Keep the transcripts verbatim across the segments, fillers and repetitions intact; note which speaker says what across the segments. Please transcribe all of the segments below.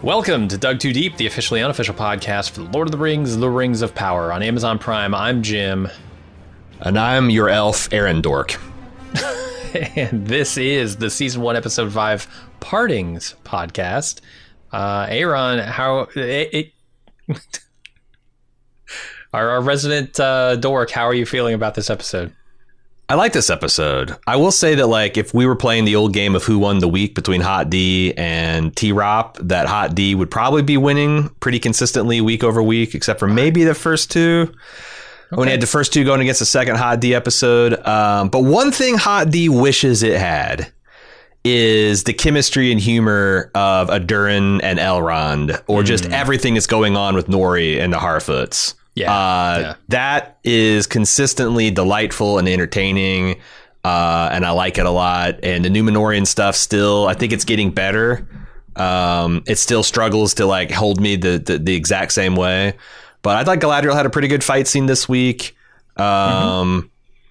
Speaker 1: Welcome to Dug Too Deep, the officially unofficial podcast for The Lord of the Rings, The Rings of Power on Amazon Prime. I'm Jim.
Speaker 2: And I'm your elf, Aaron Dork.
Speaker 1: And this is the Season one, Episode five Partings podcast. Uh, Aaron, how... It, it, our, our resident uh, Dork, how are you feeling about this episode?
Speaker 2: I like this episode. I will say that, like, if we were playing the old game of who won the week between Hot D and T-Rop, that Hot D would probably be winning pretty consistently week over week, except for maybe the first two. Okay. When he had the first two going against the second Hot D episode. Um, but one thing Hot D wishes it had is the chemistry and humor of Adurin and Elrond, or mm. just everything that's going on with Nori and the Harfoots. Yeah, uh, yeah, that is consistently delightful and entertaining, uh, and I like it a lot. And the Numenorian stuff still, I think it's getting better. Um, it still struggles to like hold me the, the the exact same way, but I thought Galadriel had a pretty good fight scene this week. Um, mm-hmm.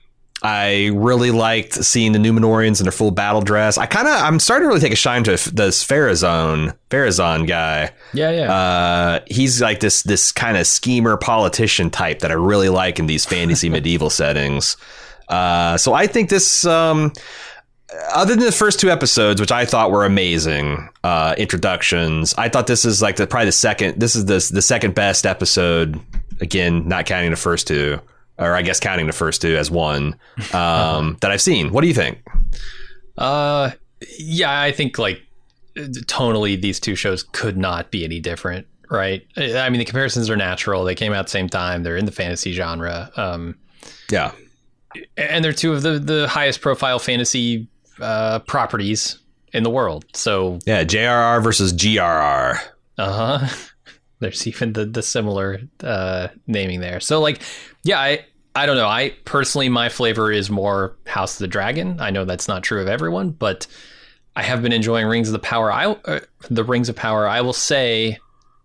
Speaker 2: I really liked seeing the Numenorians in their full battle dress. I kind of, I'm starting to really take a shine to this Pharazôn, Pharazôn guy.
Speaker 1: Yeah, yeah.
Speaker 2: Uh, he's like this, this kind of schemer politician type that I really like in these fantasy medieval settings. Uh, so I think this, um, other than the first two episodes, which I thought were amazing, uh, introductions, I thought this is like the, probably the second, this is the, the second best episode. Again, not counting the first two. Or I guess counting the first two as one, um, that I've seen. What do you think?
Speaker 1: Uh, yeah, I think like tonally, these two shows could not be any different, right? I mean, the comparisons are natural. They came out at the same time. They're in the fantasy genre. Um,
Speaker 2: yeah.
Speaker 1: And they're two of the, the highest profile fantasy uh, properties in the world. So
Speaker 2: yeah, J R R versus G R R.
Speaker 1: Uh-huh. There's even the, the similar uh, naming there. So, like, yeah, I, I don't know. I personally, my flavor is more House of the Dragon. I know that's not true of everyone, but I have been enjoying Rings of the Power. I, uh, the Rings of Power, I will say,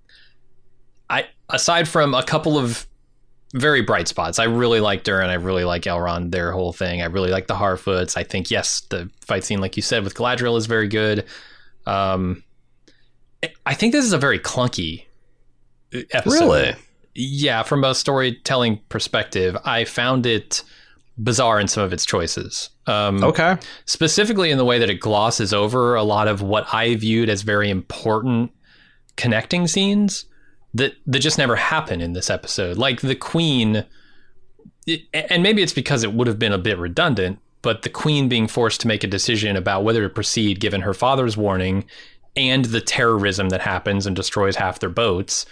Speaker 1: I aside from a couple of very bright spots, I really like Durin. I really like Elrond, their whole thing. I really like the Harfoots. I think, yes, the fight scene, like you said, with Galadriel is very good. Um, I think this is a very clunky episode.
Speaker 2: Really?
Speaker 1: Yeah, from a storytelling perspective, I found it bizarre in some of its choices. Um,
Speaker 2: okay.
Speaker 1: Specifically in the way that it glosses over a lot of what I viewed as very important connecting scenes that, that just never happen in this episode. Like the Queen, it, and maybe it's because it would have been a bit redundant, but the Queen being forced to make a decision about whether to proceed given her father's warning and the terrorism that happens and destroys half their boats.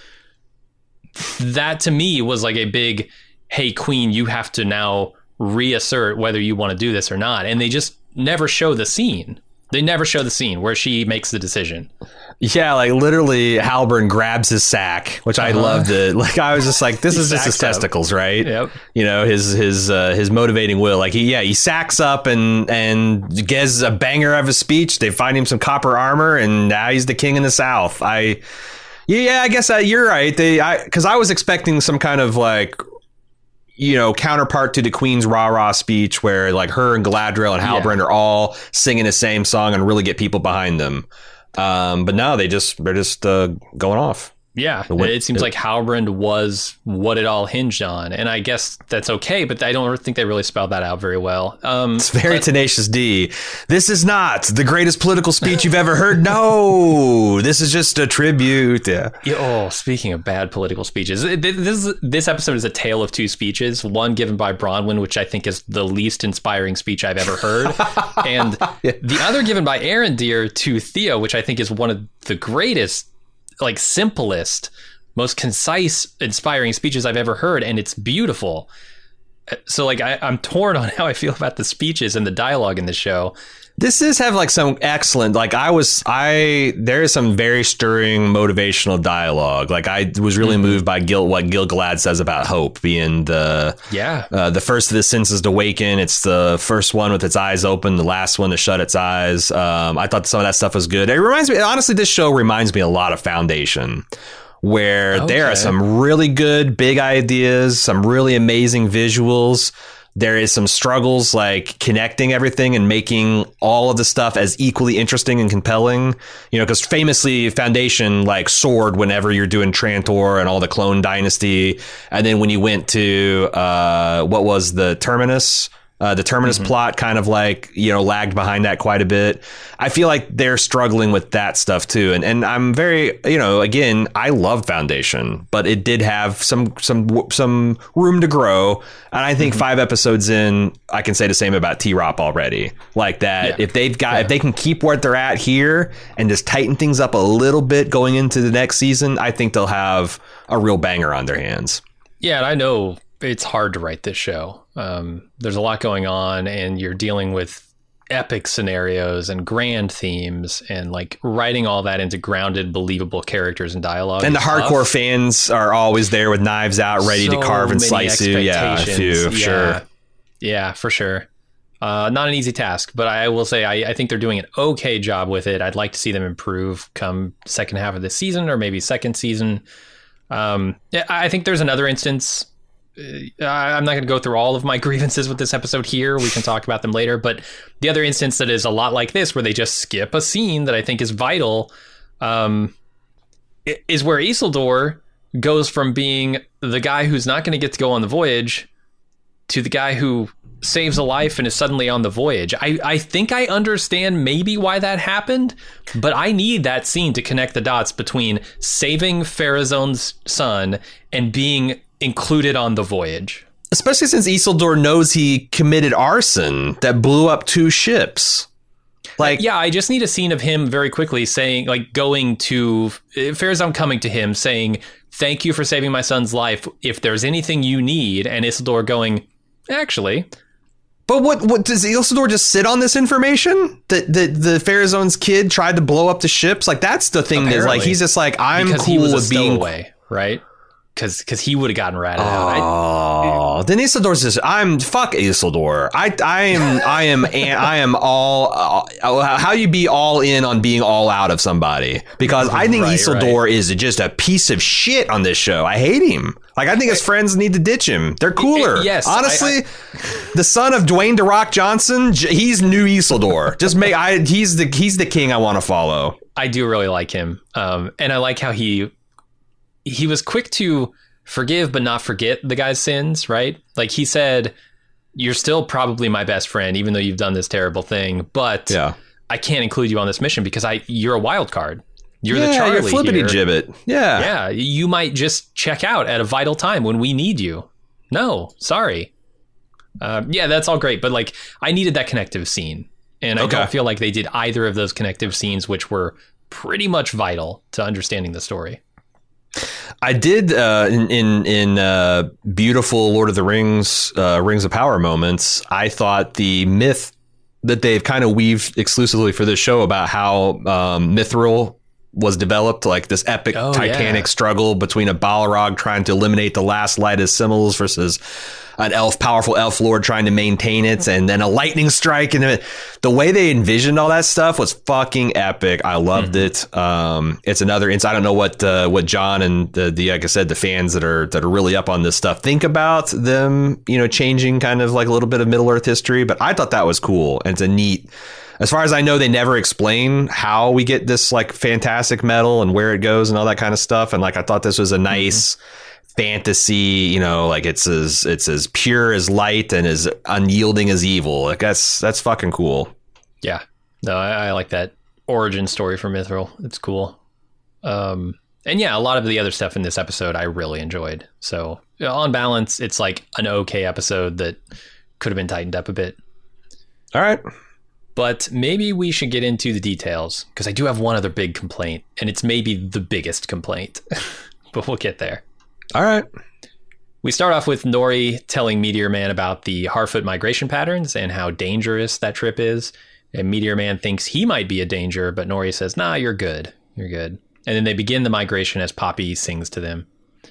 Speaker 1: That to me was like a big, hey, Queen, you have to now reassert whether you want to do this or not. And they just never show the scene. They never show the scene where she makes the decision.
Speaker 2: Yeah, like literally Halbrand grabs his sack, which uh-huh. I loved it. Like I was just like, this is just his testicles, right?
Speaker 1: Yep.
Speaker 2: You know, his his uh, his motivating will. Like he yeah, he sacks up and and gets a banger of a speech. They find him some copper armor and now he's the king in the South. I Yeah, I guess uh, you're right. They, I, because I was expecting some kind of like, you know, counterpart to the Queen's rah rah speech, where like her and Galadriel and Halbrand yeah. are all singing the same song and really get people behind them. Um, but no, they just they're just uh, going off.
Speaker 1: Yeah, it seems like Halbrand was what it all hinged on, and I guess that's okay, but I don't think they really spelled that out very well. Um,
Speaker 2: it's very
Speaker 1: but,
Speaker 2: Tenacious D. This is not the greatest political speech you've ever heard. No, this is just a tribute. Yeah.
Speaker 1: yeah oh, speaking of bad political speeches, this this episode is a tale of two speeches. One given by Bronwyn, which I think is the least inspiring speech I've ever heard, and yeah. the other given by Arondir to Theo, which I think is one of the greatest, like simplest, most concise, inspiring speeches I've ever heard, and it's beautiful. So like I, I'm torn on how I feel about the speeches and the dialogue in the show.
Speaker 2: This is have like some excellent, like I was, I, there is some very stirring motivational dialogue. Like I was really mm-hmm. moved by Gil, what Gil-galad says about hope being the,
Speaker 1: yeah,
Speaker 2: uh, the first of the senses to awaken. It's the first one with its eyes open, the last one to shut its eyes. Um, I thought some of that stuff was good. It reminds me, honestly, this show reminds me a lot of Foundation, where okay. there are some really good big ideas, some really amazing visuals. There is some struggles like connecting everything and making all of the stuff as equally interesting and compelling, you know, because famously Foundation like soared whenever you're doing Trantor and all the Clone Dynasty. And then when you went to uh, what was the Terminus? Uh, the Terminus mm-hmm. plot kind of like, you know, lagged behind that quite a bit. I feel like they're struggling with that stuff too. And and I'm very, you know, again, I love Foundation, but it did have some some some room to grow. And I think mm-hmm. five episodes in, I can say the same about T-Rop already. Like that, yeah. if they've got, yeah. if they can keep where they're at here and just tighten things up a little bit going into the next season, I think they'll have a real banger on their hands.
Speaker 1: Yeah, and I know it's hard to write this show. Um, there's a lot going on, and you're dealing with epic scenarios and grand themes, and like writing all that into grounded, believable characters and dialogue.
Speaker 2: And the hardcore tough. fans are always there with knives out, ready
Speaker 1: so
Speaker 2: to carve and slice you. Yeah, a few,
Speaker 1: yeah.
Speaker 2: sure.
Speaker 1: Yeah, for sure. Uh, not an easy task, but I will say I, I think they're doing an okay job with it. I'd like to see them improve come second half of this season, or maybe second season. Um, yeah, I think there's another instance. Uh, I'm not going to go through all of my grievances with this episode here. We can talk about them later. But the other instance that is a lot like this, where they just skip a scene that I think is vital, um, is where Isildur goes from being the guy who's not going to get to go on the voyage to the guy who saves a life and is suddenly on the voyage. I, I think I understand maybe why that happened, but I need that scene to connect the dots between saving Pharazone's son and being included on the voyage.
Speaker 2: Especially since Isildur knows he committed arson that blew up two ships. Like,
Speaker 1: yeah, I just need a scene of him very quickly saying, like, going to Pharazôn coming to him saying, "Thank you for saving my son's life. If there's anything you need," and Isildur going, "Actually."
Speaker 2: But what what does Isildur just sit on this information that the the Pharazone's kid tried to blow up the ships? Like, that's the thing. Is like he's just like, I'm
Speaker 1: because
Speaker 2: cool
Speaker 1: he was
Speaker 2: with
Speaker 1: a
Speaker 2: being
Speaker 1: stowaway, right? Because because he would have gotten ratted
Speaker 2: oh,
Speaker 1: out.
Speaker 2: I, then Isildur's just, I'm fuck Isildur. I I am I am I am all uh, how you be all in on being all out of somebody, because I think right, Isildur right. is just a piece of shit on this show. I hate him. Like, I think his friends need to ditch him. They're cooler.
Speaker 1: Yes,
Speaker 2: honestly,
Speaker 1: I, I,
Speaker 2: the son of Dwayne The Rock Johnson, he's new Isildur. Just make I he's the he's the king I want to follow.
Speaker 1: I do really like him, um, and I like how he. He was quick to forgive but not forget the guy's sins, right? Like, he said, "You're still probably my best friend, even though you've done this terrible thing, but yeah. I can't include you on this mission because I you're a wild card. You're
Speaker 2: yeah,
Speaker 1: the Charlie
Speaker 2: you're flippity
Speaker 1: here.
Speaker 2: gibbet. Yeah.
Speaker 1: Yeah, you might just check out at a vital time when we need you. No, sorry. Uh, yeah, that's all great, but like, I needed that connective scene, and I okay. don't feel like they did either of those connective scenes, which were pretty much vital to understanding the story.
Speaker 2: I did uh, in in, in uh, beautiful Lord of the Rings, uh, Rings of Power moments. I thought the myth that they've kind of weaved exclusively for this show about how um, Mithril was developed, like this epic
Speaker 1: oh,
Speaker 2: titanic
Speaker 1: yeah.
Speaker 2: struggle between a Balrog trying to eliminate the last light of Simils versus an elf, powerful elf lord trying to maintain it, and then a lightning strike. And the way they envisioned all that stuff was fucking epic. I loved mm-hmm. it. Um, it's another. It's, I don't know what uh, what John and the, the like I said, the fans that are that are really up on this stuff think about them, you know, changing kind of like a little bit of Middle Earth history. But I thought that was cool, and it's a neat. As far as I know, they never explain how we get this like fantastic metal and where it goes and all that kind of stuff. And like, I thought this was a nice mm-hmm. fantasy, you know, like it's as it's as pure as light and as unyielding as evil. Like, that's that's fucking cool.
Speaker 1: Yeah, no, I, I like that origin story for Mithril. It's cool. Um, and yeah, a lot of the other stuff in this episode I really enjoyed. So on balance, it's like an okay episode that could have been tightened up a bit.
Speaker 2: All right.
Speaker 1: But maybe we should get into the details, because I do have one other big complaint, and it's maybe the biggest complaint, but we'll get there.
Speaker 2: All right.
Speaker 1: We start off with Nori telling Meteor Man about the Harfoot migration patterns and how dangerous that trip is. And Meteor Man thinks he might be a danger, but Nori says, nah, you're good. You're good. And then they begin the migration as Poppy sings to them.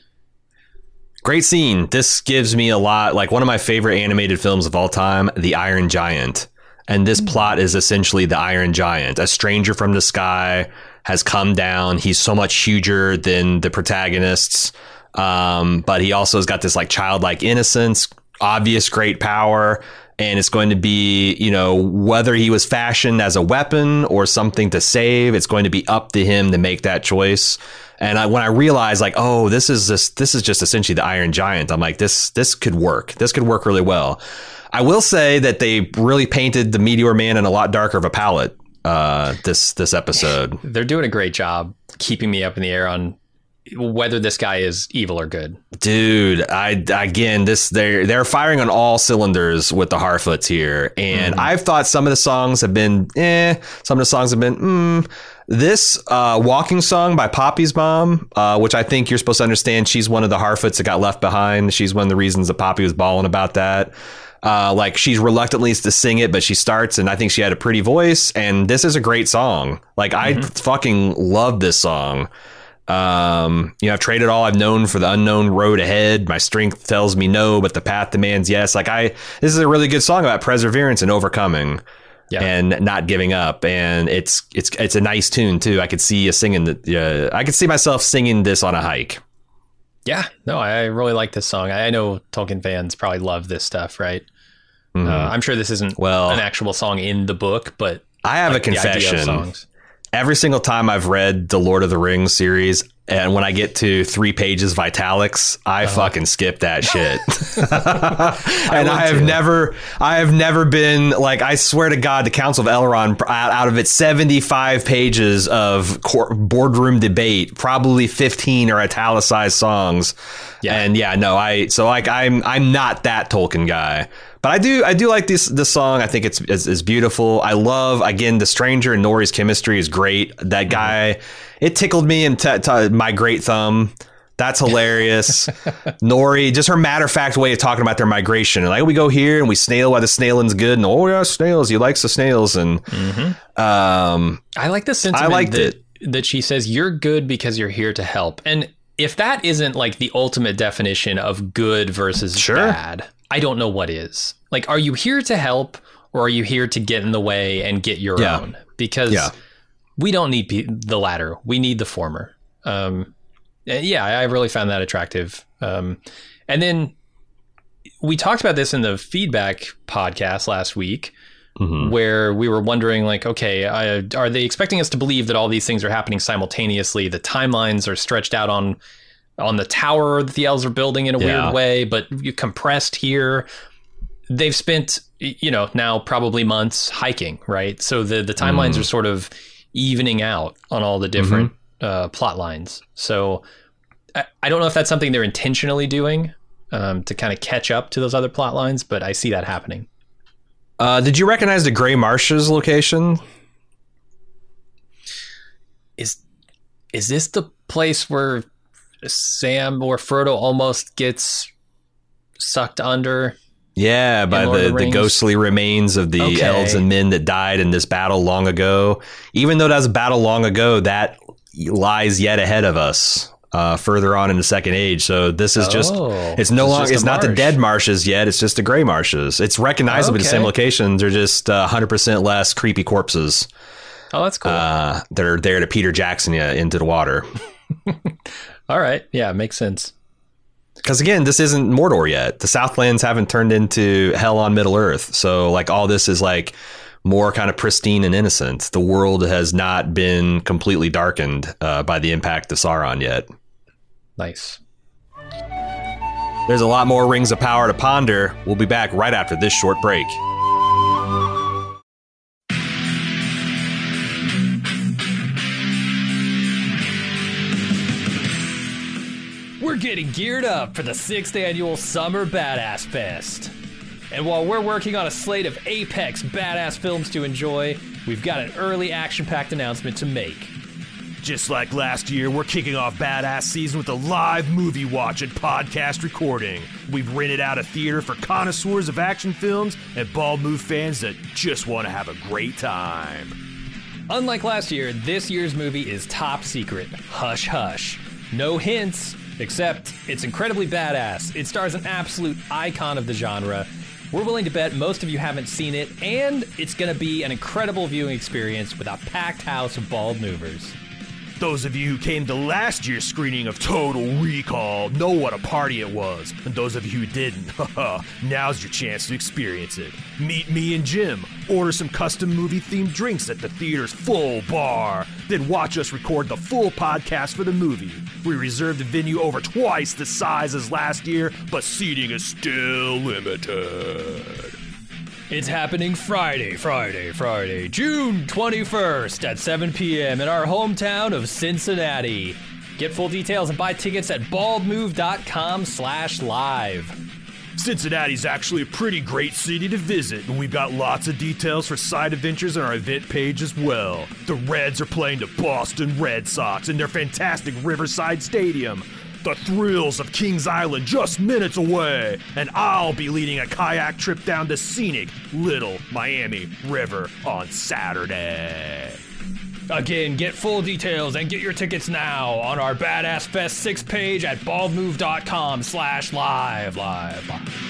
Speaker 2: Great scene. This gives me a lot, like one of my favorite animated films of all time, The Iron Giant. And this plot is essentially the Iron Giant. A stranger from the sky has come down. He's so much huger than the protagonists. Um, but he also has got this like childlike innocence, obvious great power. And it's going to be, you know, whether he was fashioned as a weapon or something to save, it's going to be up to him to make that choice. And I, when I realized, like, oh, this is this, this is just essentially the Iron Giant, I'm like, this this could work. This could work really well. I will say that they really painted the Meteor Man in a lot darker of a palette uh, this this episode.
Speaker 1: They're doing a great job keeping me up in the air on whether this guy is evil or good.
Speaker 2: Dude, I again, this they're they're firing on all cylinders with the Harfoots here, and mm-hmm. I've thought some of the songs have been eh, some of the songs have been mm. This uh, walking song by Poppy's mom, uh, which I think you're supposed to understand, she's one of the Harfoots that got left behind. She's one of the reasons that Poppy was bawling about that. Uh, like she's reluctantly to sing it, but she starts, and I think she had a pretty voice, and this is a great song. Like mm-hmm. I fucking love this song. Um, you know, I've traded all I've known for the unknown road ahead. My strength tells me no, but the path demands yes. Like I, this is a really good song about perseverance and overcoming yeah. and not giving up. And it's, it's, it's a nice tune too. I could see you singing the, uh, I could see myself singing this on a hike.
Speaker 1: Yeah, no, I really like this song. I know Tolkien fans probably love this stuff, right? Mm-hmm. Uh, I'm sure this isn't well, an actual song in the book, but
Speaker 2: I have like a confession. Every single time I've read the Lord of the Rings series, and when I get to three pages of italics, I uh-huh. fucking skip that shit. and I, I have too. never, I have never been like, I swear to God, the Council of Elrond, out of its seventy-five pages of court, boardroom debate, probably fifteen are italicized songs. Yeah. And yeah, no, I, so like, I'm, I'm not that Tolkien guy. But I do, I do like this this song. I think it's is, is beautiful. I love again the Stranger and Nori's chemistry is great. That guy, mm-hmm. it tickled me and t- t- my great thumb. That's hilarious. Nori, just her matter of fact way of talking about their migration. Like we go here and we snail while the snailing's good, and oh yeah, snails. He likes the snails, and mm-hmm. um,
Speaker 1: I like the sentiment
Speaker 2: I liked
Speaker 1: that,
Speaker 2: it.
Speaker 1: that she says you're good because you're here to help. And if that isn't like the ultimate definition of good versus
Speaker 2: sure.
Speaker 1: bad, I don't know what is. Like, are you here to help or are you here to get in the way and get your yeah. own? Because yeah. we don't need pe- the latter. We need the former. Um, yeah, I really found that attractive. Um, and then we talked about this in the feedback podcast last week, mm-hmm. where we were wondering, like, okay, uh, are they expecting us to believe that all these things are happening simultaneously? The timelines are stretched out on on the tower that the elves are building in a yeah. weird way, but you compressed here. They've spent, you know, now probably months hiking, right? So the, the timelines mm. are sort of evening out on all the different mm-hmm. uh, plot lines. So I, I don't know if that's something they're intentionally doing um, to kind of catch up to those other plot lines, but I see that happening.
Speaker 2: Uh, did you recognize the Grey Marshes location?
Speaker 1: Is is this the place where Sam or Frodo almost gets sucked under?
Speaker 2: Yeah, by the, the, the ghostly remains of the okay. elves and men that died in this battle long ago. Even though that's a battle long ago, that lies yet ahead of us uh, further on in the Second Age. So this is oh, just, it's no longer, it's not the dead marshes yet. It's just the Grey Marshes. It's recognizable okay. the same locations. They're just uh, one hundred percent less creepy corpses.
Speaker 1: Oh, that's cool.
Speaker 2: Uh, that are there to Peter Jackson you into the water.
Speaker 1: All right. Yeah, makes sense.
Speaker 2: Because again, this isn't Mordor yet. The Southlands haven't turned into hell on Middle Earth. So like all this is like more kind of pristine and innocent. The world has not been completely darkened uh, by the impact of Sauron yet.
Speaker 1: Nice.
Speaker 2: There's a lot more Rings of Power to ponder. We'll be back right after this short break.
Speaker 1: We're getting geared up for the sixth annual Summer Badass Fest. And while we're working on a slate of apex badass films to enjoy, we've got an early action-packed announcement to make.
Speaker 3: Just like last year, we're kicking off Badass Season with a live movie watch and podcast recording. We've rented out a theater for connoisseurs of action films and Bald Move fans that just want to have a great time.
Speaker 1: Unlike last year, this year's movie is top secret. Hush hush. No hints. Except, it's incredibly badass. It stars an absolute icon of the genre. We're willing to bet most of you haven't seen it, and it's going to be an incredible viewing experience with a packed house of bald movers.
Speaker 3: Those of you who came to last year's screening of Total Recall know what a party it was. And those of you who didn't, haha, now's your chance to experience it. Meet me and Jim, order some custom movie-themed drinks at the theater's full bar, then watch us record the full podcast for the movie. We reserved the venue over twice the size as last year, but seating is still limited.
Speaker 1: It's happening Friday, Friday, Friday, June twenty-first at seven p.m. in our hometown of Cincinnati. Get full details and buy tickets at baldmove.com slash live.
Speaker 3: Cincinnati's actually a pretty great city to visit, and we've got lots of details for side adventures on our event page as well. The Reds are playing the Boston Red Sox in their fantastic Riverside Stadium. The thrills of Kings Island just minutes away, and I'll be leading a kayak trip down the scenic Little Miami River on Saturday.
Speaker 1: Again, get full details and get your tickets now on our Badass Fest six page at baldmove.com slash live, live, live.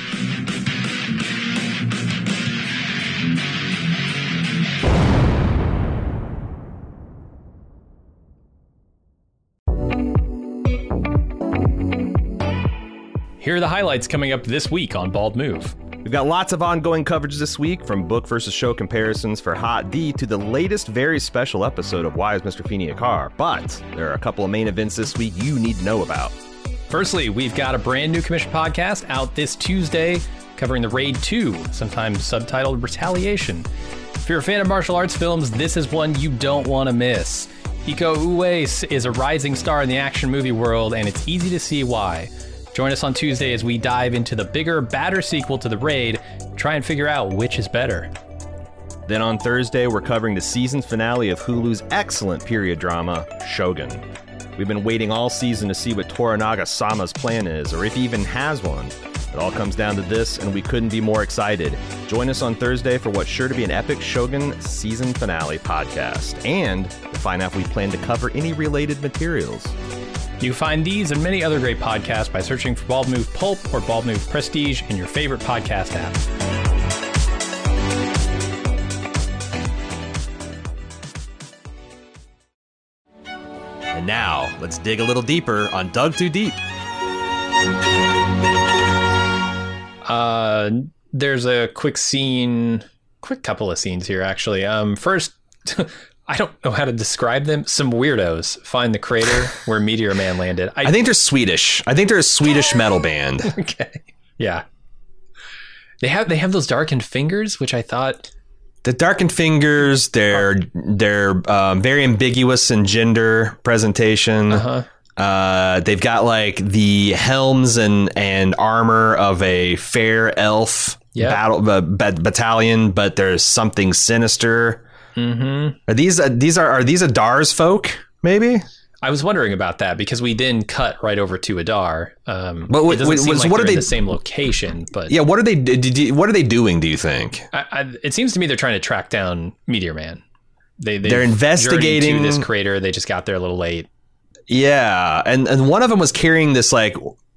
Speaker 1: Here are the highlights coming up this week on Bald Move.
Speaker 4: We've got lots of ongoing coverage this week, from book versus show comparisons for Hot D to the latest very special episode of Why is Mister Feeney a Car? But there are a couple of main events this week you need to know about.
Speaker 1: Firstly, we've got a brand new commission podcast out this Tuesday covering the Raid two, sometimes subtitled Retaliation. If you're a fan of martial arts films, this is one you don't want to miss. Iko Uwais is a rising star in the action movie world, and it's easy to see why. Join us on Tuesday as we dive into the bigger, badder sequel to The Raid, try and figure out which is better.
Speaker 4: Then on Thursday, we're covering the season finale of Hulu's excellent period drama, Shogun. We've been waiting all season to see what Toranaga-sama's plan is, or if he even has one. It all comes down to this, and we couldn't be more excited. Join us on Thursday for what's sure to be an epic Shogun season finale podcast, and to find out if we plan to cover any related materials.
Speaker 1: You can find these and many other great podcasts by searching for Bald Move Pulp or Bald Move Prestige in your favorite podcast app.
Speaker 4: And now, let's dig a little deeper on Dug Too Deep.
Speaker 1: Uh, there's a quick scene, quick couple of scenes here, actually. Um, first... I don't know how to describe them. Some weirdos find the crater where Meteor Man landed.
Speaker 4: I, I think they're Swedish. I think they're a Swedish metal band.
Speaker 1: Okay. Yeah. They have they have those darkened fingers, which I thought...
Speaker 4: The darkened fingers, they're, they're um, very ambiguous in gender presentation.
Speaker 1: Uh-huh.
Speaker 4: Uh, they've got like the helms and, and armor of a fair elf yep. battle uh, b- battalion, but there's something sinister.
Speaker 1: Mm-hmm.
Speaker 4: Are these uh, these are are these Adar's folk? Maybe
Speaker 1: I was wondering about that because we didn't cut right over to Adar. Um,
Speaker 4: but what,
Speaker 1: it doesn't
Speaker 4: what,
Speaker 1: seem like
Speaker 4: what
Speaker 1: they're
Speaker 4: are they
Speaker 1: in the same location? But
Speaker 4: yeah, what are they? Did you, what are they doing? Do you think?
Speaker 1: I, I, it seems to me they're trying to track down Meteor Man. They
Speaker 4: they're investigating
Speaker 1: to this crater. They just got there a little late.
Speaker 4: Yeah, and and one of them was carrying this like.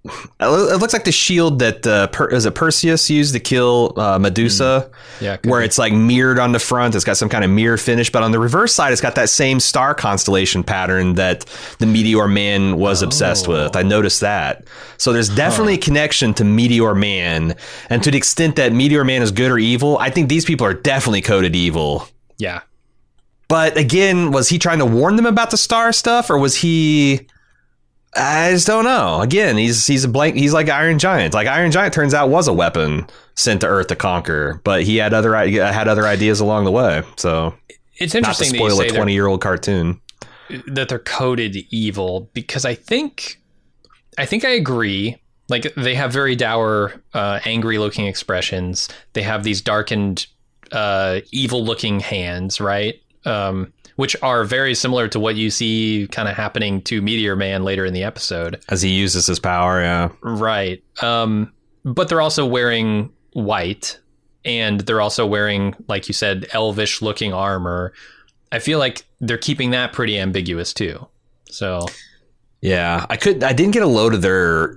Speaker 4: It looks like the shield that uh, per- is it Perseus used to kill uh, Medusa,
Speaker 1: mm. yeah,
Speaker 4: where
Speaker 1: be.
Speaker 4: It's like mirrored on the front. It's got some kind of mirror finish, but on the reverse side, it's got that same star constellation pattern that the Meteor Man was oh. obsessed with. I noticed that. So there's definitely huh. a connection to Meteor Man, and to the extent that Meteor Man is good or evil, I think these people are definitely coded evil.
Speaker 1: Yeah.
Speaker 4: But again, was he trying to warn them about the star stuff, or was he... I just don't know. Again, he's he's a blank. He's like Iron Giant. Like Iron Giant turns out was a weapon sent to Earth to conquer, but he had other had other ideas along the way. So
Speaker 1: it's interesting
Speaker 4: not to spoil
Speaker 1: that you
Speaker 4: a twenty year old cartoon
Speaker 1: that they're coded evil, because I think I think I agree. Like they have very dour, uh, angry looking expressions. They have these darkened, uh, evil looking hands, right? Um, which are very similar to what you see kind of happening to Meteor Man later in the episode.
Speaker 4: As he uses his power, yeah.
Speaker 1: Right. Um, but they're also wearing white, and they're also wearing, like you said, elvish-looking armor. I feel like they're keeping that pretty ambiguous, too. So...
Speaker 4: Yeah, I could. I didn't get a load of their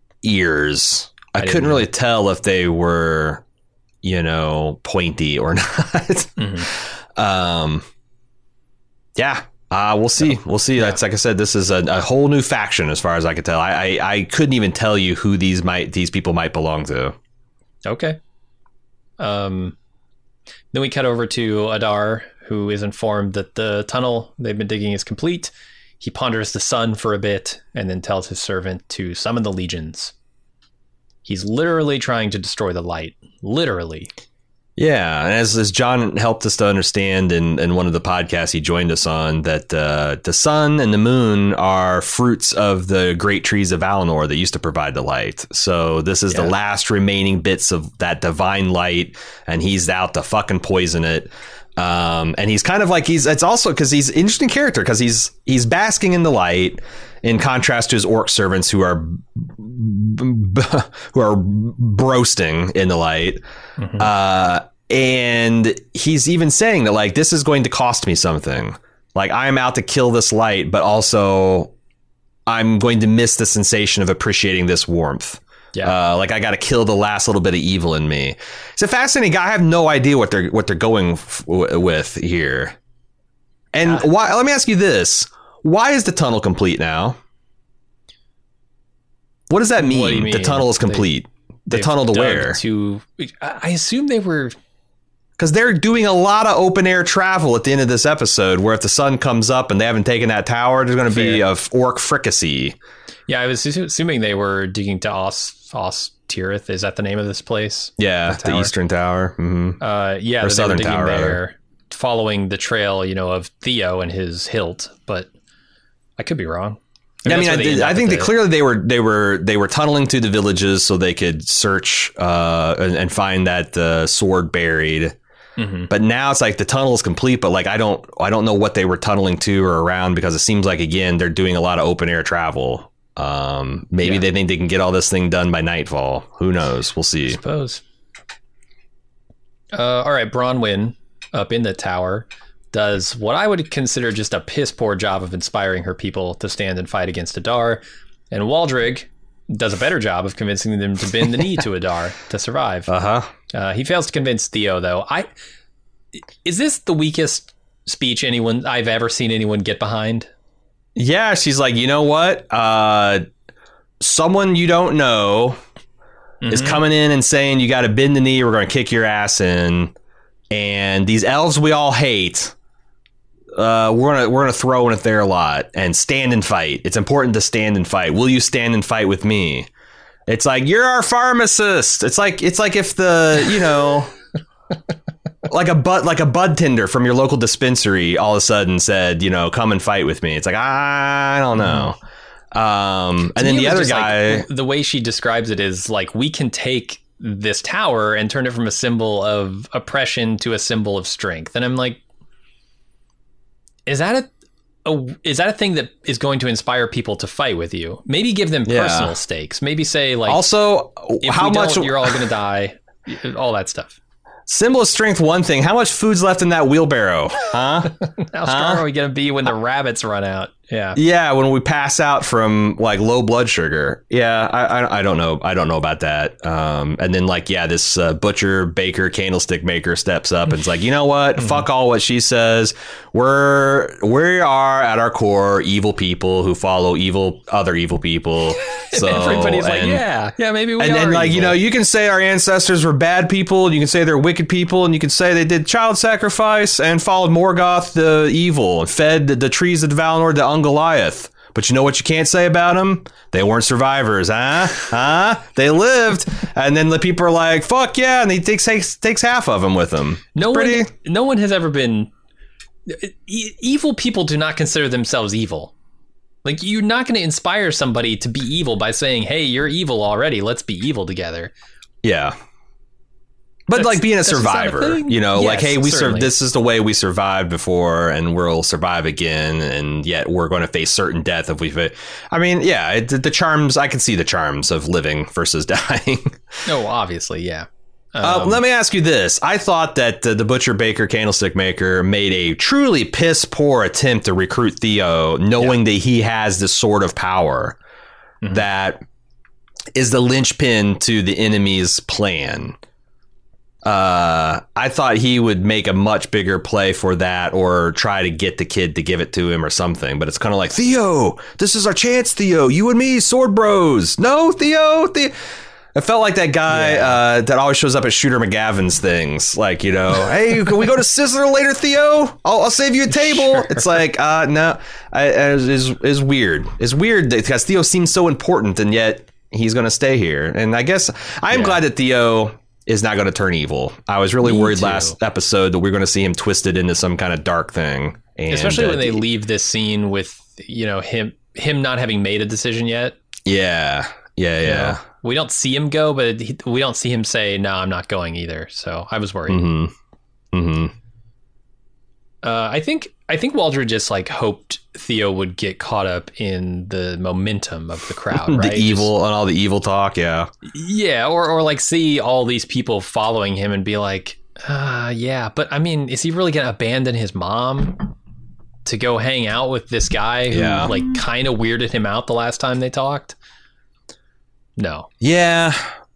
Speaker 4: ears. I, I couldn't really tell if they were, you know, pointy or not. mm-hmm. Um... Yeah,
Speaker 2: Uh, we'll see. We'll see. Yeah. That's like I said, this is a, a whole new faction as far as I could tell. I, I, I couldn't even tell you who these might these people might belong to.
Speaker 1: Okay. Um, then we cut over to Adar, who is informed that the tunnel they've been digging is complete. He ponders the sun for a bit and then tells his servant to summon the legions. He's literally trying to destroy the light. Literally.
Speaker 2: Yeah, and as, as John helped us to understand in, in one of the podcasts he joined us on, that uh, the sun and the moon are fruits of the great trees of Valinor that used to provide the light. So this is yeah. the last remaining bits of that divine light, and he's out to fucking poison it. Um, and he's kind of like he's it's also because he's an interesting character because he's he's basking in the light in contrast to his orc servants who are b- b- who are broasting in the light. Mm-hmm. Uh, and he's even saying that like this is going to cost me something. Like I'm out to kill this light, but also I'm going to miss the sensation of appreciating this warmth. Yeah, uh, like I got to kill the last little bit of evil in me. It's a fascinating guy. I have no idea what they're what they're going f- with here. And yeah. why? Let me ask you this: why is the tunnel complete now? What does that mean? Do the tunnel is complete. They, the tunnel to where? To
Speaker 1: I assume they were.
Speaker 2: Because they're doing a lot of open air travel at the end of this episode, where if the sun comes up and they haven't taken that tower, there's going to be a orc fricassee.
Speaker 1: Yeah, I was assuming they were digging to Os, Os Tirith. Is that the name of this place?
Speaker 2: Yeah, the, the Eastern Tower. Mm-hmm.
Speaker 1: Uh, yeah,
Speaker 2: or Southern Tower,
Speaker 1: there,
Speaker 2: rather.
Speaker 1: Following the trail, you know, of Theo and his hilt. But I could be wrong. I
Speaker 2: mean,
Speaker 1: yeah,
Speaker 2: I, mean, I, I think that clearly they were they were they were tunneling through the villages so they could search uh, and, and find that uh, sword buried. Mm-hmm. But now it's like the tunnel is complete, but like I don't I don't know what they were tunneling to or around because it seems like again they're doing a lot of open air travel. Um, maybe yeah. they think they can get all this thing done by nightfall. Who knows? We'll see.
Speaker 1: I suppose. Uh, all right, Bronwyn up in the tower does what I would consider just a piss poor job of inspiring her people to stand and fight against Adar, and Waldrig does a better job of convincing them to bend the knee to Adar to survive.
Speaker 2: Uh-huh.
Speaker 1: Uh, he fails to convince Theo, though. I is this the weakest speech anyone I've ever seen anyone get behind?
Speaker 2: Yeah, she's like, you know what? Uh, someone you don't know mm-hmm. is coming in and saying you got to bend the knee. We're going to kick your ass in, and these elves we all hate. Uh, we're gonna we're gonna throw in at there a lot and stand and fight. It's important to stand and fight. Will you stand and fight with me? It's like you're our pharmacist. It's like it's like if the you know. Like a bud, like a bud tender from your local dispensary, all of a sudden said, "You know, come and fight with me." It's like I don't know. Um, and then the other guy,
Speaker 1: like, the way she describes it is like we can take this tower and turn it from a symbol of oppression to a symbol of strength. And I'm like, is that a, a is that a thing that is going to inspire people to fight with you? Maybe give them
Speaker 2: yeah.
Speaker 1: personal stakes. Maybe say like,
Speaker 2: also,
Speaker 1: if
Speaker 2: how
Speaker 1: we
Speaker 2: much
Speaker 1: don't, you're all going to die. All that stuff.
Speaker 2: Symbol of strength, one thing. How much food's left in that wheelbarrow? Huh?
Speaker 1: How strong huh? are we going to be when the rabbits run out? Yeah.
Speaker 2: Yeah, when we pass out from like low blood sugar. Yeah, I I, I don't know. I don't know about that. Um, and then like, yeah, this uh, butcher, baker, candlestick maker steps up and it's like, you know what? Fuck all what she says. We're we are at our core evil people who follow evil other evil people. So
Speaker 1: everybody's
Speaker 2: and,
Speaker 1: like, yeah, yeah, maybe we
Speaker 2: and
Speaker 1: are.
Speaker 2: And like,
Speaker 1: evil.
Speaker 2: you know, you can say our ancestors were bad people, and you can say they're wicked people, and you can say they did child sacrifice and followed Morgoth the evil and fed the, the trees of Valinor to Ungoliath. But you know what you can't say about them? They weren't survivors, huh? Huh? They lived, and then the people are like, "Fuck yeah!" and he takes takes, takes half of them with him.
Speaker 1: No Pretty... one, no one has ever been. E- evil people do not consider themselves evil. Like, you're not going to inspire somebody to be evil by saying, "Hey, you're evil already. Let's be evil together."
Speaker 2: Yeah. But that's, like being a survivor, a you know, yes, like, hey, we sur- this is the way we survived before and we'll survive again. And yet we're going to face certain death if we fit. I mean, yeah, it, the charms, I can see the charms of living versus dying.
Speaker 1: Oh, obviously. Yeah. Um,
Speaker 2: uh, let me ask you this. I thought that uh, the butcher, baker, candlestick maker made a truly piss poor attempt to recruit Theo, knowing yeah. that he has this sort of power mm-hmm. that is the linchpin to the enemy's plan. Uh, I thought he would make a much bigger play for that or try to get the kid to give it to him or something. But it's kind of like, Theo, this is our chance, Theo. You and me, sword bros. No, Theo. Theo. It felt like that guy yeah. uh, that always shows up at Shooter McGavin's things. Like, you know, hey, can we go to Sizzler later, Theo? I'll, I'll save you a table. Sure. It's like, uh, no, I, it's, it's weird. It's weird because Theo seems so important and yet he's going to stay here. And I guess I'm yeah. glad that Theo is not going to turn evil. I was really Me worried too. last episode that we we're going to see him twisted into some kind of dark thing. And,
Speaker 1: especially when
Speaker 2: uh,
Speaker 1: they leave this scene with, you know, him, him not having made a decision yet.
Speaker 2: Yeah. Yeah. Yeah.
Speaker 1: You know? We don't see him go, but he, we don't see him say, no, I'm not going either. So I was worried.
Speaker 2: Mm-hmm. Mm-hmm.
Speaker 1: Uh, I think I think Waldred just like hoped Theo would get caught up in the momentum of the crowd, right?
Speaker 2: the evil just, and all the evil talk, yeah.
Speaker 1: Yeah, or, or like see all these people following him and be like, uh, yeah, but I mean, is he really going to abandon his mom to go hang out with this guy who yeah. like kind of weirded him out the last time they talked? No.
Speaker 2: Yeah.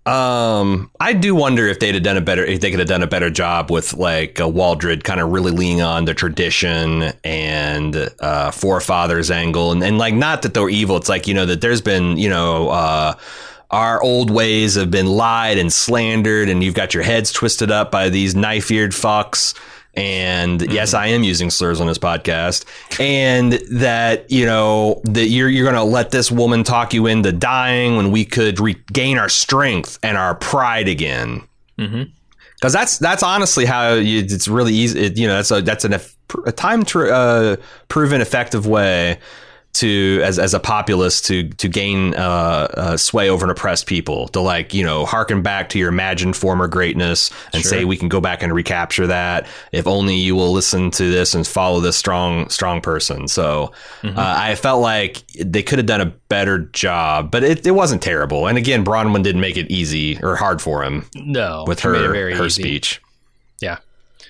Speaker 2: Um, I do wonder if they'd have done a better, if they could have done a better job with like a Waldred kind of really leaning on the tradition and uh, forefathers angle. And, and like, not that they're evil. It's like, you know, that there's been, you know, uh, our old ways have been lied and slandered and you've got your heads twisted up by these knife-eared fucks. And mm-hmm. yes, I am using slurs on this podcast, and that, you know, that you're you're going to let this woman talk you into dying when we could regain our strength and our pride again.
Speaker 1: Mm-hmm.
Speaker 2: Because that's that's honestly how you, it's really easy. It, you know, that's a that's an, a time tr- uh, proven effective way to as as a populace to to gain uh, uh, sway over an oppressed people, to like, you know, harken back to your imagined former greatness and sure. say we can go back and recapture that if only you will listen to this and follow this strong strong person. So mm-hmm. uh, I felt like they could have done a better job, but it, it wasn't terrible. And again, Bronwyn didn't make it easy or hard for him.
Speaker 1: No,
Speaker 2: with her
Speaker 1: very
Speaker 2: her
Speaker 1: easy.
Speaker 2: speech.
Speaker 1: Yeah.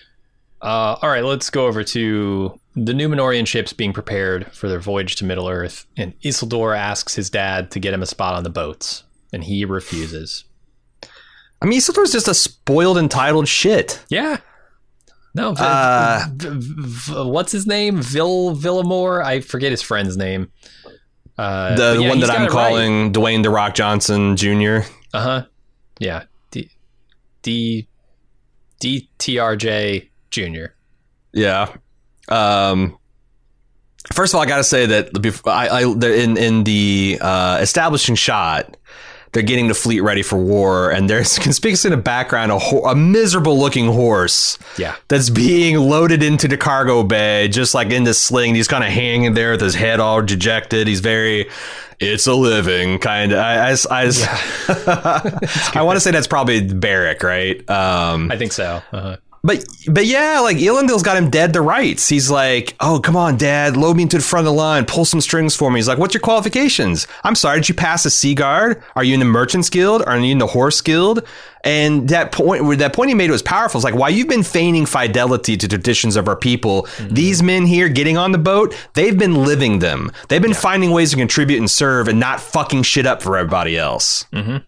Speaker 1: Uh, all right, let's go over to the Numenorian ships being prepared for their voyage to Middle-earth, and Isildur asks his dad to get him a spot on the boats, and he refuses.
Speaker 2: I mean, Isildur's just a spoiled, entitled shit.
Speaker 1: Yeah. No, v-
Speaker 2: uh,
Speaker 1: v- v- what's his name? Vil Villamore? I forget his friend's name. Uh,
Speaker 2: the
Speaker 1: yeah,
Speaker 2: one that I'm calling
Speaker 1: right.
Speaker 2: Dwayne The Rock Johnson Junior
Speaker 1: Uh-huh. Yeah. D D D T R J Junior
Speaker 2: Yeah. Um, first of all, I got to say that I, I in in the uh, establishing shot, they're getting the fleet ready for war, and there's conspicuously in the background a, ho- a miserable looking horse.
Speaker 1: Yeah,
Speaker 2: that's being loaded into the cargo bay, just like in this sling. He's kind of hanging there with his head all dejected. He's very. It's a living kind of. I I, I, yeah. I want to say that's probably Barrack, right? Um,
Speaker 1: I think so. Uh-huh.
Speaker 2: But but yeah, like Elendil's got him dead to rights. He's like, oh, come on, Dad, load me into the front of the line, pull some strings for me. He's like, what's your qualifications? I'm sorry, did you pass the Sea Guard? Are you in the Merchants Guild? Are you in the Horse Guild? And that point, that point he made was powerful. It's like, while you've been feigning fidelity to traditions of our people, mm-hmm. these men here getting on the boat, they've been living them. They've been yeah. finding ways to contribute and serve and not fucking shit up for everybody else.
Speaker 1: Mm-hmm.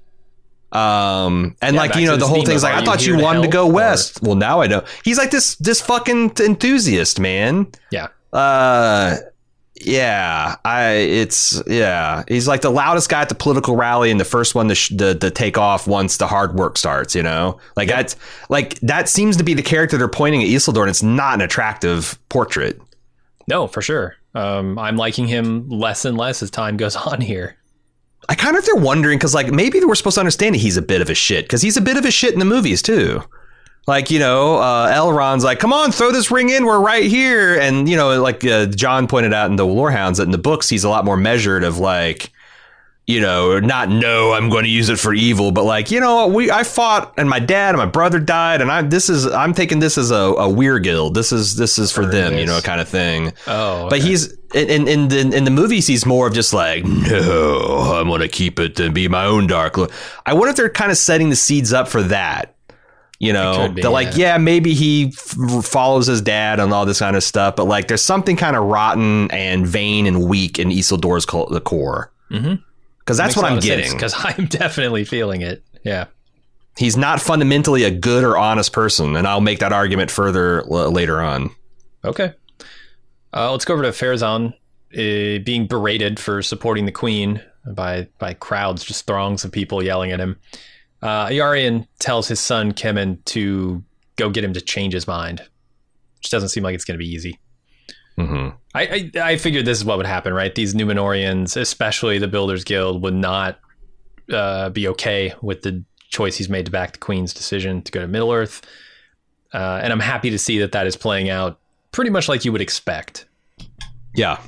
Speaker 2: Um, and
Speaker 1: yeah,
Speaker 2: like, you know, the whole thing's like, I thought you wanted to go west. Well, now I know. He's like this, this fucking enthusiast, man.
Speaker 1: Yeah.
Speaker 2: Uh, yeah, I, it's, yeah. He's like the loudest guy at the political rally and the first one to, sh- to, to take off once the hard work starts, you know, like yep. that's like, that seems to be the character they're pointing at Isildur, and it's not an attractive portrait.
Speaker 1: No, for sure. Um, I'm liking him less and less as time goes on here.
Speaker 2: I kind of, they're wondering, because like maybe we're supposed to understand that he's a bit of a shit, because he's a bit of a shit in the movies too. Like, you know, uh, Elrond's like, come on, throw this ring in. We're right here. And, you know, like uh, John pointed out in the Lorehounds, that in the books, he's a lot more measured of like, you know, not, no, I'm going to use it for evil. But like, you know, we I fought and my dad and my brother died. And I this is I'm taking this as a, a weir guild. This is this is for sure them, you know, kind of thing.
Speaker 1: Oh, okay.
Speaker 2: But he's in, in, in, in the movies, he's more of just like, no, I'm going to keep it and be my own dark look. I wonder if they're kind of setting the seeds up for that. You know, be, they're like, yeah. yeah, maybe he f- follows his dad and all this kind of stuff. But like, there's something kind of rotten and vain and weak in Isildur's co- the core.
Speaker 1: Mm-hmm.
Speaker 2: Because that's what I'm getting.
Speaker 1: Because I'm definitely feeling it. Yeah.
Speaker 2: he's not fundamentally a good or honest person, and I'll make that argument further l- later on.
Speaker 1: Okay. Uh, let's go over to Farazan uh, being berated for supporting the queen by by crowds, just throngs of people yelling at him. Uh, Iarian tells his son Kemen to go get him to change his mind, which doesn't seem like it's going to be easy.
Speaker 2: Mm-hmm.
Speaker 1: I, I I figured this is what would happen, right? These Numenorians, especially the Builders Guild, would not uh, be okay with the choice he's made to back the Queen's decision to go to Middle Earth. Uh, and I'm happy to see that that is playing out pretty much like you would expect.
Speaker 2: Yeah.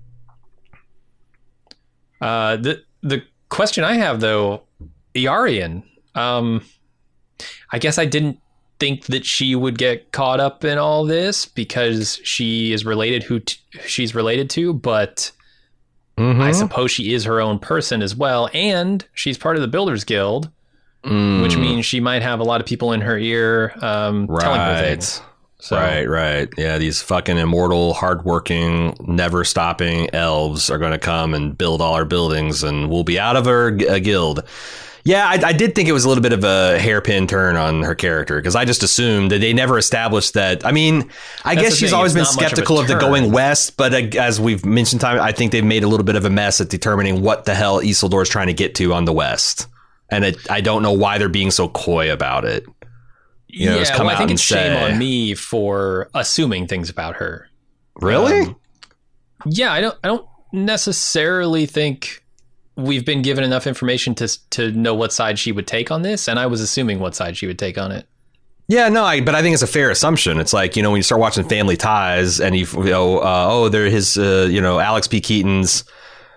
Speaker 1: Uh, the the question I have, though, Iarian, um, I guess I didn't think that she would get caught up in all this because she is related who t- she's related to, but mm-hmm. I suppose she is her own person as well, and she's part of the Builders Guild, mm. which means she might have a lot of people in her ear um,
Speaker 2: right.
Speaker 1: telling her things. So.
Speaker 2: Right, right. Yeah, these fucking immortal, hardworking, never stopping elves are going to come and build all our buildings, and we'll be out of our uh, guild. Yeah, I, I did think it was a little bit of a hairpin turn on her character, because I just assumed that they never established that. I mean, I
Speaker 1: That's
Speaker 2: guess she's
Speaker 1: thing,
Speaker 2: always been
Speaker 1: of
Speaker 2: skeptical of, of the going west, but uh, as we've mentioned time, I think they've made a little bit of a mess at determining what the hell Isildur is trying to get to on the west. And it, I don't know why they're being so coy about it. You know,
Speaker 1: yeah, well, I think it's shame say, on me for assuming things about her.
Speaker 2: Really?
Speaker 1: Um, yeah, I don't. I don't necessarily think we've been given enough information to to know what side she would take on this, and I was assuming what side she would take on it.
Speaker 2: Yeah, no, I, but I think it's a fair assumption. It's like, you know, when you start watching Family Ties, and you, you know, uh, oh, they're his, uh, you know, Alex P. Keaton's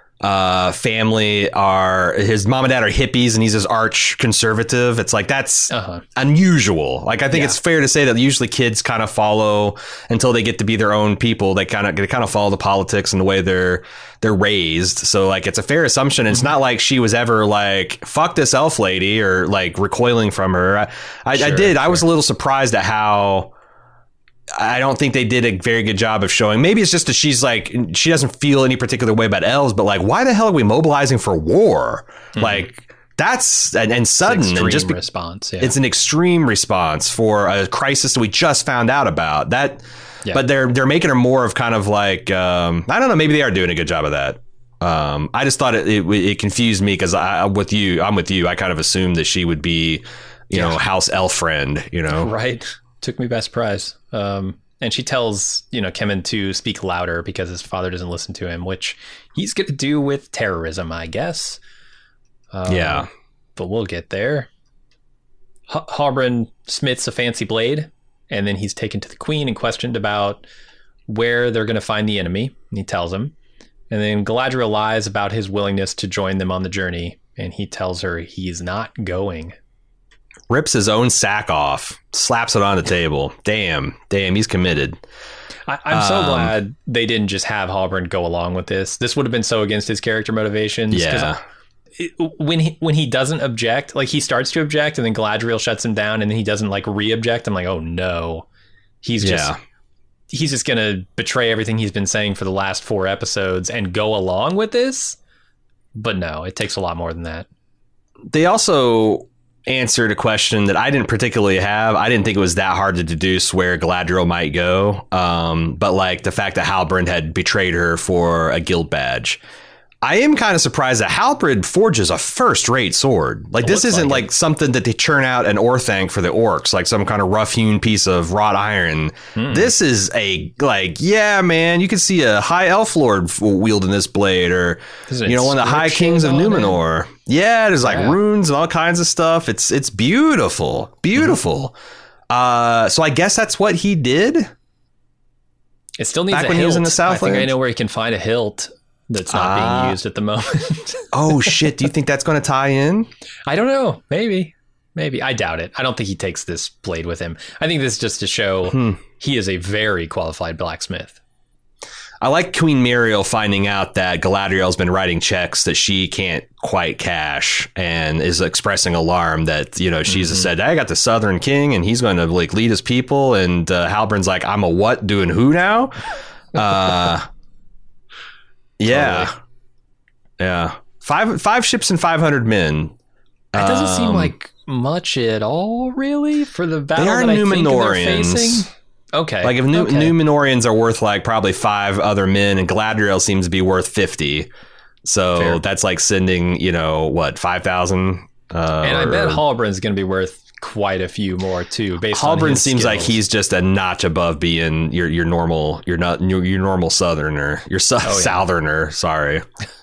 Speaker 2: uh family are his mom and dad are hippies and he's his arch conservative. It's like that's uh-huh. unusual. Like I think yeah. it's fair to say that usually kids kind of follow until they get to be their own people. They kind of they kind of follow the politics and the way they're they're raised. So like it's a fair assumption. It's mm-hmm. not like she was ever like fuck this elf lady or like recoiling from her. I I, sure, I did. Sure. I was a little surprised at how. I don't think they did a very good job of showing. Maybe it's just that she's like, she doesn't feel any particular way about elves, but like, why the hell are we mobilizing for war? Mm-hmm. Like that's and, and sudden and just be,
Speaker 1: response. Yeah.
Speaker 2: It's an extreme response for a crisis that we just found out about that. Yeah. But they're, they're making her more of kind of like, um, I don't know, maybe they are doing a good job of that. Um, I just thought it, it, it confused me because I, with you, I'm with you. I kind of assumed that she would be, you yeah. know, house elf friend, you know,
Speaker 1: right. Took me by surprise. Um, and she tells, you know, Kemen to speak louder because his father doesn't listen to him, which he's going to do with terrorism, I guess. Um,
Speaker 2: yeah.
Speaker 1: But we'll get there. H- Halbrand smiths a fancy blade, and then he's taken to the queen and questioned about where they're going to find the enemy. And he tells him. And then Galadriel lies about his willingness to join them on the journey, and he tells her he's not going.
Speaker 2: Rips his own sack off, slaps it on the table. Damn, damn, he's committed.
Speaker 1: I, I'm so um, glad they didn't just have Halbrand go along with this. This would have been so against his character motivations.
Speaker 2: Yeah.
Speaker 1: It, when he when he doesn't object, like he starts to object, and then Galadriel shuts him down, and then he doesn't like re-object. I'm like, oh no, he's just yeah. he's just gonna betray everything he's been saying for the last four episodes and go along with this. But no, it takes a lot more than that.
Speaker 2: They also answered a question that I didn't particularly have. I didn't think it was that hard to deduce where Galadriel might go. Um, but like the fact that Halbrand had betrayed her for a guild badge. I am kind of surprised that Halbrand forges a first-rate sword. Like, this isn't like, like something that they churn out an Orthanc for the orcs, like some kind of rough-hewn piece of wrought iron. Hmm. This is a, like, yeah, man, you can see a high elf lord wielding this blade, or, you know, one of the high kings of Numenor. It? Yeah, there's like yeah. runes and all kinds of stuff. It's it's beautiful. Beautiful. Mm-hmm. Uh, so I guess that's what he did?
Speaker 1: It still needs
Speaker 2: Back
Speaker 1: a
Speaker 2: when
Speaker 1: hilt.
Speaker 2: He was in the Southland?
Speaker 1: I think I know where he can find a hilt. That's not uh, being used at the moment.
Speaker 2: Oh, shit. Do you think that's going to tie in?
Speaker 1: I don't know. Maybe. Maybe. I doubt it. I don't think he takes this blade with him. I think this is just to show hmm. he is a very qualified blacksmith.
Speaker 2: I like Queen Muriel finding out that Galadriel's been writing checks that she can't quite cash and is expressing alarm that, you know, she's mm-hmm. said, I got the Southern King and he's going to like lead his people. And uh, Halbrand's like, I'm a what doing who now? Uh Yeah. Totally. Yeah. Five five ships and five hundred men.
Speaker 1: It doesn't um, seem like much at all, really, for the battle
Speaker 2: They are
Speaker 1: that I think they're
Speaker 2: Numenorians.
Speaker 1: facing. Okay.
Speaker 2: Like if Nu-
Speaker 1: okay.
Speaker 2: Numenorians are worth like probably five other men, and Galadriel seems to be worth fifty. So
Speaker 1: Fair.
Speaker 2: that's like sending, you know, what, five thousand? Uh,
Speaker 1: And I
Speaker 2: or-
Speaker 1: bet Halbrand's going to be worth quite a few more too. Based on
Speaker 2: Halbrand
Speaker 1: his
Speaker 2: seems like
Speaker 1: skills.
Speaker 2: he's just a notch above being your your normal, your not your, your normal Southerner, your su-
Speaker 1: Oh, yeah.
Speaker 2: Southerner. Sorry.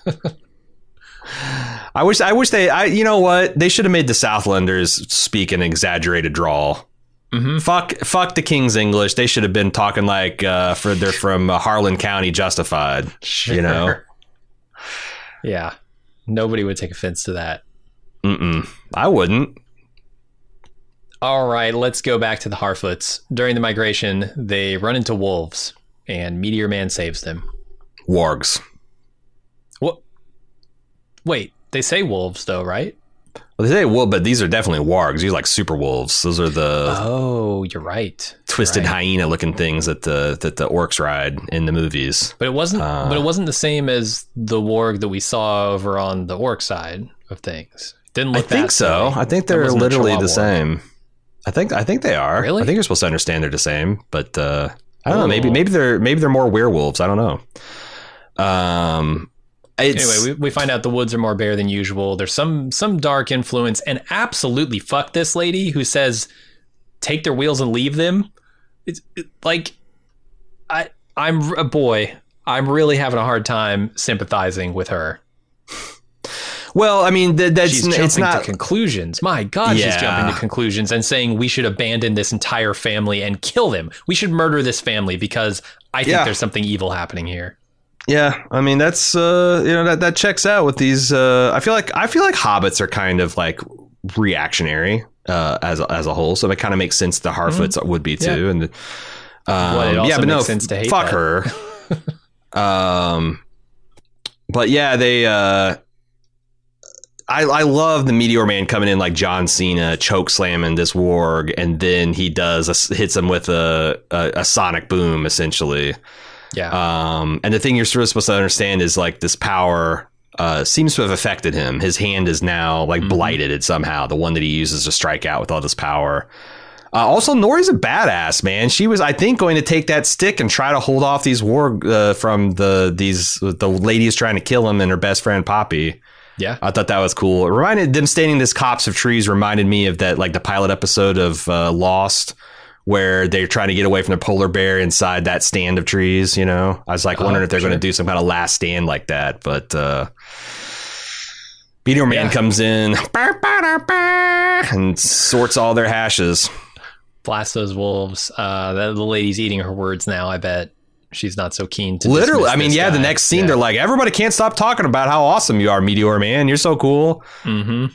Speaker 2: I wish I wish they. I you know what, they should have made the Southlanders speak an exaggerated drawl.
Speaker 1: Mhm.
Speaker 2: Fuck, fuck the King's English. They should have been talking like uh, for they're from uh, Harlan County, Justified. You know.
Speaker 1: Sure. Yeah. Nobody would take offense to that.
Speaker 2: Mm-mm. I wouldn't.
Speaker 1: All right, let's go back to the Harfoots. During the migration, they run into wolves, and Meteor Man saves them.
Speaker 2: Wargs.
Speaker 1: What? Wait, they say wolves, though, right?
Speaker 2: Well, they say well, but these are definitely wargs. These are like super wolves. Those are the
Speaker 1: Oh, you're right.
Speaker 2: twisted
Speaker 1: You're right.
Speaker 2: hyena looking things that the that the orcs ride in the movies.
Speaker 1: But it wasn't.
Speaker 2: Uh,
Speaker 1: but it wasn't the same as the warg that we saw over on the orc side of things. Didn't
Speaker 2: I
Speaker 1: look.
Speaker 2: think
Speaker 1: that
Speaker 2: so.
Speaker 1: silly.
Speaker 2: I think
Speaker 1: That
Speaker 2: they're
Speaker 1: wasn't a
Speaker 2: literally
Speaker 1: Chihuahua
Speaker 2: the
Speaker 1: warg.
Speaker 2: same. I think I think they are.
Speaker 1: Really?
Speaker 2: I think you're supposed to understand they're the same, but uh, I don't know. Maybe
Speaker 1: Oh.
Speaker 2: maybe they're maybe they're more werewolves. I don't know. Um, it's
Speaker 1: Anyway, we, we find out the woods are more bare than usual. There's some some dark influence, and absolutely fuck this lady who says, "Take their wheels and leave them." It's it, like, I I'm a boy. I'm really having a hard time sympathizing with her.
Speaker 2: well, I mean that, that's
Speaker 1: She's jumping
Speaker 2: it's not
Speaker 1: to conclusions. My God, she's
Speaker 2: Yeah.
Speaker 1: jumping to conclusions and saying we should abandon this entire family and kill them. We should murder this family because I think
Speaker 2: Yeah.
Speaker 1: there's something evil happening here.
Speaker 2: Yeah, I mean that's uh, you know that that checks out with these. Uh, I feel like I feel like hobbits are kind of like reactionary uh, as a- as a whole, so it kind of makes sense. The Harfoots would be too,
Speaker 1: Yeah.
Speaker 2: and um,
Speaker 1: Well, it also
Speaker 2: yeah, but no,
Speaker 1: makes sense to hate
Speaker 2: fuck
Speaker 1: that.
Speaker 2: her. um, but yeah, they. Uh, I I love the Meteor Man coming in like John Cena, choke slamming this warg, and then he does a, hits him with a, a a sonic boom essentially.
Speaker 1: Yeah.
Speaker 2: Um, and the thing you're sort of supposed to understand is like this power uh, seems to have affected him. His hand is now like
Speaker 1: Mhm.
Speaker 2: blighted somehow, the one that he uses to strike out with all this power. Uh, also, Nori's a badass, man. She was, I think, going to take that stick and try to hold off these war uh, from the these the ladies trying to kill him and her best friend Poppy.
Speaker 1: yeah.
Speaker 2: I thought that was cool. It reminded them standing this copse of trees reminded me of that like the pilot episode of uh, Lost, where they're trying to get away from the polar bear inside that stand of trees. You know, I was like
Speaker 1: Oh,
Speaker 2: wondering if they're
Speaker 1: sure.
Speaker 2: going to do some kind of last stand like that. But uh, Meteor Man
Speaker 1: Yeah.
Speaker 2: comes in and sorts all their hashes.
Speaker 1: Blast those wolves. Uh, the, the lady's eating her words now. I bet she's not so keen to.
Speaker 2: Literally,
Speaker 1: dismiss
Speaker 2: I mean,
Speaker 1: this
Speaker 2: yeah. The
Speaker 1: guy.
Speaker 2: next scene,
Speaker 1: Yeah.
Speaker 2: they're like, everybody can't stop talking about how awesome you are, Meteor Man. You're so cool.
Speaker 1: Mm-hmm.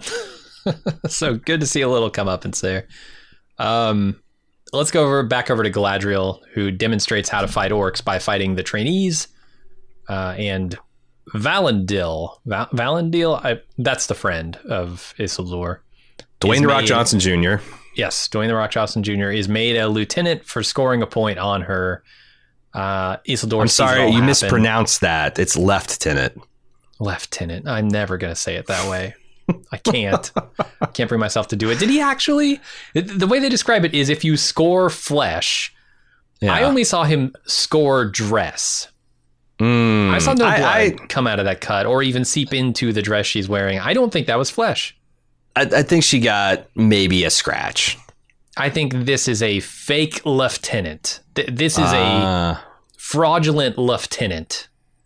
Speaker 1: So good to see a little comeuppance there. Um, let's go over back over to Galadriel, who demonstrates how to fight orcs by fighting the trainees, uh, and Valendil. Val- Valendil, I, that's the friend of Isildur.
Speaker 2: Dwayne
Speaker 1: Is
Speaker 2: the Rock
Speaker 1: made-
Speaker 2: Johnson Junior
Speaker 1: Yes, Dwayne the Rock Johnson Junior is made a lieutenant for scoring a point on her. Uh, Isildur.
Speaker 2: I'm
Speaker 1: sees it
Speaker 2: sorry,
Speaker 1: all
Speaker 2: you
Speaker 1: happen.
Speaker 2: mispronounced that. It's Lieutenant.
Speaker 1: Lieutenant. I'm never going to say it that way. I can't. I can't bring myself to do it. Did he actually? The way they describe it is if you score flesh.
Speaker 2: Yeah.
Speaker 1: I only saw him score dress.
Speaker 2: Mm,
Speaker 1: I saw no blood
Speaker 2: I,
Speaker 1: come out of that cut or even seep into the dress she's wearing. I don't think that was flesh.
Speaker 2: I, I think she got maybe a scratch.
Speaker 1: I think this is a fake lieutenant. Th- This is a
Speaker 2: Uh,
Speaker 1: fraudulent lieutenant.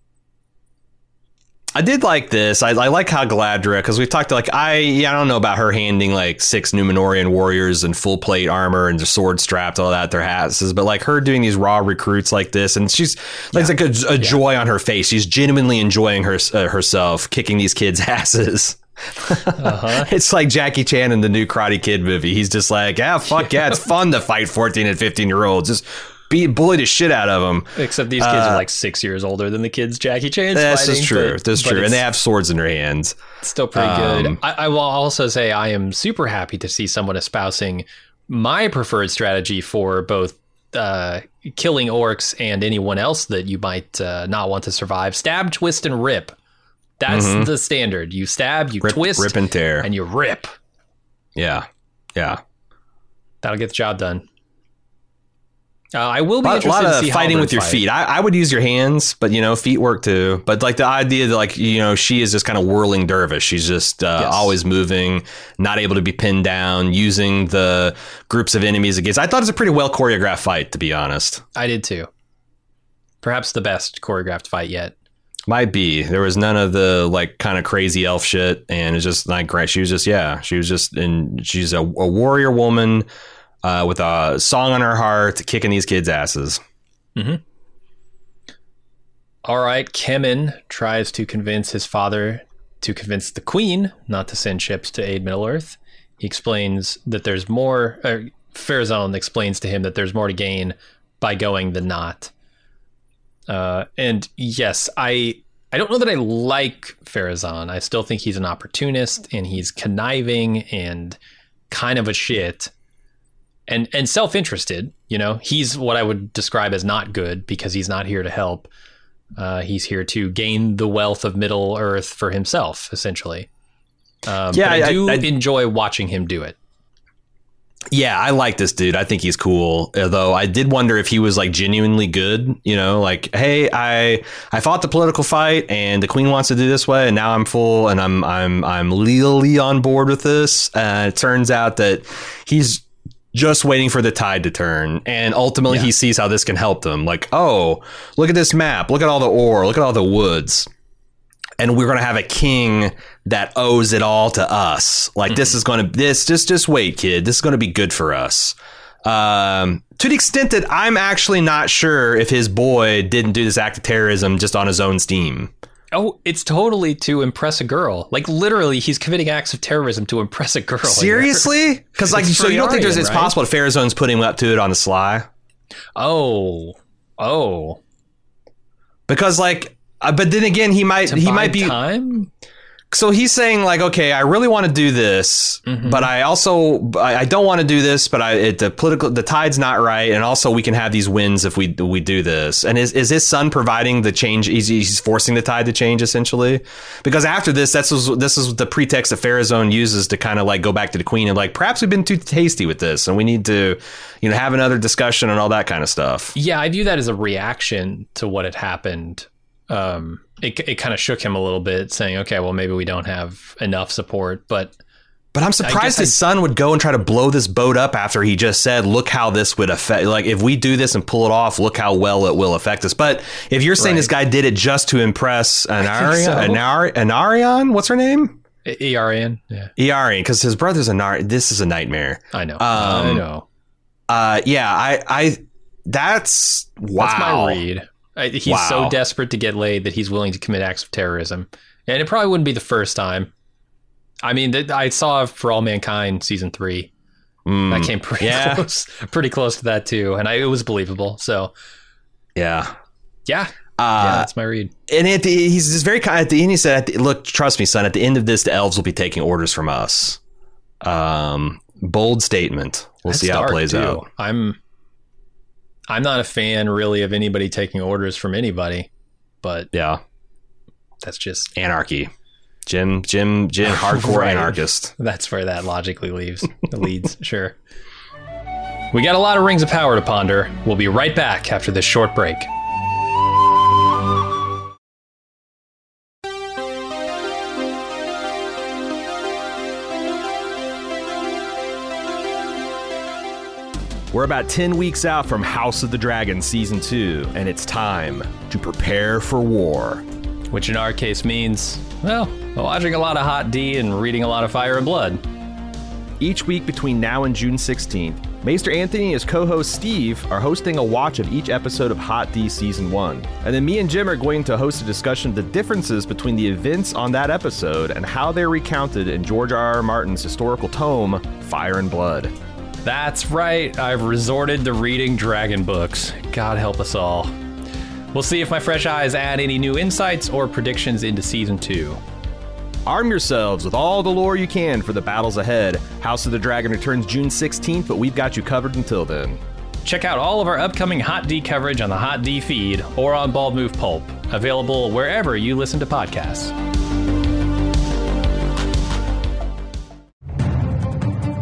Speaker 2: I did like this. I, I like how Galadriel, because we've talked to like I yeah I don't know about her handing like six Numenorian warriors in full plate armor and sword strapped all that their hats, but like her doing these raw recruits like this, and she's like,
Speaker 1: Yeah.
Speaker 2: it's like a, a joy on her face. She's genuinely enjoying her uh, herself kicking these kids' asses.
Speaker 1: Uh-huh.
Speaker 2: It's like Jackie Chan in the new Karate Kid movie. He's just like, yeah, fuck yeah, it's fun to fight fourteen and fifteen year olds. Just be bully the shit out of them.
Speaker 1: Except these kids
Speaker 2: Uh,
Speaker 1: are like six years older than the kids Jackie Chan's
Speaker 2: That's
Speaker 1: fighting.
Speaker 2: just true.
Speaker 1: but-
Speaker 2: That's
Speaker 1: but
Speaker 2: true. And
Speaker 1: it's
Speaker 2: they have swords in their hands.
Speaker 1: still pretty
Speaker 2: um,
Speaker 1: good. I, I will also say I am super happy to see someone espousing my preferred strategy for both uh, killing orcs and anyone else that you might uh, not want to survive. Stab, twist, and rip. That's
Speaker 2: Mhm.
Speaker 1: the standard. You stab, you
Speaker 2: Rip,
Speaker 1: twist,
Speaker 2: rip and tear.
Speaker 1: and you rip.
Speaker 2: Yeah. Yeah.
Speaker 1: That'll get the job done. Uh, I will be
Speaker 2: a lot,
Speaker 1: interested
Speaker 2: lot
Speaker 1: to
Speaker 2: of
Speaker 1: see
Speaker 2: fighting
Speaker 1: Halberd
Speaker 2: with your
Speaker 1: fight.
Speaker 2: feet. I, I would use your hands, but you know, feet work too. But like the idea that like, you know, she is just kind of whirling dervish. She's just uh,
Speaker 1: Yes.
Speaker 2: always moving, not able to be pinned down, using the groups of enemies against. I thought it was a pretty well choreographed fight, to be honest.
Speaker 1: I did too. Perhaps the best choreographed fight yet.
Speaker 2: Might be. There was none of the like kind of crazy elf shit, and it's just like great. She was just yeah, she was just and she's a, a warrior woman uh, with a song on her heart, kicking these kids' asses.
Speaker 1: Mm-hmm. All right, Kemen tries to convince his father to convince the Queen not to send ships to aid Middle-earth. He explains that there's more. Uh, Farazan explains to him that there's more to gain by going than not. Uh, and yes, I I don't know that I like Farazan. I still think he's an opportunist and he's conniving and kind of a shit and and self-interested. You know, he's what I would describe as not good because he's not here to help. Uh, he's here to gain the wealth of Middle Earth for himself, essentially. Um,
Speaker 2: Yeah,
Speaker 1: but I,
Speaker 2: I-
Speaker 1: do
Speaker 2: I-
Speaker 1: enjoy watching him do it.
Speaker 2: Yeah, I like this dude. I think he's cool. Although I did wonder if he was like genuinely good, you know, like, hey, I I fought the political fight and the Queen wants to do this way, and now I'm full and I'm I'm I'm legally on board with this. Uh, it turns out that he's just waiting for the tide to turn, and ultimately
Speaker 1: Yeah.
Speaker 2: he sees how this can help them. Like, oh, look at this map, look at all the ore, look at all the woods. And we're going to have a king that owes it all to us. Like mm-hmm. this is going to this just just wait, kid. This is going to be good for us. Um, to the extent that I'm actually not sure if his boy didn't do this act of terrorism just on his own steam.
Speaker 1: Oh, it's totally to impress a girl. Like literally, he's committing acts of terrorism to impress a girl.
Speaker 2: Seriously? Because like,
Speaker 1: It's
Speaker 2: so you don't think there's
Speaker 1: Freorian,
Speaker 2: it's
Speaker 1: right?
Speaker 2: possible that Farazan's putting him up to it on the sly?
Speaker 1: Oh, oh.
Speaker 2: Because like, uh, but then again, he might
Speaker 1: To
Speaker 2: he
Speaker 1: buy
Speaker 2: might be.
Speaker 1: time.
Speaker 2: So he's saying like, okay, I really want to do this,
Speaker 1: Mhm.
Speaker 2: but I also I, I don't want to do this, but I it, the political the tide's not right, and also we can have these wins if we we do this. And is is his son providing the change? He's, he's forcing the tide to change essentially, because after this, that's was, this is the pretext that Farazan uses to kind of like go back to the Queen and like perhaps we've been too hasty with this, and we need to you know have another discussion and all that kind of stuff.
Speaker 1: Yeah, I view that as a reaction to what had happened. Um, it it kind of shook him a little bit, saying, "Okay, well, maybe we don't have enough support." But
Speaker 2: But I'm surprised
Speaker 1: I-
Speaker 2: his son would go and try to blow this boat up after he just said, look how this would affect, like, if we do this and pull it off, look how well it will affect us. But if you're saying
Speaker 1: Right.
Speaker 2: this guy did it just to impress Anarion,
Speaker 1: so.
Speaker 2: Anar- Anarion, what's her name?
Speaker 1: E R A N, yeah,
Speaker 2: Earion, because his brother's Anar. This is a nightmare.
Speaker 1: I know, I
Speaker 2: Um,
Speaker 1: know.
Speaker 2: Uh, yeah, I, I, that's, wow.
Speaker 1: That's my read. I, he's
Speaker 2: Wow.
Speaker 1: so desperate to get laid that he's willing to commit acts of terrorism, and it probably wouldn't be the first time. I mean, th- I saw For All Mankind season three.
Speaker 2: Mm,
Speaker 1: That came pretty
Speaker 2: yeah.
Speaker 1: close, pretty close to that too, and I, it was believable. So,
Speaker 2: Yeah.
Speaker 1: yeah,
Speaker 2: Uh,
Speaker 1: yeah, that's my read.
Speaker 2: And at the, he's just very kind. At the end, he said, at the, "Look, trust me, son. At the end of this, the elves will be taking orders from us." Um, bold statement. We'll
Speaker 1: That's
Speaker 2: see how it
Speaker 1: dark,
Speaker 2: plays
Speaker 1: too.
Speaker 2: out.
Speaker 1: I'm, I'm not a fan really of anybody taking orders from anybody, but
Speaker 2: Yeah,
Speaker 1: that's just
Speaker 2: anarchy. Jim, Jim, Jim, hardcore
Speaker 1: Right.
Speaker 2: anarchist.
Speaker 1: that's where that logically leaves leads. Sure. We got a lot of rings of power to ponder. We'll be right back after this short break.
Speaker 4: We're about ten weeks out from House of the Dragon Season two, and it's time to prepare for war.
Speaker 1: Which in our case means, well, watching a lot of Hot D and reading a lot of Fire and Blood.
Speaker 4: Each week between now and June sixteenth, Maester Anthony and his co-host Steve are hosting a watch of each episode of Hot D Season one. And then me and Jim are going to host a discussion of the differences between the events on that episode and how they're recounted in George R. R. Martin's historical tome, Fire and Blood.
Speaker 1: That's right, I've resorted to reading dragon books. God help us all. We'll see if my fresh eyes add any new insights or predictions into season two.
Speaker 4: Arm yourselves with all the lore you can for the battles ahead. House of the Dragon returns June sixteenth, but we've got you covered until then.
Speaker 1: Check out all of our upcoming Hot D coverage on the Hot D feed or on Bald Move Pulp, available wherever you listen to podcasts.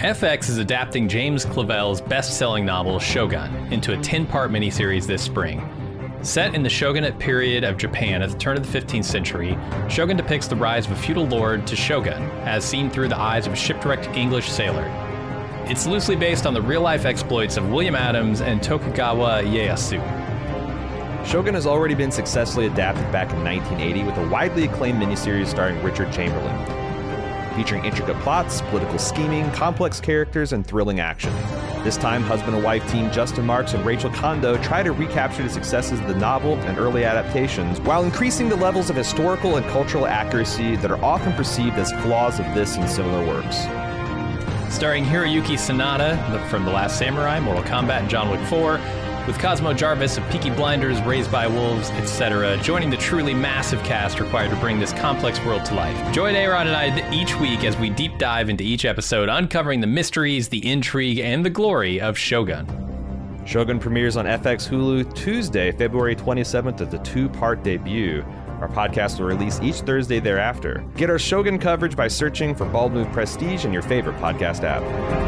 Speaker 1: F X is adapting James Clavell's best-selling novel Shogun into a ten-part miniseries this spring. Set in the shogunate period of Japan at the turn of the fifteenth century, Shogun depicts the rise of a feudal lord to shogun, as seen through the eyes of a shipwrecked English sailor. It's loosely based on the real-life exploits of William Adams and Tokugawa Ieyasu.
Speaker 4: Shogun has already been successfully adapted back in nineteen eighty with a widely acclaimed miniseries starring Richard Chamberlain, featuring intricate plots, political scheming, complex characters, and thrilling action. This time, husband and wife team Justin Marks and Rachel Kondo try to recapture the successes of the novel and early adaptations while increasing the levels of historical and cultural accuracy that are often perceived as flaws of this and similar works.
Speaker 1: Starring Hiroyuki Sanada from The Last Samurai, Mortal Kombat, and John Wick four, with Cosmo Jarvis of Peaky Blinders, Raised by Wolves, et cetera, joining the truly massive cast required to bring this complex world to life. Join A-Rod and I each week as we deep dive into each episode, uncovering the mysteries, the intrigue, and the glory of Shogun.
Speaker 4: Shogun premieres on F X Hulu Tuesday, February twenty-seventh as the two-part debut. Our podcast will release each Thursday thereafter. Get our Shogun coverage by searching for Bald Move Prestige in your favorite podcast app.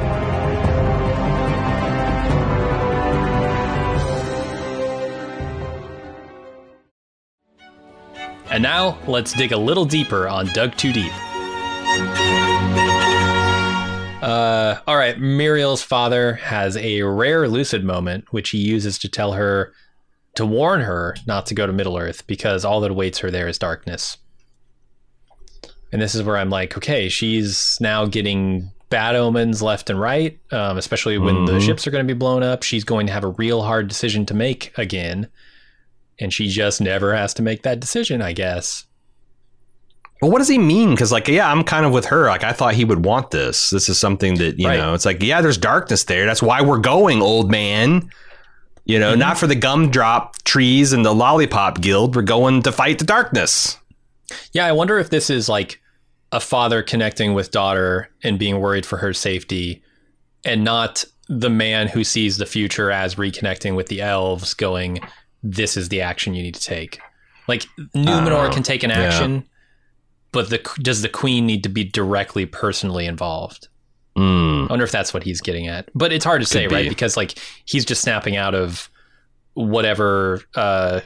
Speaker 1: And now, let's dig a little deeper on Dug Too Deep. Uh, all right, Muriel's father has a rare lucid moment, which he uses to tell her, to warn her not to go to Middle-earth, because all that awaits her there is darkness. And this is where I'm like, okay, she's now getting bad omens left and right, um, especially when mm-hmm. the ships are going to be blown up. She's going to have a real hard decision to make again. And she just never has to make that decision, I guess.
Speaker 2: Well, what does he mean? Because, like, yeah, I'm kind of with her. Like, I thought he would want this. This is something that, you right. know, it's like, yeah, there's darkness there. That's why we're going, old man. You know, mm-hmm. not for the gumdrop trees and the lollipop guild. We're going to fight the darkness.
Speaker 1: Yeah, I wonder if this is like a father connecting with daughter and being worried for her safety, and not the man who sees the future as reconnecting with the elves going, this is the action you need to take. Like, Numenor can take an action, yeah. but the does the queen need to be directly personally involved? Mm. I wonder if that's what he's getting at. But it's hard to Could say, be. right? Because, like, he's just snapping out of whatever uh,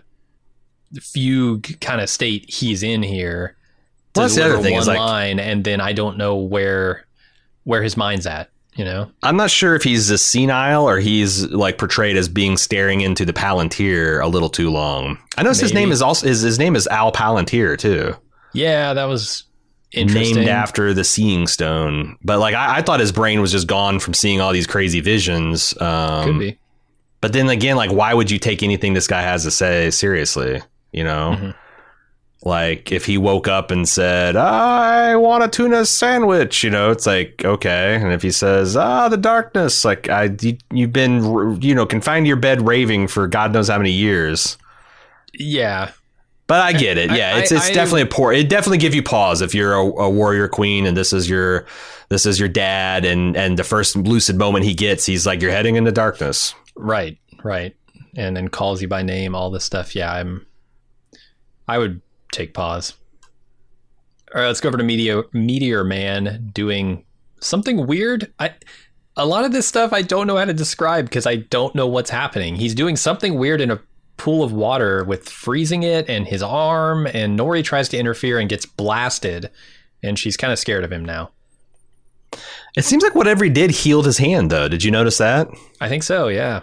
Speaker 1: fugue kind of state he's in here to
Speaker 2: well, deliver one
Speaker 1: is, like,
Speaker 2: line,
Speaker 1: and then I don't know where where his mind's at. You know,
Speaker 2: I'm not sure if he's a senile or he's like portrayed as being staring into the Palantir a little too long. I noticed Maybe. his name is also his, his name is Al Palantir too.
Speaker 1: Yeah, that was interesting.
Speaker 2: Named after the Seeing Stone. But like I, I thought his brain was just gone from seeing all these crazy visions. Um,
Speaker 1: Could be.
Speaker 2: But then again, like, why would you take anything this guy has to say seriously? You know. Mm-hmm. Like, if he woke up and said, I want a tuna sandwich, you know, it's like, okay. And if he says, ah, the darkness, like, I, you, you've been, you know, confined to your bed raving for God knows how many years.
Speaker 1: Yeah.
Speaker 2: But I get it. Yeah, I, it's it's I, definitely I, a poor. It definitely give you pause if you're a, a warrior queen and this is your this is your dad. And, and the first lucid moment he gets, he's like, you're heading into darkness.
Speaker 1: Right. Right. And then calls you by name, all this stuff. Yeah, I'm I would take pause. All right, let's go over to Meteor, Meteor Man doing something weird. I a lot of this stuff I don't know how to describe because I don't know what's happening. He's doing something weird in a pool of water with freezing it and his arm, and Nori tries to interfere and gets blasted, and she's kind of scared of him now.
Speaker 2: It seems like whatever he did healed his hand, though. Did you notice that?
Speaker 1: I think so, yeah.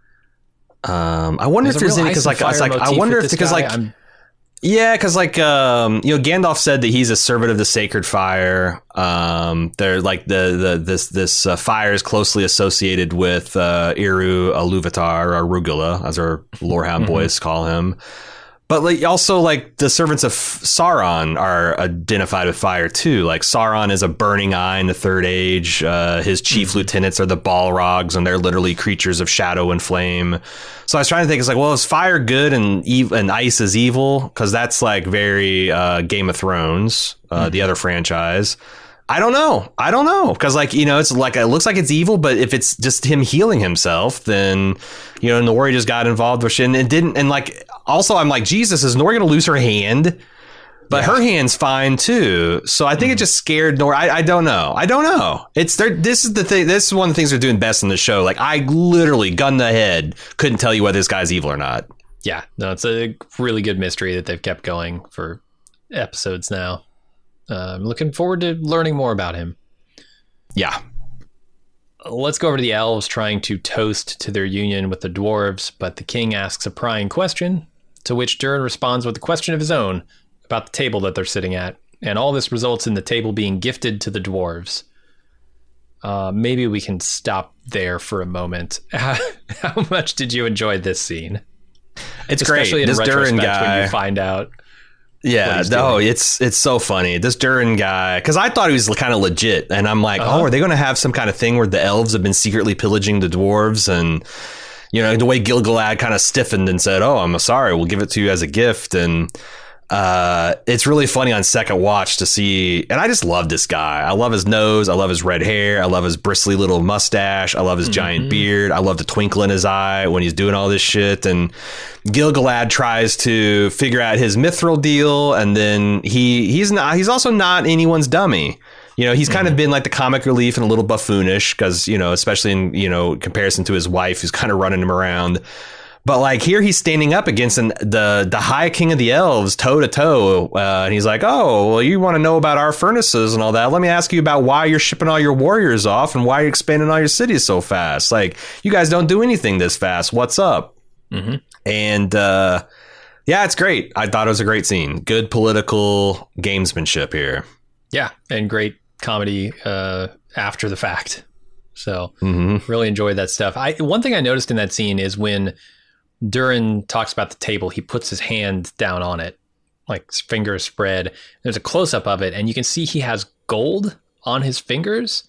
Speaker 2: Um, I wonder there's if there's any because like I was like I wonder if because guy. like. I'm, Yeah, because like um, you know, Gandalf said that he's a servant of the sacred fire. Um, they're like the the this this uh, fire is closely associated with uh, Eru Iluvatar, or Arugula, as our Lorehound mm-hmm. boys call him. But like also like the servants of Sauron are identified with fire too. Like Sauron is a burning eye in the Third Age. Uh, his chief mm-hmm. lieutenants are the Balrogs, and they're literally creatures of shadow and flame. So I was trying to think, it's like, well, is fire good and ev- and ice is evil? Because that's like very uh, Game of Thrones, uh, mm-hmm. the other franchise. I don't know. I don't know. Because, like, you know, it's like, it looks like it's evil, but if it's just him healing himself, then, you know, Nori just got involved with shit and it didn't. And like, also, I'm like, Jesus, is Nori going to lose her hand? But yeah. her hand's fine too. So I think mm. it just scared Nor. I, I don't know. I don't know. It's there. This is the thing. This is one of the things they're doing best in the show. Like I literally, gun to the head, couldn't tell you whether this guy's evil or not.
Speaker 1: Yeah, no, it's a really good mystery that they've kept going for episodes now. Uh, I'm looking forward to learning more about him.
Speaker 2: Yeah.
Speaker 1: Let's go over to the elves trying to toast to their union with the dwarves, but the king asks a prying question, to which Durin responds with a question of his own about the table that they're sitting at, and all this results in the table being gifted to the dwarves. Uh, maybe we can stop there for a moment. How, how much did you enjoy this scene?
Speaker 2: It's
Speaker 1: Especially
Speaker 2: great.
Speaker 1: in
Speaker 2: This Durin guy,
Speaker 1: when you find out.
Speaker 2: Yeah, no, it's it's so funny. This Durin guy, because I thought he was kind of legit, and I'm like, uh-huh. oh, are they going to have some kind of thing where the elves have been secretly pillaging the dwarves? And, you know, the way Gil-galad kind of stiffened and said, oh, I'm sorry, we'll give it to you as a gift. And uh, it's really funny on second watch to see. And I just love this guy. I love his nose. I love his red hair. I love his bristly little mustache. I love his mm-hmm. giant beard. I love the twinkle in his eye when he's doing all this shit. And Gil-galad tries to figure out his mithril deal, and then he he's not he's also not anyone's dummy. You know, he's kind mm-hmm. of been like the comic relief and a little buffoonish because, you know, especially in, you know, comparison to his wife who's kind of running him around. But like here he's standing up against an, the the High King of the Elves toe to toe. Uh, and he's like, oh, well, you want to know about our furnaces and all that. Let me ask you about why you're shipping all your warriors off and why you're expanding all your cities so fast. Like, you guys don't do anything this fast. What's up? Mm-hmm. And uh, yeah, it's great. I thought it was a great scene. Good political gamesmanship here.
Speaker 1: Yeah, and great comedy uh, after the fact. So
Speaker 2: mm-hmm.
Speaker 1: really enjoyed that stuff. I one thing I noticed in that scene is when Durin talks about the table, he puts his hand down on it, like his fingers spread. There's a close-up of it, and you can see he has gold on his fingers.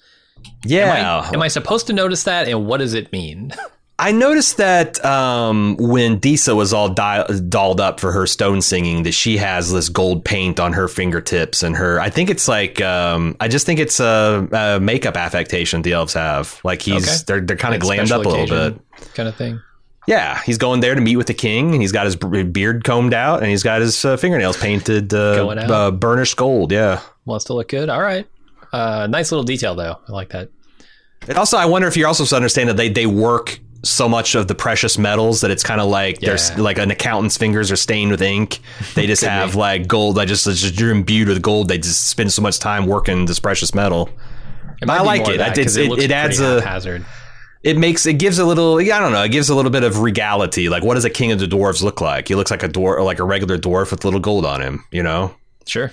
Speaker 2: Yeah.
Speaker 1: Am I, am I supposed to notice that, and what does it mean?
Speaker 2: I noticed that um, when Disa was all di- dolled up for her stone singing, that she has this gold paint on her fingertips and her. I think it's like um, I just think it's a, a makeup affectation the elves have. Like he's okay. they're they're kind of like glammed up a little bit,
Speaker 1: kind of thing.
Speaker 2: Yeah, he's going there to meet with the king, and he's got his beard combed out, and he's got his uh, fingernails painted uh, uh, burnished gold. Yeah,
Speaker 1: wants to look good. All right, uh, nice little detail though. I like that.
Speaker 2: And also, I wonder if you're also to understand that they they work so much of the precious metals that it's kind of like yeah. there's like an accountant's fingers are stained with ink. They just have be. like gold. I just, just you're imbued with gold. They just spend so much time working this precious metal. But I like it. That, it, it, it, it adds a hazard. It makes it gives a little. Yeah, I don't know. It gives a little bit of regality. Like, what does a king of the dwarves look like? He looks like a dwarf, like a regular dwarf with little gold on him. You know.
Speaker 1: Sure.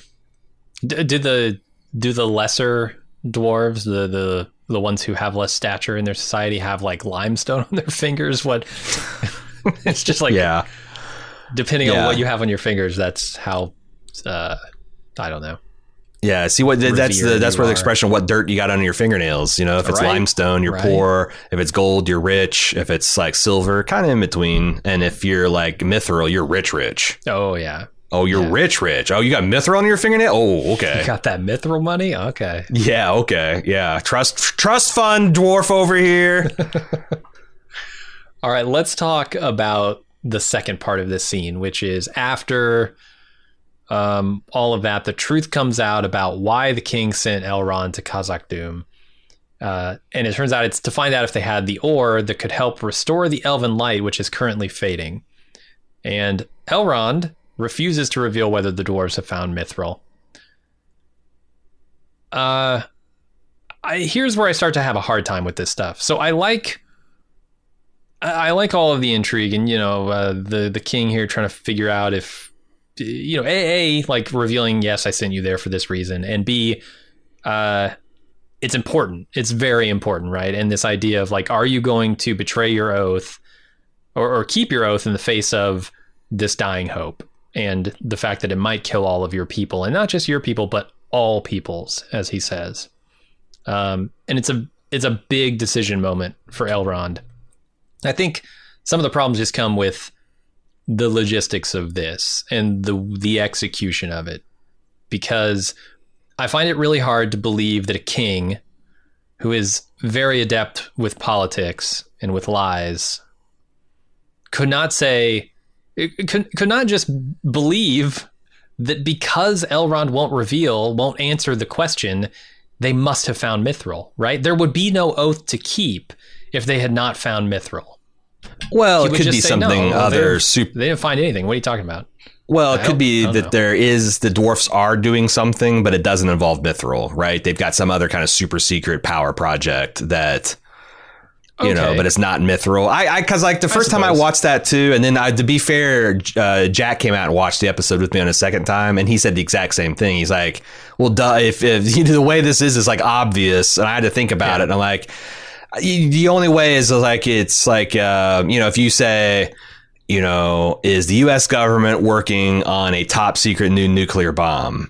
Speaker 1: D- do the do the lesser dwarves the the the ones who have less stature in their society have like limestone on their fingers? What it's just like,
Speaker 2: yeah,
Speaker 1: depending
Speaker 2: yeah.
Speaker 1: on what you have on your fingers, that's how, uh, I don't know.
Speaker 2: Yeah. See what that's the, that's where the expression, what dirt you got on your fingernails, you know, if it's right. limestone, you're right. poor. If it's gold, you're rich. If it's like silver, kind of in between. And if you're like mithril, you're rich, rich.
Speaker 1: Oh yeah.
Speaker 2: Oh, you're yeah. rich, rich. Oh, you got mithril on your fingernail? Oh, okay.
Speaker 1: You got that mithril money? Okay.
Speaker 2: Yeah, okay. Yeah. Trust trust fund dwarf over here.
Speaker 1: All right, let's talk about the second part of this scene, which is after um, all of that, the truth comes out about why the king sent Elrond to Khazad-dûm. Uh, and it turns out it's to find out if they had the ore that could help restore the elven light, which is currently fading. And Elrond refuses to reveal whether the dwarves have found mithril. Uh, I, here's where I start to have a hard time with this stuff. So I like, I like all of the intrigue, and you know, uh, the the king here trying to figure out if, you know, a, a like revealing, yes, I sent you there for this reason, and B, uh, it's important. It's very important, right? And this idea of like, are you going to betray your oath, or, or keep your oath in the face of this dying hope? And the fact that it might kill all of your people, and not just your people, but all peoples, as he says. Um, and it's a it's a big decision moment for Elrond. I think some of the problems just come with the logistics of this and the the execution of it, because I find it really hard to believe that a king who is very adept with politics and with lies could not say. It could, could not just believe that because Elrond won't reveal, won't answer the question, they must have found Mithril, right? There would be no oath to keep if they had not found Mithril.
Speaker 2: Well,
Speaker 1: He
Speaker 2: it
Speaker 1: would
Speaker 2: could
Speaker 1: just
Speaker 2: be
Speaker 1: say,
Speaker 2: something
Speaker 1: no,
Speaker 2: other
Speaker 1: they,
Speaker 2: super.
Speaker 1: They didn't find anything. What are you talking about?
Speaker 2: Well, it
Speaker 1: I
Speaker 2: could
Speaker 1: hope-
Speaker 2: be
Speaker 1: I don't
Speaker 2: that
Speaker 1: know.
Speaker 2: there is the dwarfs are doing something, but it doesn't involve Mithril, right? They've got some other kind of super secret power project that, you know,
Speaker 1: Okay.
Speaker 2: but it's not Mithril. I, I, cause like the first time I
Speaker 1: suppose.
Speaker 2: watched that too, and then I, to be fair, uh, Jack came out and watched the episode with me on a second time, and he said the exact same thing. He's like, "Well, duh, if, if you know, the way this is is like obvious," and I had to think about
Speaker 1: Yeah.
Speaker 2: it, and I'm like, the only way is like it's like uh, you know, if you say, you know, is the U S government working on a top secret new nuclear bomb?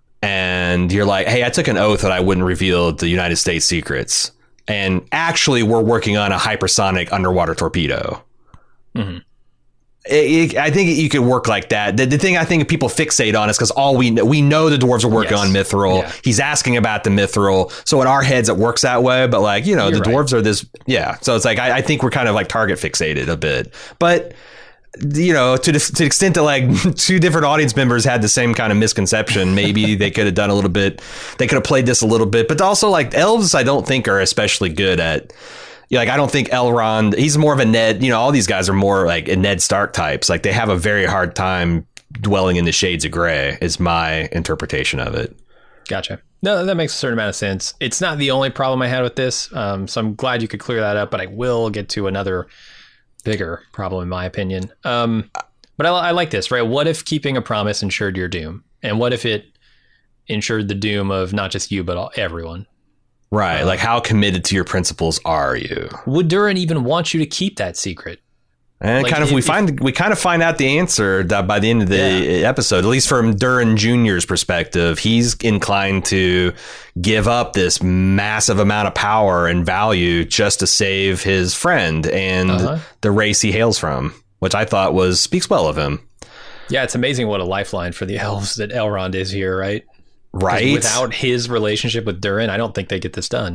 Speaker 2: And you're like, hey, I took an oath that I wouldn't reveal the United States secrets. And actually, we're working on a hypersonic underwater torpedo.
Speaker 1: Mhm.
Speaker 2: It, it, I think you could work like that. The, the thing I think people fixate on is because all we know, we know the dwarves are working
Speaker 1: Yes.
Speaker 2: on Mithril.
Speaker 1: Yeah.
Speaker 2: He's asking about the Mithril. So in our heads, it works that way. But like, you know,
Speaker 1: You're
Speaker 2: the
Speaker 1: right.
Speaker 2: dwarves are this. Yeah. So it's like, I, I think we're kind of like target fixated a bit. But, you know, to the, to the extent that like two different audience members had the same kind of misconception, maybe they could have done a little bit. They could have played this a little bit. But also like elves, I don't think are especially good at. Yeah, like I don't think Elrond, he's more of a Ned, you know, all these guys are more like a Ned Stark types. Like they have a very hard time dwelling in the shades of gray is my interpretation of it.
Speaker 1: Gotcha. No, that makes a certain amount of sense. It's not the only problem I had with this. Um, so I'm glad you could clear that up, but I will get to another bigger problem in my opinion. Um, but I, I like this, right? What if keeping a promise ensured your doom? And what if it ensured the doom of not just you, but all, everyone?
Speaker 2: Right.
Speaker 1: Uh,
Speaker 2: like how committed to your principles are you?
Speaker 1: Would Durin even want you to keep that secret?
Speaker 2: And
Speaker 1: Like,
Speaker 2: kind of
Speaker 1: if-
Speaker 2: we
Speaker 1: if-
Speaker 2: find we kind of find out the answer that by the end of the episode, at least from Durin Junior's perspective, he's inclined to give up this massive amount of power and value just to save his friend and
Speaker 1: Uh-huh.
Speaker 2: the race he hails from, which I thought was speaks well of him.
Speaker 1: Yeah, it's amazing what a lifeline for the elves that Elrond is here, right? 'Cause
Speaker 2: Right.
Speaker 1: Without his relationship with Durin, I don't think they get this done.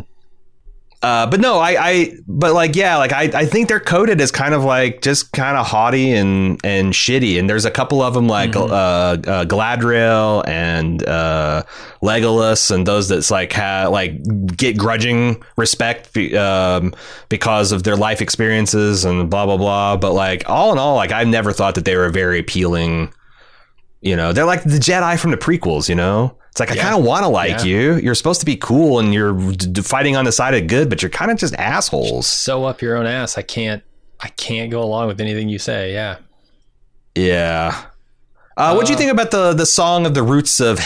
Speaker 2: Uh, but no, I, I, but like, yeah, like I, I think they're coded as kind of like just kind of haughty and, and shitty. And there's a couple of them like,
Speaker 1: Mhm.
Speaker 2: uh, uh, Galadriel and, uh, Legolas and those that's like, ha- like get grudging respect, be- um, because of their life experiences and blah, blah, blah. But like all in all, like I've never thought that they were very appealing. You know, they're like the Jedi from the prequels, you know? It's like, I
Speaker 1: Yeah.
Speaker 2: kind of want to like
Speaker 1: Yeah.
Speaker 2: you. You're supposed to be cool and you're d- d- fighting on the side of good, but you're kind of just assholes.
Speaker 1: So up your own ass. I can't. I can't go along with anything you say. Yeah.
Speaker 2: Yeah. Uh, what do you
Speaker 1: Uh,
Speaker 2: think about the, the song of the roots of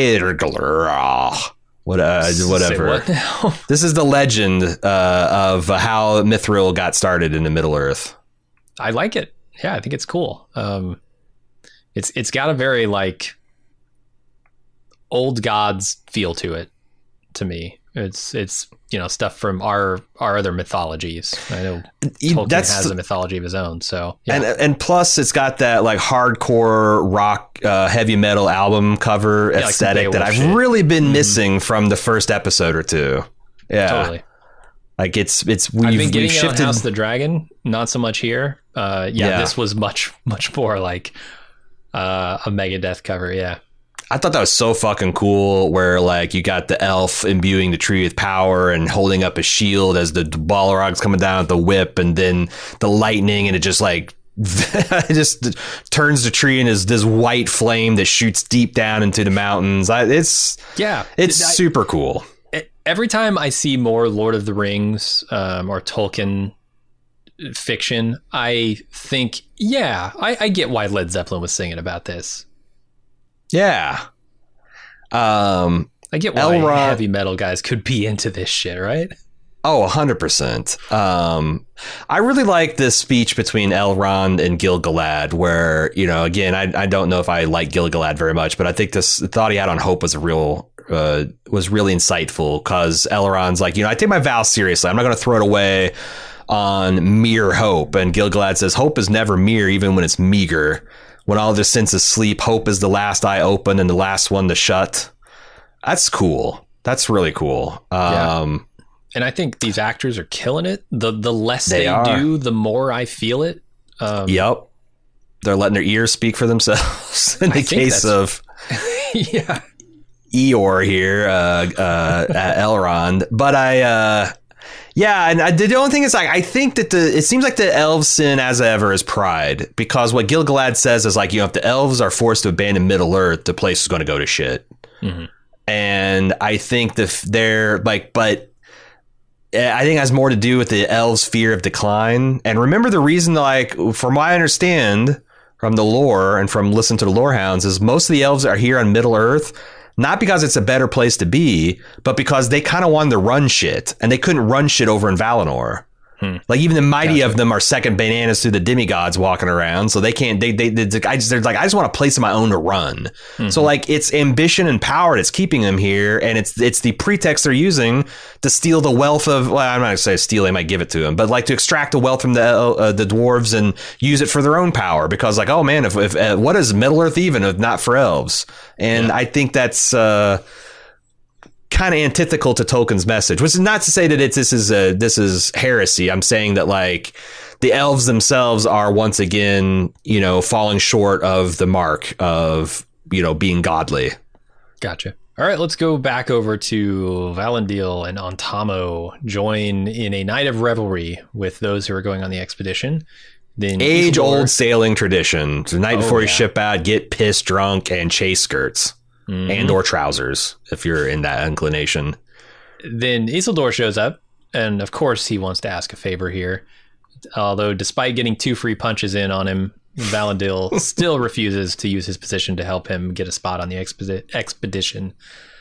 Speaker 2: Hithairgler? What, uh, whatever.
Speaker 1: Say what now?
Speaker 2: This is the legend uh, of how Mithril got started in the Middle Earth.
Speaker 1: I like it. Yeah, I think it's cool. Um, it's it's got a very like old gods feel to it. To me, it's it's you know stuff from our our other mythologies. I know Tolkien
Speaker 2: That's
Speaker 1: has a mythology of his own. So yeah.
Speaker 2: And and plus, it's got that like hardcore rock, uh, heavy metal album cover
Speaker 1: like the
Speaker 2: aesthetic that
Speaker 1: Beowulf
Speaker 2: I've
Speaker 1: shit.
Speaker 2: really been
Speaker 1: Mhm.
Speaker 2: missing from the first episode or two. Yeah,
Speaker 1: totally.
Speaker 2: like it's it's we've,
Speaker 1: I've been
Speaker 2: we've
Speaker 1: getting it on
Speaker 2: shifted.
Speaker 1: House of the Dragon, not so much here. Uh, yeah,
Speaker 2: Yeah.
Speaker 1: this was much much more like uh, a Megadeth cover. Yeah.
Speaker 2: I thought that was so fucking cool. Where like you got the elf imbuing the tree with power and holding up a shield as the Balrog's coming down with the whip, and then the lightning, and it just like. it just turns the tree into this, this white flame that shoots deep down into the mountains. I, it's
Speaker 1: Yeah.
Speaker 2: it's
Speaker 1: I-
Speaker 2: super cool.
Speaker 1: every time I see more Lord of the Rings um, or Tolkien fiction, I think, yeah, I, I get why Led Zeppelin was singing about this.
Speaker 2: Yeah. Um.
Speaker 1: I get why
Speaker 2: Elrond-
Speaker 1: heavy metal guys could be into this shit, right?
Speaker 2: Oh, one hundred percent. Um, I really like this speech between Elrond and Gil-galad where, you know, again, I, I don't know if I like Gil-galad very much, but I think this the thought he had on Hope was a real, uh, was really insightful because Elrond's like, you know, I take my vows seriously. I'm not going to throw it away on mere hope. And Gil-galad says, hope is never mere, even when it's meager. When all their senses sleep, hope is the last eye open and the last one to shut. That's cool. That's really cool. Um,
Speaker 1: And I think these actors are killing it. The the less
Speaker 2: They
Speaker 1: they,
Speaker 2: are.
Speaker 1: do, the more I feel it. Um,
Speaker 2: Yep. They're letting their ears speak for themselves in
Speaker 1: I
Speaker 2: the
Speaker 1: think
Speaker 2: case
Speaker 1: that's-
Speaker 2: of
Speaker 1: yeah.
Speaker 2: Eeyore here, uh, uh, Elrond. But I, uh, yeah, and I, the only thing is, like, I think that the it seems like the elves' sin as ever is pride, because what Gil-galad says is like, you know, if the elves are forced to abandon Middle Earth, the place is going to go to shit. Mm-hmm. And I think that they're like, but I think it has more to do with the elves' fear of decline. And remember, the reason, like, from what I understand from the lore and from listening to the lore hounds, is most of the elves are here on Middle Earth. Not because it's a better place to be, but because they kind of wanted to run shit, and they couldn't run shit over in Valinor. Hmm. Like, even the mighty gotcha. of them are second bananas to the demigods walking around, so they can't. They they, they I just, they're like, I just want a place of my own to run. Mm-hmm. So like, it's ambition and power that's keeping them here, and it's it's the pretext they're using to steal the wealth of. Well, I'm not gonna say steal; they might give it to them, but like to extract the wealth from the uh, the dwarves and use it for their own power. Because like, oh man, if, if uh, what is Middle Earth even if not for elves? And yeah. I think that's. Uh, kind of antithetical to Tolkien's message, which is not to say that it's this is a this is heresy. I'm saying that like the elves themselves are once again, you know, falling short of the mark of, you know, being godly.
Speaker 1: Gotcha. All right, let's go back over to Valandil and Ontamo join in a night of revelry with those who are going on the expedition. Then
Speaker 2: age Isildur, old sailing tradition. The night
Speaker 1: oh,
Speaker 2: before
Speaker 1: yeah.
Speaker 2: you ship out, get pissed drunk and chase skirts. Mm-hmm. And or trousers, if you're in that inclination.
Speaker 1: Then Isildur shows up, and of course he wants to ask a favor here. Although, despite getting two free punches in on him, Valandil still refuses to use his position to help him get a spot on the expi- expedition.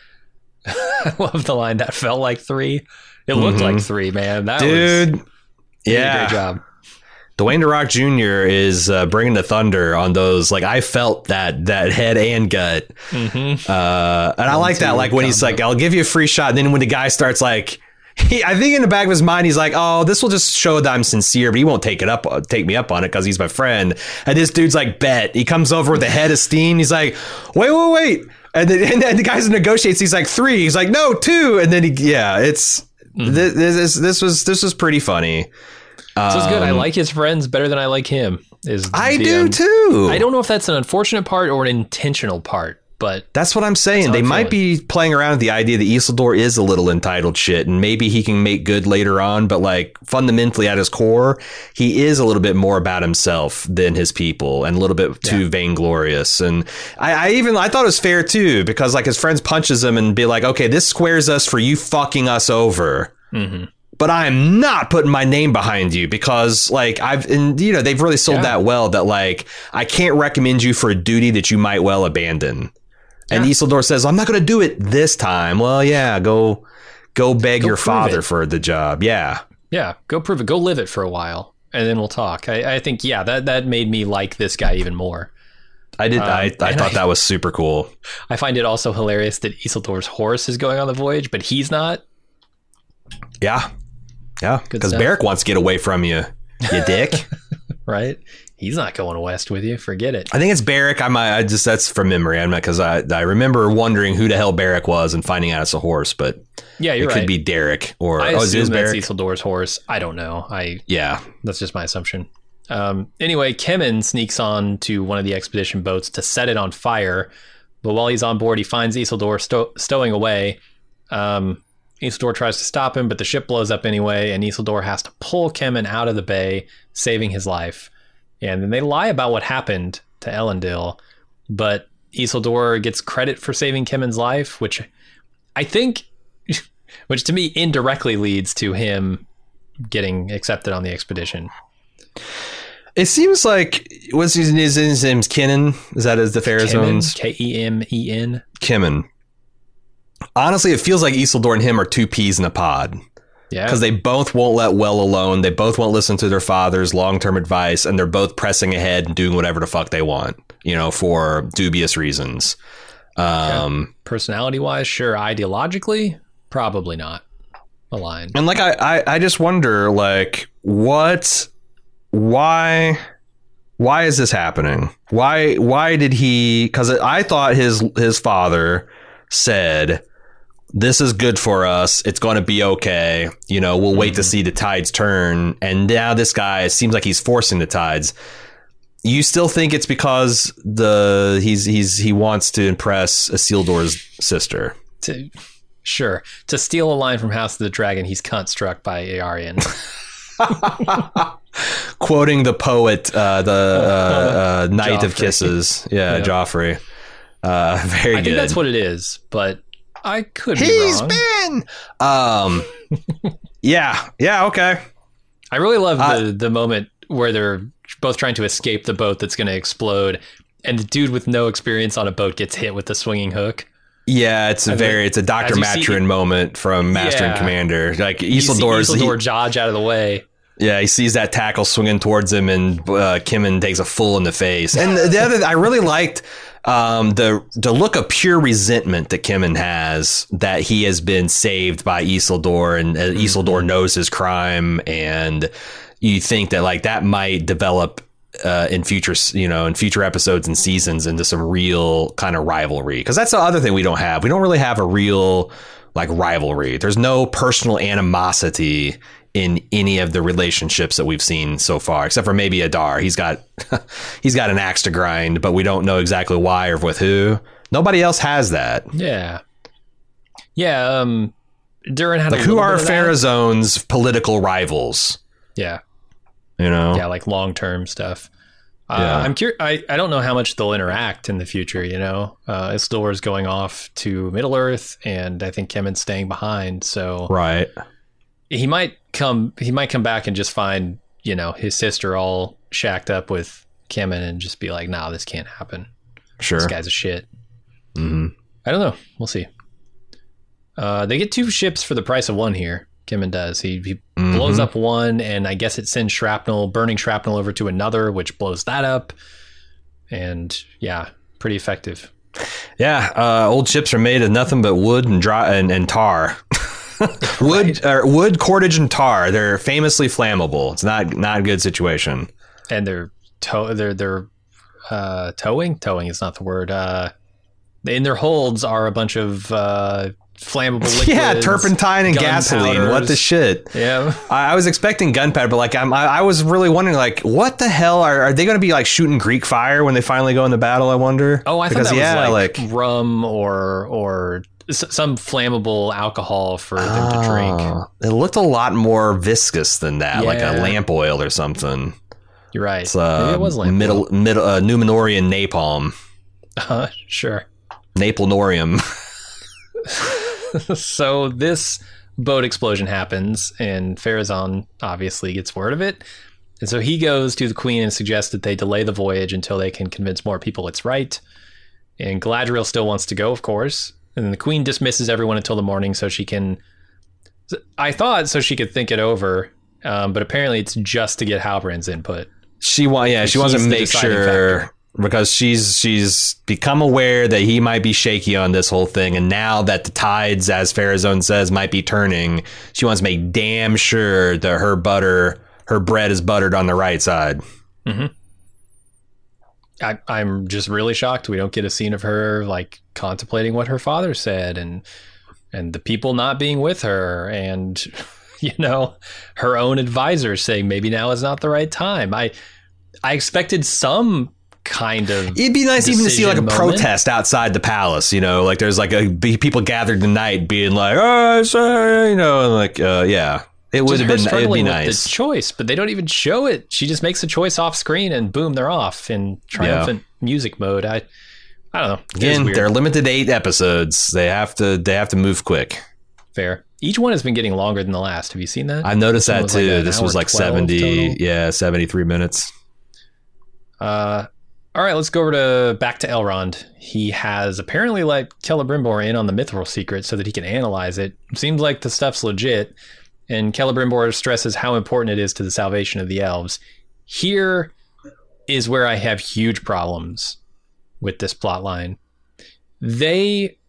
Speaker 1: I love the line, that felt like three. It looked mm-hmm. like three, man. That
Speaker 2: Dude,
Speaker 1: was
Speaker 2: yeah.
Speaker 1: a great job.
Speaker 2: Dwayne The Rock Junior is uh, bringing the thunder on those. Like, I felt that that head and gut. Mm-hmm. Uh, and I like that. Like, when he's like, I'll give you a free shot. And then when the guy starts like, he, I think in the back of his mind, he's like, oh, this will just show that I'm sincere, but he won't take it up, take me up on it because he's my friend. And this dude's like, bet. He comes over with the head of steam. He's like, wait, wait, wait. And then, and then the guy negotiates. He's like, three. He's like, no, two. And then he, yeah, it's, mm-hmm. this, this, this was, this was pretty funny.
Speaker 1: So it's good. I like his friends better than I like him. Is
Speaker 2: I
Speaker 1: the,
Speaker 2: do
Speaker 1: um,
Speaker 2: too.
Speaker 1: I don't know if that's an unfortunate part or an intentional part, but
Speaker 2: that's what I'm saying. They might be playing around with the idea that Isildur is a little entitled shit, and maybe he can make good later on. But like fundamentally, at his core, he is a little bit more about himself than his people, and a little bit too yeah. vainglorious. And I, I even I thought it was fair too, because like his friends punches him and be like, okay, this squares us for you fucking us over. Mm-hmm. But I'm not putting my name behind you because, like, I've, and, you know, they've really sold yeah. that well that, like, I can't recommend you for a duty that you might well abandon. And yeah. Isildur says, I'm not going to do it this time. Well, yeah, go, go beg go your father it. for the job. Yeah.
Speaker 1: Yeah. Go prove it. Go live it for a while and then we'll talk. I, I think, yeah, that, that made me like this guy even more.
Speaker 2: I did. Um, I, I thought I, that was super cool.
Speaker 1: I find it also hilarious that Isildur's horse is going on the voyage, but he's not.
Speaker 2: Yeah. Yeah, because Beric wants to get away from you, you dick.
Speaker 1: Right? He's not going west with you. Forget it.
Speaker 2: I think it's Beric. I might. I just that's from memory. I'm not because I I remember wondering who the hell Beric was and finding out it's a horse. But
Speaker 1: yeah, you're
Speaker 2: it
Speaker 1: right.
Speaker 2: could be Derek or
Speaker 1: I
Speaker 2: oh,
Speaker 1: assume
Speaker 2: is
Speaker 1: that's
Speaker 2: Beric?
Speaker 1: Isildur's horse. I don't know. I
Speaker 2: yeah,
Speaker 1: that's just my assumption. Um, anyway, Kemen sneaks on to one of the expedition boats to set it on fire. But while he's on board, he finds Isildur stow- stowing away. Um, Isildur tries to stop him, but the ship blows up anyway, and Isildur has to pull Kemen out of the bay, saving his life. And then they lie about what happened to Elendil, but Isildur gets credit for saving Kemen's life, which I think, which to me indirectly leads to him getting accepted on the expedition.
Speaker 2: It seems like, what's his name? His name's Kennen? Is that as the Pharaoh's
Speaker 1: K E M E N?
Speaker 2: Kemen. Honestly, it feels like Isildur and him are two peas in a pod. Yeah. Because they both won't let well alone. They both won't listen to their father's long-term advice, and they're both pressing ahead and doing whatever the fuck they want, you know, for dubious reasons. Um,
Speaker 1: okay. Personality-wise, sure. Ideologically, probably not aligned.
Speaker 2: And like, I, I, I just wonder, like, what, why, why is this happening? Why, why did he? Because I thought his his father said, this is good for us. It's going to be okay. You know, we'll mm-hmm. wait to see the tides turn. And now this guy, it seems like he's forcing the tides. You still think it's because the he's he's he wants to impress Isildur's sister?
Speaker 1: To, sure. To steal a line from House of the Dragon, he's cunt struck by Aerion.
Speaker 2: Quoting the poet, uh, the uh, uh, Knight of
Speaker 1: Joffrey.
Speaker 2: Kisses. Yeah,
Speaker 1: Yeah.
Speaker 2: Joffrey. Uh, very
Speaker 1: I
Speaker 2: good.
Speaker 1: think that's what it is, but I could be
Speaker 2: He's
Speaker 1: wrong.
Speaker 2: been. Um. yeah. Yeah. Okay.
Speaker 1: I really love
Speaker 2: Uh,
Speaker 1: the the moment where they're both trying to escape the boat that's going to explode, and the dude with no experience on a boat gets hit with the swinging hook.
Speaker 2: Yeah, it's a
Speaker 1: And
Speaker 2: very
Speaker 1: then,
Speaker 2: it's a Doctor
Speaker 1: as you see-
Speaker 2: Matron moment from Master and
Speaker 1: Yeah.
Speaker 2: Commander. Like
Speaker 1: You see
Speaker 2: Isildur's, he-
Speaker 1: Isildur dodge out of the way.
Speaker 2: yeah, he sees that tackle swinging towards him, and uh, Kimmin takes a full in the face. And the other, I really liked um, the the look of pure resentment that Kimmin has that he has been saved by Isildur, and uh, Isildur knows his crime, and you think that like that might develop uh, in future, you know, in future episodes and seasons into some real kind of rivalry. Because that's the other thing we don't have. We don't really have a real like rivalry. There's no personal animosity in any of the relationships that we've seen so far, except for maybe Adar. He's got he's got an axe to grind, but we don't know exactly why or with who. Nobody else has that.
Speaker 1: Yeah, yeah. Um, Durin had
Speaker 2: Like,
Speaker 1: a
Speaker 2: who
Speaker 1: little
Speaker 2: are
Speaker 1: bit of that.
Speaker 2: Pharazone's political rivals?
Speaker 1: Yeah,
Speaker 2: You know,
Speaker 1: yeah, like long term stuff. Uh,
Speaker 2: Yeah.
Speaker 1: I'm curious. I, I don't know how much they'll interact in the future. You know, uh, Isildur is going off to Middle Earth, and I think Kemen's staying behind. So
Speaker 2: right?
Speaker 1: he might come. He might come back and just find you know his sister all shacked up with Kemen, and just be like, "Nah, this can't happen.
Speaker 2: Sure.
Speaker 1: This guy's a shit."
Speaker 2: hmm
Speaker 1: I don't know. We'll see. Uh, they get two ships for the price of one here. Kemen does. He, he
Speaker 2: Mhm.
Speaker 1: blows up one, and I guess it sends shrapnel, burning shrapnel over to another, which blows that up. And yeah, pretty effective.
Speaker 2: Yeah, uh, old ships are made of nothing but wood and dry and, and tar. wood, or wood, cordage, and tar. They're famously flammable. It's not not a good situation.
Speaker 1: And they're tow they're they're uh, towing. Towing is not the word. Uh, in their holds are a bunch of uh, flammable liquids.
Speaker 2: Yeah, turpentine and gasoline. What the shit?
Speaker 1: Yeah.
Speaker 2: I, I was expecting gunpowder, but like I'm, I, I was really wondering, like, what the hell are, are they going to be like shooting Greek fire when they finally go into battle? I wonder.
Speaker 1: Oh, I
Speaker 2: because,
Speaker 1: thought that
Speaker 2: yeah,
Speaker 1: was like,
Speaker 2: like
Speaker 1: rum or or s- some flammable alcohol for them to drink.
Speaker 2: Oh, it looked a lot more viscous than that, like a
Speaker 1: Yeah.
Speaker 2: lamp oil or something.
Speaker 1: You're right.
Speaker 2: It's uh,
Speaker 1: Maybe it was lamp
Speaker 2: middle, middle, uh, Numenorian napalm,
Speaker 1: Uh, sure.
Speaker 2: Naplenorium.
Speaker 1: So this boat explosion happens, and Pharazôn obviously gets word of it. And so he goes to the queen and suggests that they delay the voyage until they can convince more people it's right. And Galadriel still wants to go, of course. And then the queen dismisses everyone until the morning so she can... I thought so she could think it over, um, but apparently it's just to get Halbrand's input.
Speaker 2: She want, yeah, she wants to
Speaker 1: He's the
Speaker 2: make
Speaker 1: deciding
Speaker 2: sure
Speaker 1: factor.
Speaker 2: because she's she's become aware that he might be shaky on this whole thing, and now that the tides, as Pharazôn says, might be turning, she wants to make damn sure that her butter, her bread is buttered on the right side.
Speaker 1: Mm-hmm. I, I'm just really shocked we don't get a scene of her like contemplating what her father said, and and the people not being with her, and you know her own advisors saying maybe now is not the right time. I I expected some kind of
Speaker 2: It'd be nice even to see like a
Speaker 1: decision moment.
Speaker 2: protest outside the palace, you know, like there's like a be people gathered tonight being like, oh, sorry, you know, and like, uh, yeah, it would
Speaker 1: Just
Speaker 2: have
Speaker 1: her
Speaker 2: been, it'd
Speaker 1: struggling
Speaker 2: be
Speaker 1: with
Speaker 2: nice.
Speaker 1: the choice, but they don't even show it. She just makes a choice off screen, and boom, they're off in triumphant music mode. I I don't know. It was
Speaker 2: Again,
Speaker 1: weird.
Speaker 2: they're limited to eight episodes. They have to, they have to move quick.
Speaker 1: Fair. Each one has been getting longer than the last. Have you seen that?
Speaker 2: I've noticed
Speaker 1: This
Speaker 2: that
Speaker 1: one was like
Speaker 2: too.
Speaker 1: an
Speaker 2: This
Speaker 1: hour
Speaker 2: was like
Speaker 1: twelve
Speaker 2: seventy,
Speaker 1: total.
Speaker 2: yeah, seventy-three minutes.
Speaker 1: Uh, all right, let's go over to back to Elrond. He has apparently let Celebrimbor in on the Mithril secret so that he can analyze it. Seems like the stuff's legit, and Celebrimbor stresses how important it is to the salvation of the elves. Here is where I have huge problems with this plot line. They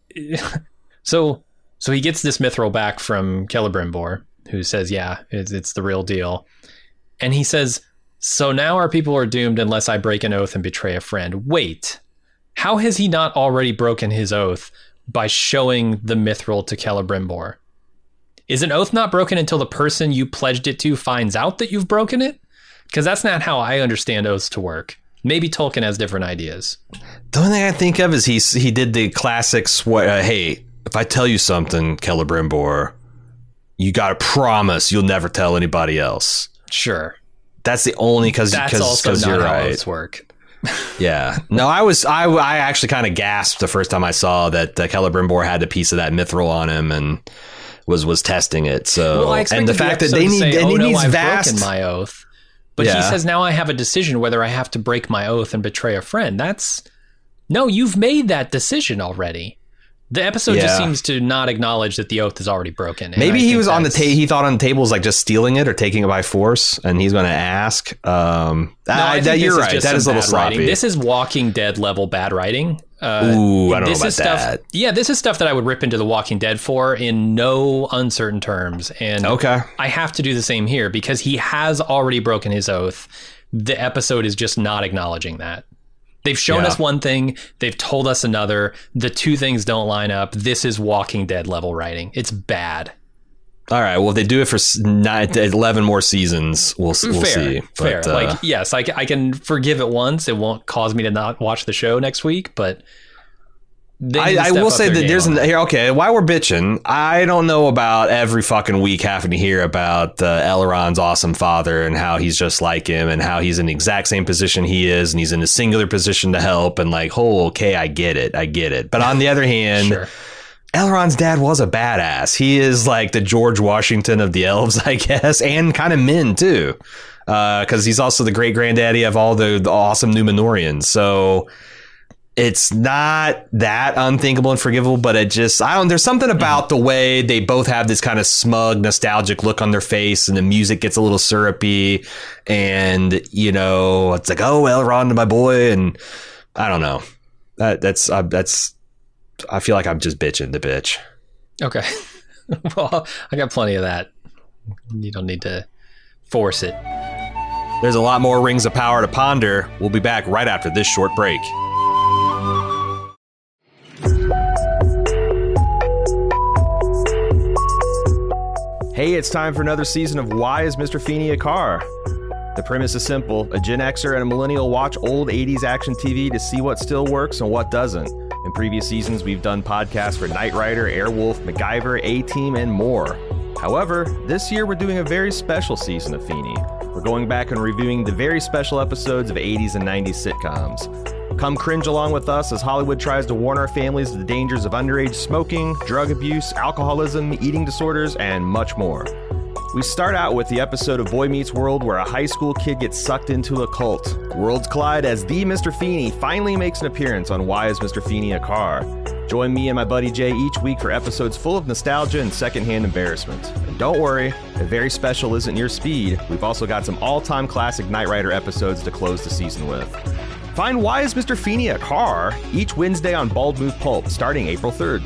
Speaker 1: so so he gets this Mithril back from Celebrimbor, who says, "Yeah, it's, it's the real deal," and he says, "So now our people are doomed unless I break an oath and betray a friend." Wait, how has he not already broken his oath by showing the Mithril to Celebrimbor? Is an oath not broken until the person you pledged it to finds out that you've broken it? Because that's not how I understand oaths to work. Maybe Tolkien has different ideas.
Speaker 2: The only thing I think of is he he did the classic swear. Uh, hey, if I tell you something, Celebrimbor, you got to promise you'll never tell anybody else.
Speaker 1: Sure.
Speaker 2: That's the only because
Speaker 1: That's
Speaker 2: cause,
Speaker 1: also
Speaker 2: cause
Speaker 1: not
Speaker 2: you're
Speaker 1: how
Speaker 2: right.
Speaker 1: oaths work.
Speaker 2: Yeah. No, I was I I actually kind of gasped the first time I saw that uh, Celebrimbor had a piece of that mithril on him and was was testing it. So
Speaker 1: Well, I
Speaker 2: and the
Speaker 1: expected
Speaker 2: fact
Speaker 1: the
Speaker 2: that they
Speaker 1: episode
Speaker 2: need
Speaker 1: to say,
Speaker 2: and
Speaker 1: oh,
Speaker 2: he
Speaker 1: no,
Speaker 2: needs
Speaker 1: I've
Speaker 2: vast.
Speaker 1: broken my oath. But he
Speaker 2: Yeah.
Speaker 1: says, now I have a decision whether I have to break my oath and betray a friend. That's no, you've made that decision already. The episode
Speaker 2: Yeah.
Speaker 1: just seems to not acknowledge that the oath is already broken. and
Speaker 2: Maybe
Speaker 1: I
Speaker 2: he
Speaker 1: think
Speaker 2: was on the
Speaker 1: that's-
Speaker 2: ta- he thought on the table was like just stealing it or taking it by force, and he's going to ask. Um,
Speaker 1: No,
Speaker 2: I,
Speaker 1: I think
Speaker 2: that,
Speaker 1: this
Speaker 2: you're
Speaker 1: is
Speaker 2: right.
Speaker 1: just
Speaker 2: That
Speaker 1: some
Speaker 2: is a little
Speaker 1: bad
Speaker 2: sloppy.
Speaker 1: writing. This is Walking Dead level bad writing. Uh,
Speaker 2: Ooh, I don't know
Speaker 1: this
Speaker 2: about
Speaker 1: is stuff,
Speaker 2: that.
Speaker 1: Yeah, this is stuff that I would rip into The Walking Dead for in no uncertain terms. And
Speaker 2: Okay.
Speaker 1: I have to do the same here because he has already broken his oath. The episode is just not acknowledging that. They've shown
Speaker 2: Yeah.
Speaker 1: us one thing, they've told us another. The two things don't line up. This is Walking Dead level writing. It's bad.
Speaker 2: All right. Well, if they do it for s- nine, eleven more seasons, we'll, we'll
Speaker 1: fair,
Speaker 2: see.
Speaker 1: fair.
Speaker 2: But, uh,
Speaker 1: like, yes, I, ca- I can forgive it once. It won't cause me to not watch the show next week, but they need to
Speaker 2: I, I
Speaker 1: step
Speaker 2: will
Speaker 1: up
Speaker 2: say
Speaker 1: their
Speaker 2: that
Speaker 1: game
Speaker 2: there's
Speaker 1: on
Speaker 2: an
Speaker 1: that.
Speaker 2: here. Okay, while we're bitching, I don't know about every fucking week having to hear about uh, Elrond's awesome father and how he's just like him and how he's in the exact same position he is and he's in a singular position to help and like, oh, okay, I get it, I get it. But on the other hand,
Speaker 1: Sure.
Speaker 2: Elrond's dad was a badass. He is like the George Washington of the elves, I guess, and kind of men too, because he's also the great granddaddy of all the, the awesome Numenorians. So it's not that unthinkable and forgivable, but it just, I don't, there's something about the way they both have this kind of smug, nostalgic look on their face and the music gets a little syrupy and, you know, it's like, oh, Elrond, my boy. And I don't know. That, that's, uh, that's, I feel like I'm just bitching the bitch.
Speaker 1: Okay. Well, I got plenty of that. You don't need to force it.
Speaker 2: There's a lot more Rings of Power to ponder. We'll be back right after this short break.
Speaker 4: Hey, it's time for another season of Why is Mister Feeney a Car? The premise is simple. A Gen Xer and a millennial watch old eighties action T V to see what still works and what doesn't. In previous seasons, we've done podcasts for Knight Rider, Airwolf, MacGyver, A-Team, and more. However, this year we're doing a very special season of Feeney. We're going back and reviewing the very special episodes of eighties and nineties sitcoms. Come cringe along with us as Hollywood tries to warn our families of the dangers of underage smoking, drug abuse, alcoholism, eating disorders, and much more. We start out with the episode of Boy Meets World where a high school kid gets sucked into a cult. Worlds collide as the Mister Feeney finally makes an appearance on Why is Mister Feeney a Car? Join me and my buddy Jay each week for episodes full of nostalgia and secondhand embarrassment. And don't worry, if very special isn't your speed, we've also got some all-time classic Knight Rider episodes to close the season with. Find Why is Mister Feeney a Car? Each Wednesday on Bald Move Pulp, starting April third.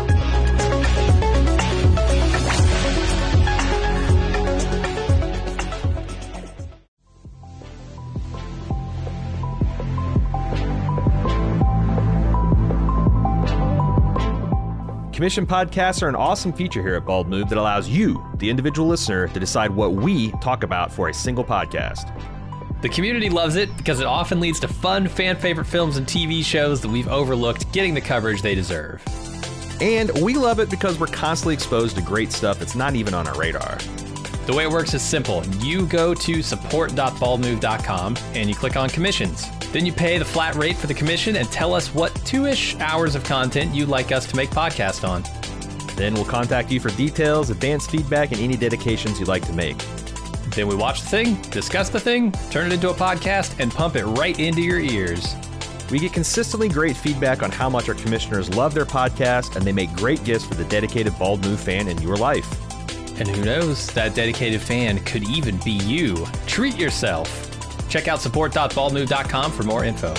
Speaker 4: Commission podcasts are an awesome feature here at Bald Move that allows you, the individual listener, to decide what we talk about for a single podcast.
Speaker 1: The community loves it because it often leads to fun, fan-favorite films and T V shows that we've overlooked getting the coverage they deserve.
Speaker 4: And we love it because we're constantly exposed to great stuff that's not even on our radar.
Speaker 1: The way it works is simple. You go to support dot bald move dot com and you click on commissions. Then you pay the flat rate for the commission and tell us what two-ish hours of content you'd like us to make podcast on.
Speaker 4: Then we'll contact you for details, advanced feedback, and any dedications you'd like to make.
Speaker 1: Then we watch the thing, discuss the thing, turn it into a podcast, and pump it right into your ears.
Speaker 4: We get consistently great feedback on how much our commissioners love their podcast, and they make great gifts for the dedicated Bald Move fan in your life.
Speaker 1: And who knows, that dedicated fan could even be you. Treat yourself. Check out support dot bald move dot com for more info.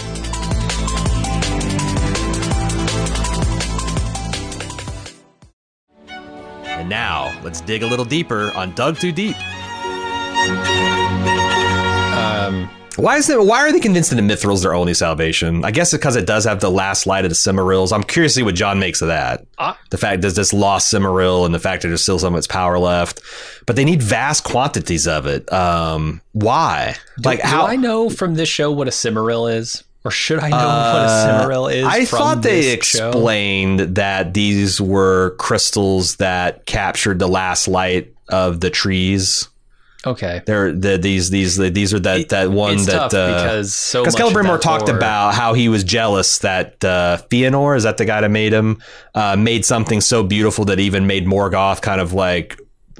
Speaker 2: And now, let's dig a little deeper on Dug Too Deep.
Speaker 1: Um,
Speaker 2: Why is it? Why are they convinced that the Mithril's their only salvation? I guess because it does have the last light of the Cimmerils. I'm curious to see what John makes of that. Uh, the fact there's this lost Cimmeril and the fact that there's still some of its power left, but they need vast quantities of it. Um, why?
Speaker 1: Do,
Speaker 2: like,
Speaker 1: do
Speaker 2: how?
Speaker 1: I know from this show what a Cimmeril is, or should I know uh, what a Cimmeril is?
Speaker 2: I
Speaker 1: from
Speaker 2: thought they
Speaker 1: show?
Speaker 2: explained that these were crystals that captured the last light of the trees.
Speaker 1: Okay,
Speaker 2: they're the these these these are that that one
Speaker 1: it's
Speaker 2: that
Speaker 1: tough uh, because so
Speaker 2: because Celebrimbor talked
Speaker 1: lore...
Speaker 2: about how he was jealous that uh, Fëanor, is that the guy that made him, uh, made something so beautiful that even made Morgoth kind of like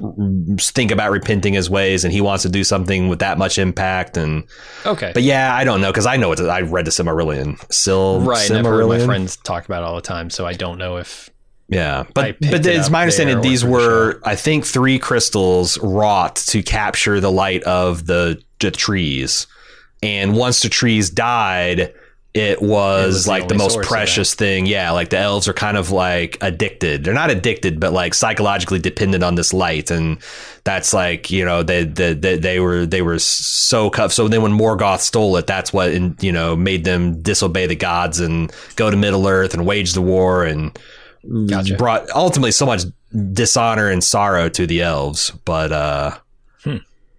Speaker 2: think about repenting his ways, and he wants to do something with that much impact. And
Speaker 1: okay,
Speaker 2: but yeah, I don't know because I know it's I read the Silmarillion, Sil
Speaker 1: right.
Speaker 2: Silmarillion.
Speaker 1: And I've heard my friends talk about it all the time, so I don't know if.
Speaker 2: Yeah, but but it's my understanding these were, I think, three crystals wrought to capture the light of the, the trees. And once the trees died, it was, it was like the, the most precious thing. Yeah, like the elves are kind of like addicted. They're not addicted, but like psychologically dependent on this light. And that's like, you know, they they, they, they were they were so cut. So then when Morgoth stole it, that's what, you know, made them disobey the gods and go to Middle Earth and wage the war and Gotcha. Brought ultimately so much dishonor and sorrow to the elves, but uh, hmm.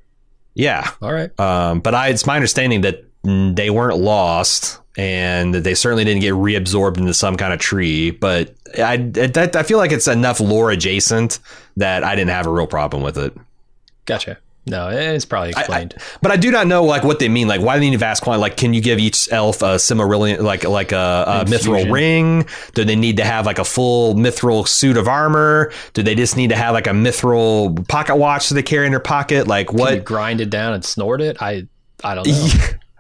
Speaker 2: yeah,
Speaker 1: all right.
Speaker 2: Um, but I, it's my understanding that they weren't lost, and that they certainly didn't get reabsorbed into some kind of tree. But I, that, I feel like it's enough lore adjacent that I didn't have a real problem with it.
Speaker 1: Gotcha. No, it's probably explained.
Speaker 2: I, I, but I do not know like what they mean. Like, why do they need vast quantity? Like, can you give each elf a Silmarillion, like like a, a mithril ring? Do they need to have like a full mithril suit of armor? Do they just need to have like a mithril pocket watch that they carry in their pocket? Like, what?
Speaker 1: Can you grind it down and snort it? I I don't know.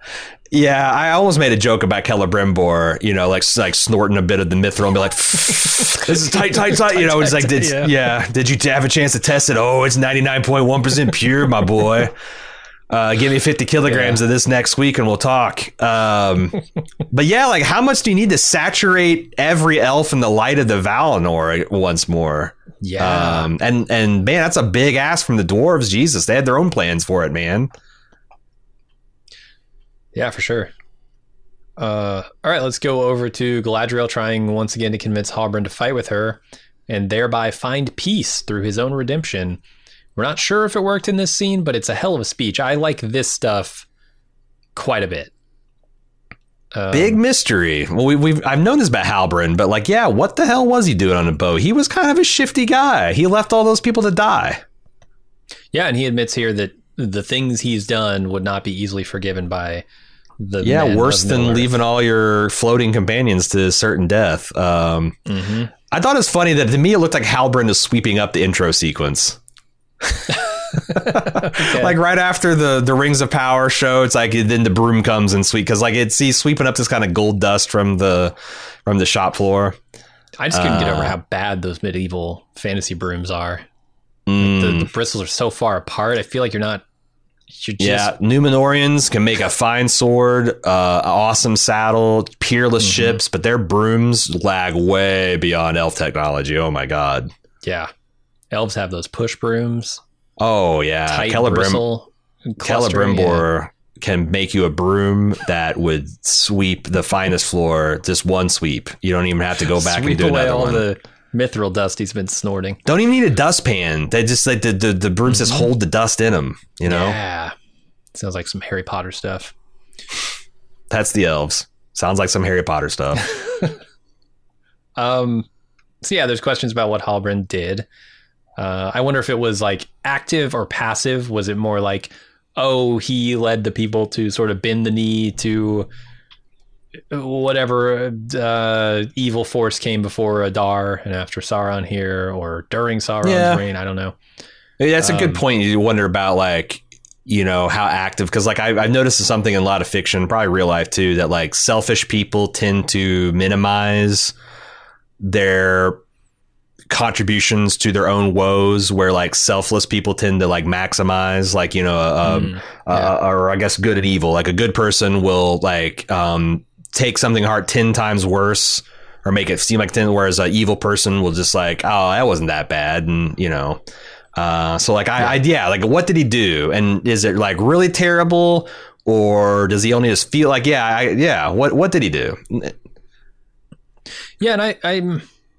Speaker 2: Yeah, I almost made a joke about Celebrimbor, you know, like like snorting a bit of the mithril and be like, this is tight, tight, tight. You know, it's like, did, yeah. yeah, did you have a chance to test it? Oh, it's ninety-nine point one percent pure, my boy. Uh, give me fifty kilograms yeah. of this next week and we'll talk. Um, but yeah, like how much do you need to saturate every elf in the light of the Valinor once more?
Speaker 1: Yeah.
Speaker 2: Um, and, and man, that's a big ask from the dwarves. Jesus, they had their own plans for it, man.
Speaker 1: Yeah, for sure. Uh, all right, let's go over to Galadriel trying once again to convince Halbrand to fight with her and thereby find peace through his own redemption. We're not sure if it worked in this scene, but it's a hell of a speech. I like this stuff quite a bit. Um,
Speaker 2: Big mystery. Well, we, we've I've known this about Halbrand, but like, yeah, what the hell was he doing on a boat? He was kind of a shifty guy. He left all those people to die.
Speaker 1: Yeah, and he admits here that the things he's done would not be easily forgiven by the
Speaker 2: yeah
Speaker 1: men
Speaker 2: worse
Speaker 1: of
Speaker 2: than
Speaker 1: Middle-earth.
Speaker 2: Leaving all your floating companions to certain death. Um,
Speaker 1: mm-hmm.
Speaker 2: I thought it was funny that to me it looked like Halbrand is sweeping up the intro sequence. Okay. Like right after the the Rings of Power show, it's like then the broom comes and sweep because like it's he's sweeping up this kind of gold dust from the from the shop floor.
Speaker 1: I just couldn't
Speaker 2: uh,
Speaker 1: get over how bad those medieval fantasy brooms are.
Speaker 2: Mm.
Speaker 1: Like the, the bristles are so far apart. I feel like you're not. You're just,
Speaker 2: yeah, Numenorians can make a fine sword, uh, awesome saddle, peerless mm-hmm. ships, but their brooms lag way beyond elf technology. Oh my god.
Speaker 1: Yeah, elves have those push brooms.
Speaker 2: Oh yeah,
Speaker 1: tight
Speaker 2: Celebrim-
Speaker 1: bristle,
Speaker 2: Celebrimbor
Speaker 1: yeah.
Speaker 2: can make you a broom that would sweep the finest floor, just one sweep. You don't even have to go back
Speaker 1: Sweep
Speaker 2: and do
Speaker 1: away
Speaker 2: another
Speaker 1: all
Speaker 2: one.
Speaker 1: The mithril dust he's been snorting.
Speaker 2: Don't even need a dustpan. They just like the the, the brooms mm-hmm. just hold the dust in them. You know.
Speaker 1: Yeah, sounds like some Harry Potter stuff.
Speaker 2: That's the elves. Sounds like some Harry Potter stuff.
Speaker 1: um. So yeah, there's questions about what Halbrand did. Uh, I wonder if it was like active or passive. Was it more like, oh, he led the people to sort of bend the knee to whatever uh, evil force came before Adar and after Sauron here, or during Sauron's
Speaker 2: yeah.
Speaker 1: reign? I don't know.
Speaker 2: That's a
Speaker 1: um,
Speaker 2: good point. You wonder about like, you know, how active, because like I, I've noticed something in a lot of fiction, probably real life too, that like selfish people tend to minimize their contributions to their own woes, where like selfless people tend to like maximize, like, you know, um, mm, yeah. uh, or I guess good and evil. Like a good person will like um, take something hard ten times worse or make it seem like ten, whereas an evil person will just like, oh, that wasn't that bad. And, you know, uh, so like, I, yeah. I, yeah, like what did he do? And is it like really terrible? or does he only just feel like, yeah, I, yeah? What what did he do?
Speaker 1: Yeah, and I, I'm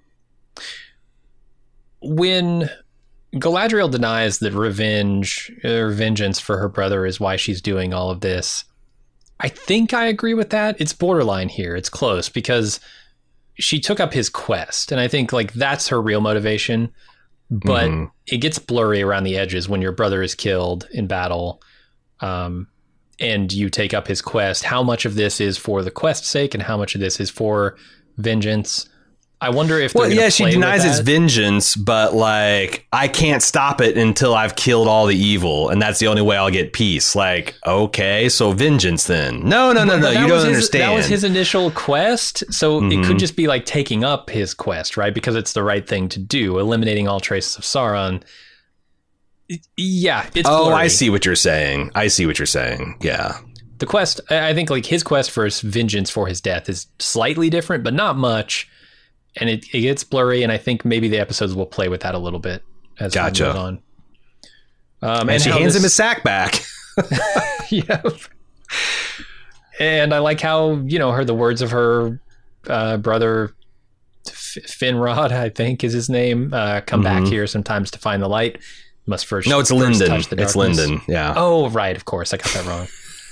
Speaker 1: when Galadriel denies that revenge or vengeance for her brother is why she's doing all of this, I think I agree with that. It's borderline here. It's close because she took up his quest, and I think like that's her real motivation. But mm-hmm. it gets blurry around the edges when your brother is killed in battle, um, and you take up his quest. How much of this is for the quest's sake, and how much of this is for vengeance? I wonder if
Speaker 2: well, yeah, she denies his vengeance, but like I can't stop it until I've killed all the evil, and that's the only way I'll get peace. Like, okay, so vengeance then? No, no, no, no. You don't
Speaker 1: his,
Speaker 2: understand.
Speaker 1: That was his initial quest, so mm-hmm. it could just be like taking up his quest, right? Because it's the right thing to do, eliminating all traces of Sauron. Yeah, it's.
Speaker 2: Oh,
Speaker 1: blurry.
Speaker 2: I see what you're saying. I see what you're saying. Yeah.
Speaker 1: The quest, I think, like his quest for his vengeance for his death is slightly different, but not much. And it, it gets blurry, and I think maybe the episodes will play with that a little bit as
Speaker 2: gotcha.
Speaker 1: it goes on. Um,
Speaker 2: and,
Speaker 1: and
Speaker 2: she hands
Speaker 1: this,
Speaker 2: him his sack back.
Speaker 1: Yeah. And I like how, you know, her the words of her uh, brother F- Finrod, I think is his name, uh, come mm-hmm. back here sometimes to find the light. Must first
Speaker 2: no, it's
Speaker 1: first
Speaker 2: Linden.
Speaker 1: touch the darkness.
Speaker 2: It's Linden. Yeah.
Speaker 1: Oh, right. Of course, I got that wrong.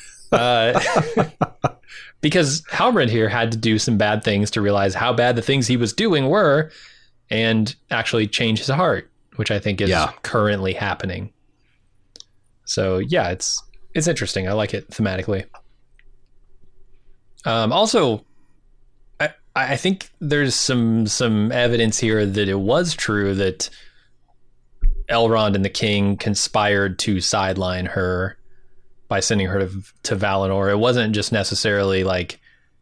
Speaker 1: uh, because Halbrand here had to do some bad things to realize how bad the things he was doing were, and actually change his heart, which I think is
Speaker 2: yeah.
Speaker 1: currently happening. So yeah, it's it's interesting. I like it thematically. Um, also, I I think there's some some evidence here that it was true that Elrond and the king conspired to sideline her by sending her to, to Valinor. It wasn't just necessarily like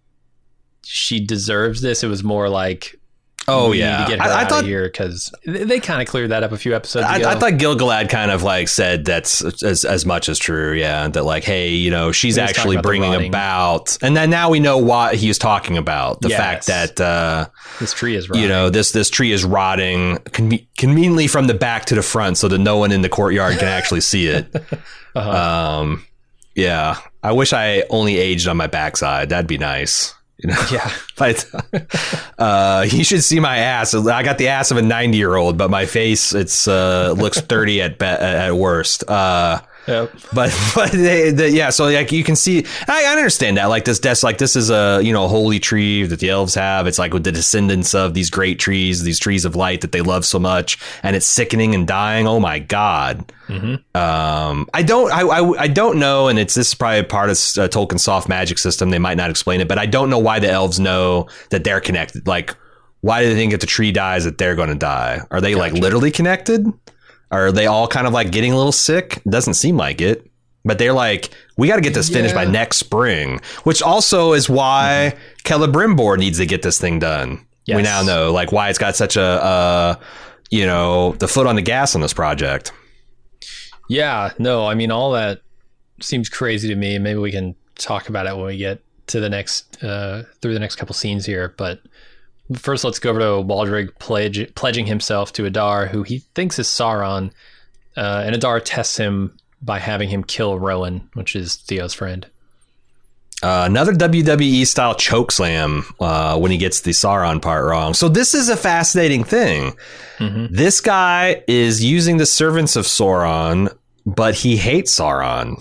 Speaker 1: she deserves this. It was more like,
Speaker 2: oh
Speaker 1: we
Speaker 2: yeah,
Speaker 1: need to get her
Speaker 2: I, I
Speaker 1: out
Speaker 2: thought,
Speaker 1: of here, because they, they kind of cleared that up a few episodes
Speaker 2: I,
Speaker 1: ago.
Speaker 2: I thought Gil-galad kind of like said that's as as much as true. Yeah, that like, hey, you know, she's actually about bringing about, and then now we know what he was talking about. The
Speaker 1: yes.
Speaker 2: fact that uh,
Speaker 1: this tree is rotting.
Speaker 2: You know, this this tree is rotting con- conveniently from the back to the front, so that no one in the courtyard can actually see it. uh-huh. Um, yeah, I wish I only aged on my backside. That'd be nice. You know?
Speaker 1: Yeah.
Speaker 2: But uh, you should see my ass. I got the ass of a ninety year old, but my face, it's uh, looks thirty at be- at worst. Uh,
Speaker 1: yep.
Speaker 2: But but they, they, yeah, so like you can see, I, I understand that. Like this, that's like this is a you know holy tree that the elves have. It's like with the descendants of these great trees, these trees of light that they love so much, and it's sickening and dying. Oh my god. Mm-hmm. Um, I don't, I, I, I don't know, and it's this is probably part of uh, Tolkien's soft magic system. They might not explain it, but I don't know why the elves know that they're connected. Like, why do they think if the tree dies that they're going to die? Are they gotcha. like literally connected? Are they all kind of like getting a little sick? It doesn't seem like it, but they're like, we got to get this yeah. finished by next spring, which also is why mm-hmm. Celebrimbor needs to get this thing done. Yes. We now know like why it's got such a, uh, you know, the foot on the gas on this project.
Speaker 1: Yeah, no, I mean, all that seems crazy to me. Maybe we can talk about it when we get to the next, uh, through the next couple scenes here. But first, let's go over to Waldreg pledge, pledging himself to Adar, who he thinks is Sauron. Uh, and Adar tests him by having him kill Rowan, which is Theo's friend.
Speaker 2: Uh, another W W E style chokeslam uh, when he gets the Sauron part wrong. So this is a fascinating thing. Mm-hmm. This guy is using the servants of Sauron, but he hates Sauron.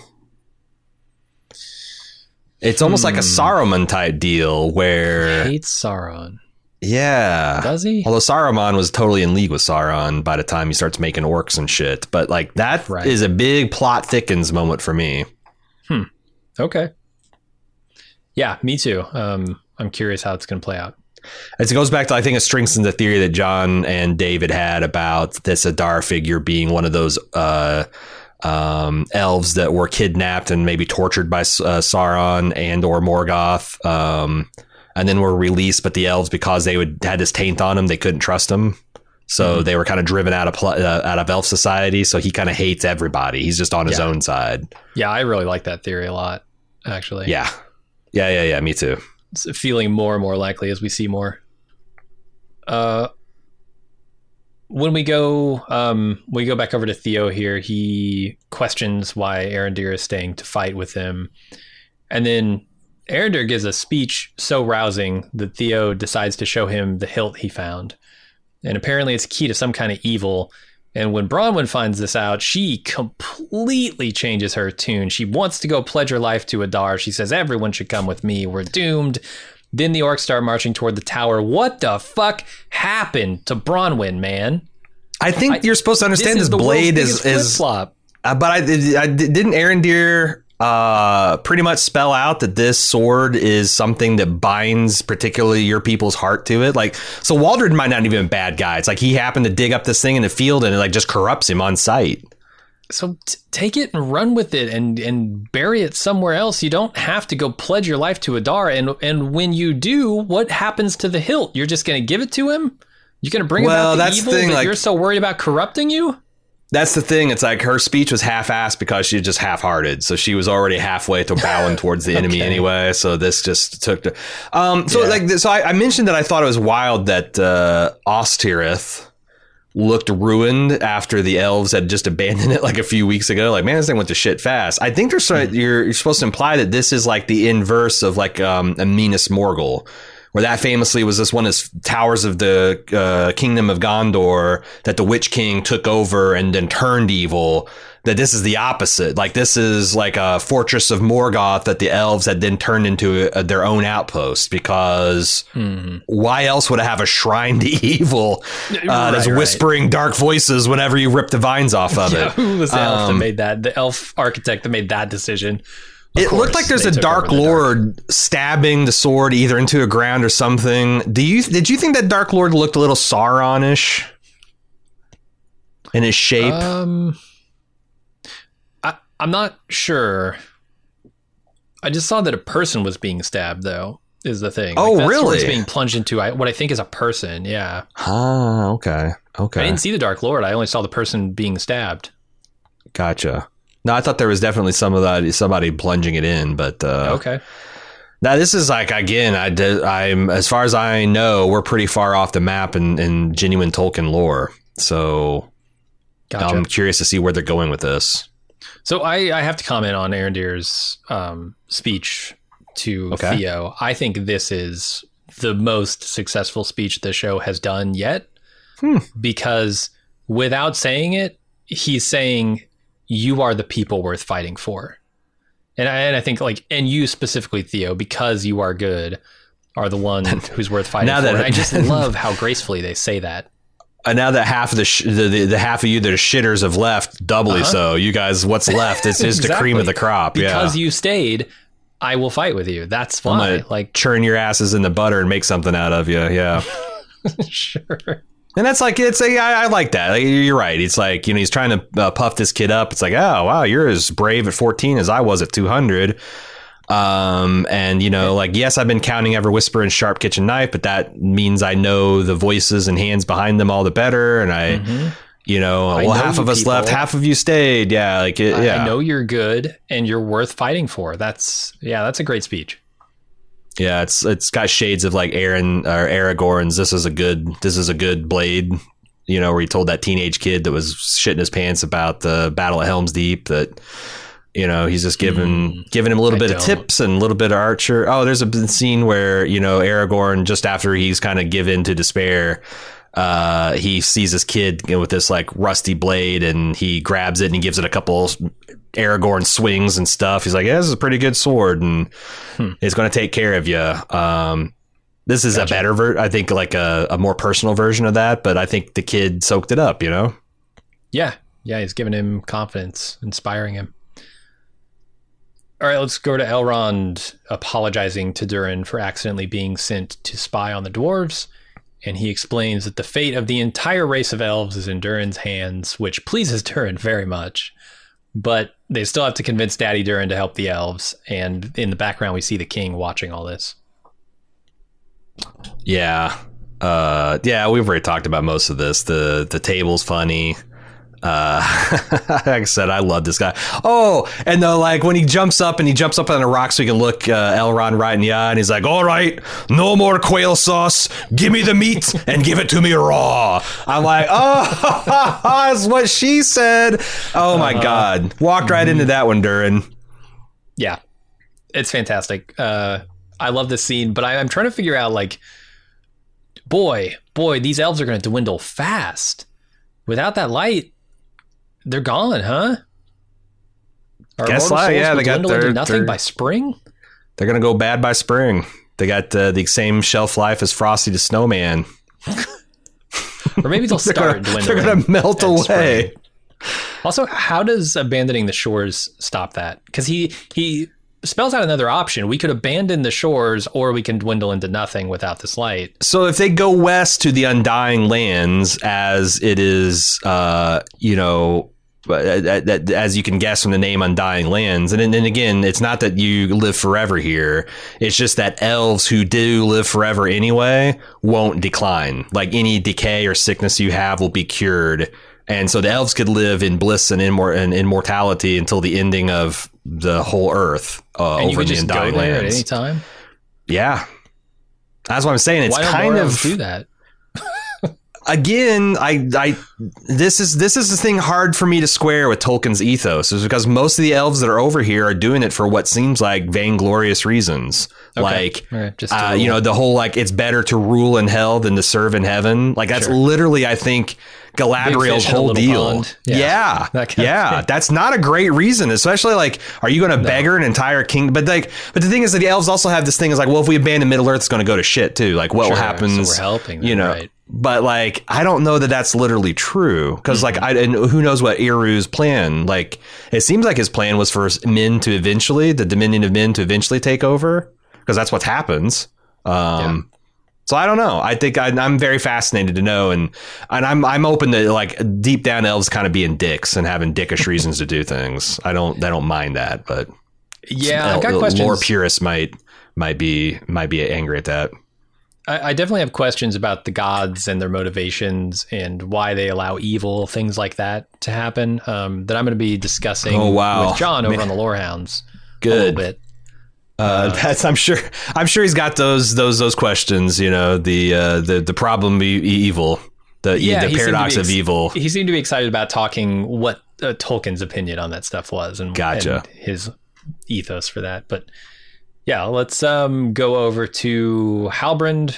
Speaker 2: It's almost hmm. like a Saruman type deal where
Speaker 1: he hates Sauron.
Speaker 2: Yeah.
Speaker 1: Does he?
Speaker 2: Although Saruman was totally in league with Sauron by the time he starts making orcs and shit. But like that right. is a big plot thickens moment for me.
Speaker 1: Hmm. Okay. Yeah, me too. Um, I'm curious how it's going to play out.
Speaker 2: As it goes back to, I think it strengthens the theory that John and David had about this Adar figure being one of those uh, um, elves that were kidnapped and maybe tortured by uh, Sauron and or Morgoth, um, and then were released. But the elves, because they would had this taint on them, they couldn't trust them. So mm-hmm. they were kind of driven out of pl- uh, out of elf society. So he kind of hates everybody. He's just on his
Speaker 1: yeah.
Speaker 2: own side.
Speaker 1: Yeah, I really like that theory a lot, actually.
Speaker 2: Yeah. Yeah, yeah, yeah. Me too.
Speaker 1: It's feeling more and more likely as we see more. Uh, when we go, um, we go back over to Theo here. He questions why Arondir is staying to fight with him, and then Arondir gives a speech so rousing that Theo decides to show him the hilt he found, and apparently it's a key to some kind of evil. And when Bronwyn finds this out, she completely changes her tune. She wants to go pledge her life to Adar. She says, everyone should come with me. We're doomed. Then the orcs start marching toward the tower. What the fuck happened to Bronwyn, man?
Speaker 2: I think I, you're supposed to understand this, this blade is... is flop. Uh, but I, I didn't Arondir uh, pretty much spell out that this sword is something that binds particularly your people's heart to it? Like, so Waldred might not even be a bad guy. It's like he happened to dig up this thing in the field and it like just corrupts him on sight.
Speaker 1: So t- take it and run with it and, and bury it somewhere else. You don't have to go pledge your life to Adar. And and when you do, what happens to the hilt? You're just going to give it to him? You're going to bring
Speaker 2: well,
Speaker 1: about the
Speaker 2: that's
Speaker 1: evil
Speaker 2: the thing,
Speaker 1: that
Speaker 2: like,
Speaker 1: you're so worried about corrupting you?
Speaker 2: That's the thing. It's like her speech was half-assed because she was just half-hearted. So she was already halfway to bowing towards the enemy okay. anyway. So this just took to... Um, so yeah. like, so I, I mentioned that I thought it was wild that uh, Ostirith looked ruined after the elves had just abandoned it like a few weeks ago. Like, man, this thing went to shit fast. I think there's mm-hmm. you're, you're supposed to imply that this is like the inverse of like um, a Minas Morgul, where that famously was this one of the towers of the uh, kingdom of Gondor that the Witch King took over and then turned evil. That this is the opposite. Like, this is like a fortress of Morgoth that the elves had then turned into a, their own outpost, because hmm. why else would I have a shrine to evil uh, right, that's whispering right. dark voices whenever you rip the vines off of
Speaker 1: yeah,
Speaker 2: it?
Speaker 1: Who was the um, elf that made that? The elf architect that made that decision. Of
Speaker 2: it course, looked like there's a Dark Lord dark. stabbing the sword either into the ground or something. Do you did you think that Dark Lord looked a little Sauron-ish in his shape?
Speaker 1: Um, I, I'm not sure. I just saw that a person was being stabbed, though, is the thing.
Speaker 2: Oh,
Speaker 1: like, that
Speaker 2: really?
Speaker 1: Sword's being plunged into what I think is a person, yeah.
Speaker 2: Ah, okay. Okay.
Speaker 1: I didn't see the Dark Lord. I only saw the person being stabbed.
Speaker 2: Gotcha. No, I thought there was definitely some of that, somebody plunging it in, but uh,
Speaker 1: okay.
Speaker 2: Now this is like, again, I did, I'm as far as I know, we're pretty far off the map in, in genuine Tolkien lore. So gotcha. I'm curious to see where they're going with this.
Speaker 1: So I, I have to comment on Arondir's um, speech to okay. Theo. I think this is the most successful speech the show has done yet, hmm. because without saying it, he's saying, you are the people worth fighting for. And I, and I think like, and you specifically, Theo, because you are good, are the one who's worth fighting now for. That, and I just love how gracefully they say that.
Speaker 2: And now that half of the, sh- the, the the half of you that are shitters have left, doubly uh-huh. so. You guys, what's left is just exactly. the cream of the crop.
Speaker 1: Because
Speaker 2: yeah.
Speaker 1: you stayed, I will fight with you. That's why.
Speaker 2: Like, churn your asses in the butter and make something out of you. Yeah.
Speaker 1: Sure.
Speaker 2: And that's like, it's a, I, I like that. Like, you're right. It's like, you know, he's trying to uh, puff this kid up. It's like, oh, wow, you're as brave at fourteen as I was at two hundred. Um, and, you know, like, yes, I've been counting Everwhisper and Sharp Kitchen Knife, but that means I know the voices and hands behind them all the better. And I, mm-hmm. you know, I well, know half of us people. left, half of you stayed. Yeah. Like, it,
Speaker 1: I,
Speaker 2: yeah.
Speaker 1: I know you're good and you're worth fighting for. That's, yeah, that's a great speech.
Speaker 2: Yeah, it's it's got shades of like Aaron or Aragorn's. This is a good this is a good blade, you know, where he told that teenage kid that was shitting his pants about the Battle of Helm's Deep that, you know, he's just giving mm, giving him a little I bit don't. of tips and a little bit of Archer. Oh, there's a scene where, you know, Aragorn, just after he's kind of given to despair, uh, he sees his kid, you know, with this like rusty blade, and he grabs it and he gives it a couple Aragorn swings and stuff. He's like, yeah, this is a pretty good sword, and hmm. it's going to take care of you. Um, this is gotcha. a better ver- I think like a, a more personal version of that, but I think the kid soaked it up, you know?
Speaker 1: Yeah. Yeah. He's giving him confidence, inspiring him. All right, let's go to Elrond apologizing to Durin for accidentally being sent to spy on the dwarves. And he explains that the fate of the entire race of elves is in Durin's hands, which pleases Durin very much. But they still have to convince Daddy Durin to help the elves. And in the background, we see the king watching all this.
Speaker 2: Yeah. Uh, yeah, we've already talked about most of this. The the table's funny. Uh, like I said, I love this guy. Oh, and the like when he jumps up and he jumps up on a rock so he can look uh, Elrond right in the eye, and he's like, "All right, no more quail sauce. Give me the meat and give it to me raw." I'm like, "Oh, that's what she said." Oh my uh, God, walked right mm-hmm. into that one, Durin.
Speaker 1: Yeah, it's fantastic. Uh, I love this scene, but I, I'm trying to figure out like, boy, boy, these elves are going to dwindle fast. Without that light, they're gone, huh? Our
Speaker 2: Guess like, yeah, they got their
Speaker 1: nothing by spring.
Speaker 2: They're gonna go bad by spring. They got uh, the same shelf life as Frosty the Snowman,
Speaker 1: or maybe they'll start
Speaker 2: they're
Speaker 1: dwindling.
Speaker 2: They're gonna melt away. Spring.
Speaker 1: Also, how does abandoning the shores stop that? Because he he spells out another option. We could abandon the shores, or we can dwindle into nothing without this light.
Speaker 2: So if they go west to the Undying Lands, as it is, uh, you know. As you can guess from the name Undying Lands. And then again, it's not that you live forever here. It's just that elves who do live forever anyway won't decline. Like any decay or sickness you have will be cured. And so the elves could live in bliss and, immor- and immortality until the ending of the whole earth uh,
Speaker 1: and
Speaker 2: over
Speaker 1: you
Speaker 2: the
Speaker 1: just
Speaker 2: Undying
Speaker 1: go there
Speaker 2: Lands.
Speaker 1: At any time?
Speaker 2: Yeah. That's what I'm saying. It's
Speaker 1: Why don't
Speaker 2: kind
Speaker 1: more
Speaker 2: of
Speaker 1: do that.
Speaker 2: Again, I, I, this is this is the thing hard for me to square with Tolkien's ethos, is because most of the elves that are over here are doing it for what seems like vainglorious reasons, okay. like
Speaker 1: right. Just
Speaker 2: uh, you know, the whole like it's better to rule in hell than to serve in heaven. Like that's sure. literally, I think, Galadriel's whole deal.
Speaker 1: Pond.
Speaker 2: Yeah, yeah,
Speaker 1: that
Speaker 2: yeah. That's not a great reason, especially like, are you going to no. beggar an entire kingdom? But like, but the thing is that the elves also have this thing is like, well, if we abandon Middle Earth, it's going to go to shit too. Like, what
Speaker 1: sure.
Speaker 2: happens?
Speaker 1: So we're helping them,
Speaker 2: you know.
Speaker 1: Right.
Speaker 2: But like, I don't know that that's literally true, because mm-hmm. like, I and who knows what Iru's plan? Like, it seems like his plan was for men to eventually, the Dominion of Men to eventually take over, because that's what happens. Um, yeah. So I don't know. I think I, I'm very fascinated to know, and and I'm I'm open to like deep down elves kind of being dicks and having dickish reasons to do things. I don't I don't mind that, but
Speaker 1: yeah,
Speaker 2: el-
Speaker 1: I got questions.
Speaker 2: Lore purists might might be might be angry at that.
Speaker 1: I definitely have questions about the gods and their motivations and why they allow evil, things like that to happen, um, that I'm going to be discussing
Speaker 2: oh, wow.
Speaker 1: with John over
Speaker 2: Man.
Speaker 1: on the Lorehounds.
Speaker 2: Good.
Speaker 1: A little bit.
Speaker 2: Uh, uh, that's I'm sure I'm sure he's got those those those questions, you know, the uh, the the problem e- evil, the
Speaker 1: yeah,
Speaker 2: the paradox
Speaker 1: ex-
Speaker 2: of evil.
Speaker 1: He seemed to be excited about talking what uh, Tolkien's opinion on that stuff was and,
Speaker 2: gotcha.
Speaker 1: and his ethos for that. But yeah, let's um, go over to Halbrand,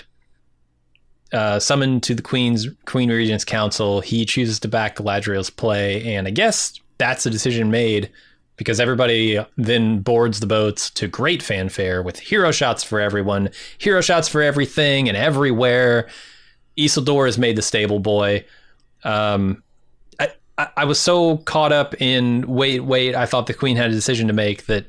Speaker 1: uh, summoned to the Queen's Queen Regent's Council. He chooses to back Galadriel's play, and I guess that's a decision made because everybody then boards the boats to great fanfare with hero shots for everyone, hero shots for everything and everywhere. Isildur has made the stable boy. Um, I, I, I was so caught up in wait, wait. I thought the Queen had a decision to make that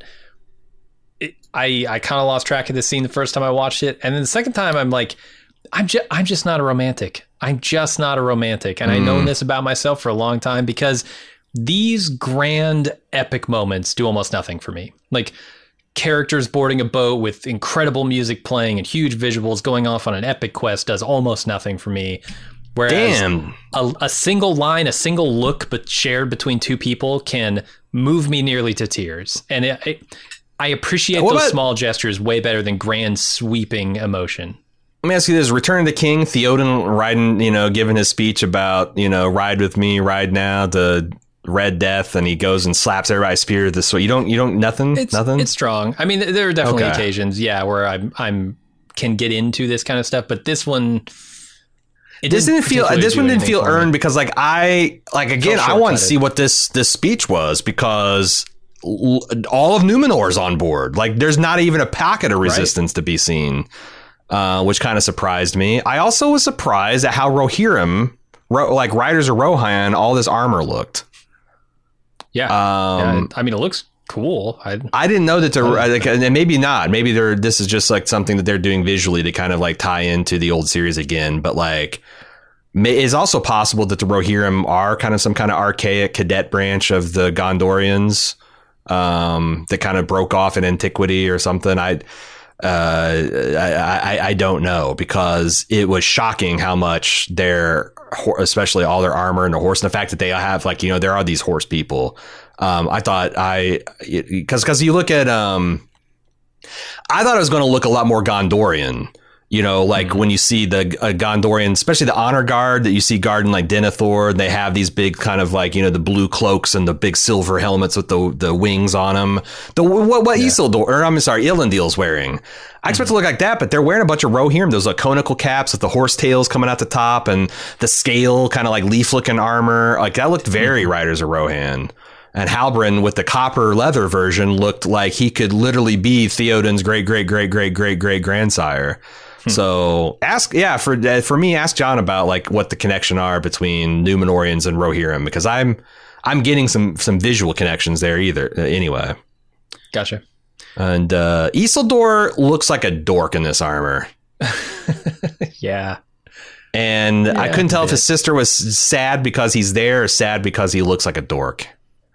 Speaker 1: I, I kind of lost track of this scene the first time I watched it. And then the second time I'm like, I'm just, I'm just not a romantic. I'm just not a romantic. And mm. I've known this about myself for a long time because these grand epic moments do almost nothing for me. Like characters boarding a boat with incredible music playing and huge visuals going off on an epic quest does almost nothing for me. Whereas
Speaker 2: Damn.
Speaker 1: A, a single line, a single look, but shared between two people can move me nearly to tears. And it, it I appreciate
Speaker 2: what
Speaker 1: those
Speaker 2: about,
Speaker 1: small gestures way better than grand sweeping emotion.
Speaker 2: Let me ask you this: Return of the King, Theoden riding, you know, giving his speech about, you know, ride with me, ride now, the Red Death, and he goes and slaps everybody's spear this way. You don't, you don't, nothing,
Speaker 1: it's,
Speaker 2: nothing.
Speaker 1: It's strong. I mean, there are definitely
Speaker 2: okay.
Speaker 1: occasions, yeah, where I'm, I'm can get into this kind of stuff, but this one,
Speaker 2: it this didn't feel. This one didn't feel earned me. because, like, I, like, again, I want to see what this this speech was because all of Numenor's on board. Like, there's not even a pocket of resistance right. to be seen, uh, which kind of surprised me. I also was surprised at how Rohirrim, Ro- like Riders of Rohan, all this armor looked.
Speaker 1: Yeah,
Speaker 2: um,
Speaker 1: yeah I mean, it looks cool. I
Speaker 2: I didn't know that. To like, and maybe not. Maybe they're. This is just like something that they're doing visually to kind of like tie into the old series again. But like, it's also possible that the Rohirrim are kind of some kind of archaic cadet branch of the Gondorians. Um, that kind of broke off in antiquity or something. I, uh, I, I, I don't know because it was shocking how much their especially all their armor and the horse, and the fact that they have like, you know, there are these horse people. Um, I thought I, because because you look at, um, I thought it was going to look a lot more Gondorian. You know, like mm-hmm. when you see the uh, Gondorian, especially the honor guard that you see guarding like Denethor, they have these big kind of like, you know, the blue cloaks and the big silver helmets with the the wings on them. The what what yeah. Isildur, or I'm sorry, Elendil's wearing. I expect mm-hmm. to look like that, but they're wearing a bunch of Rohirrim. Those like conical caps with the horse tails coming out the top and the scale kind of like leaf looking armor. Like that looked very mm-hmm. Riders of Rohan. And Halbrand with the copper leather version looked like he could literally be Theoden's great great great great great great grandsire. So ask, yeah, for for me, ask John about like what the connection are between Numenorians and Rohirrim, because I'm I'm getting some some visual connections there either. Uh, anyway,
Speaker 1: gotcha.
Speaker 2: And uh, Isildur looks like a dork in this armor.
Speaker 1: yeah,
Speaker 2: and
Speaker 1: yeah,
Speaker 2: I couldn't tell if his sister was sad because he's there or sad because he looks like a dork.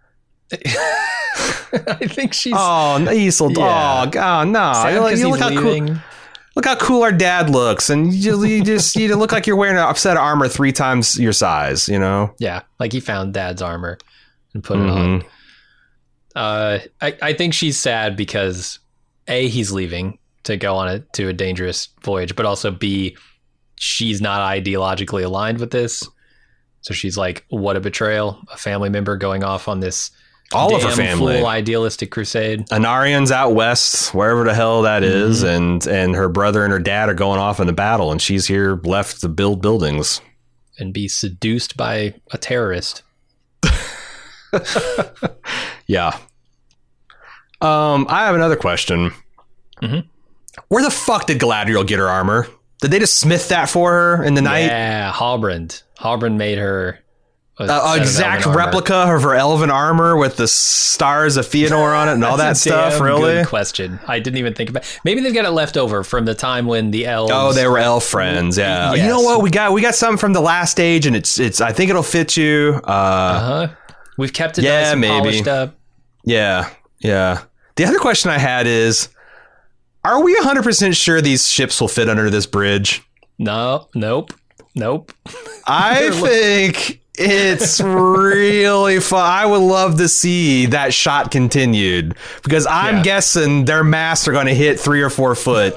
Speaker 1: I think she's.
Speaker 2: Oh, Isildur!
Speaker 1: Yeah.
Speaker 2: Oh, God, no!
Speaker 1: Sad
Speaker 2: You look, you
Speaker 1: he's
Speaker 2: look how
Speaker 1: leaving.
Speaker 2: cool. Look how cool our dad looks, and you just, you just you look like you're wearing a set of armor three times your size, you know?
Speaker 1: Yeah, like he found dad's armor and put
Speaker 2: Mm-hmm.
Speaker 1: it on. Uh, I, I think she's sad because A, he's leaving to go on a, to a dangerous voyage, but also B, she's not ideologically aligned with this. So she's like, what a betrayal, a family member going off on this
Speaker 2: All
Speaker 1: damn
Speaker 2: of her family.
Speaker 1: full idealistic crusade.
Speaker 2: Anarian's out west, wherever the hell that
Speaker 1: Mm-hmm.
Speaker 2: is, and and her brother and her dad are going off in the battle, and she's here left to build buildings.
Speaker 1: And be seduced by a terrorist.
Speaker 2: Yeah. Um, I have another question.
Speaker 1: Mm-hmm.
Speaker 2: Where the fuck did Galadriel get her armor? Did they just smith that for her in the night?
Speaker 1: Yeah, Halbrand. Halbrand made her a
Speaker 2: Uh,
Speaker 1: set of
Speaker 2: exact
Speaker 1: elven armor.
Speaker 2: replica of her elven armor with the stars of Fëanor on it and all that
Speaker 1: That's a
Speaker 2: stuff,
Speaker 1: damn
Speaker 2: really?
Speaker 1: good question. I didn't even think about. Maybe they've got it left over from the time when the elves.
Speaker 2: Oh, they were elf friends. Yeah.
Speaker 1: Yes.
Speaker 2: You know what? We got we got something from the last age, and it's it's. I think it'll fit you. Uh,
Speaker 1: Uh huh. We've kept it
Speaker 2: yeah,
Speaker 1: nice and
Speaker 2: maybe.
Speaker 1: polished up.
Speaker 2: yeah, yeah. The other question I had is, are we one hundred percent sure these ships will fit under this bridge?
Speaker 1: No, nope, nope.
Speaker 2: I think it's really fun. I would love to see that shot continued, because I'm
Speaker 1: Yeah.
Speaker 2: guessing their masts are going to hit three or four foot.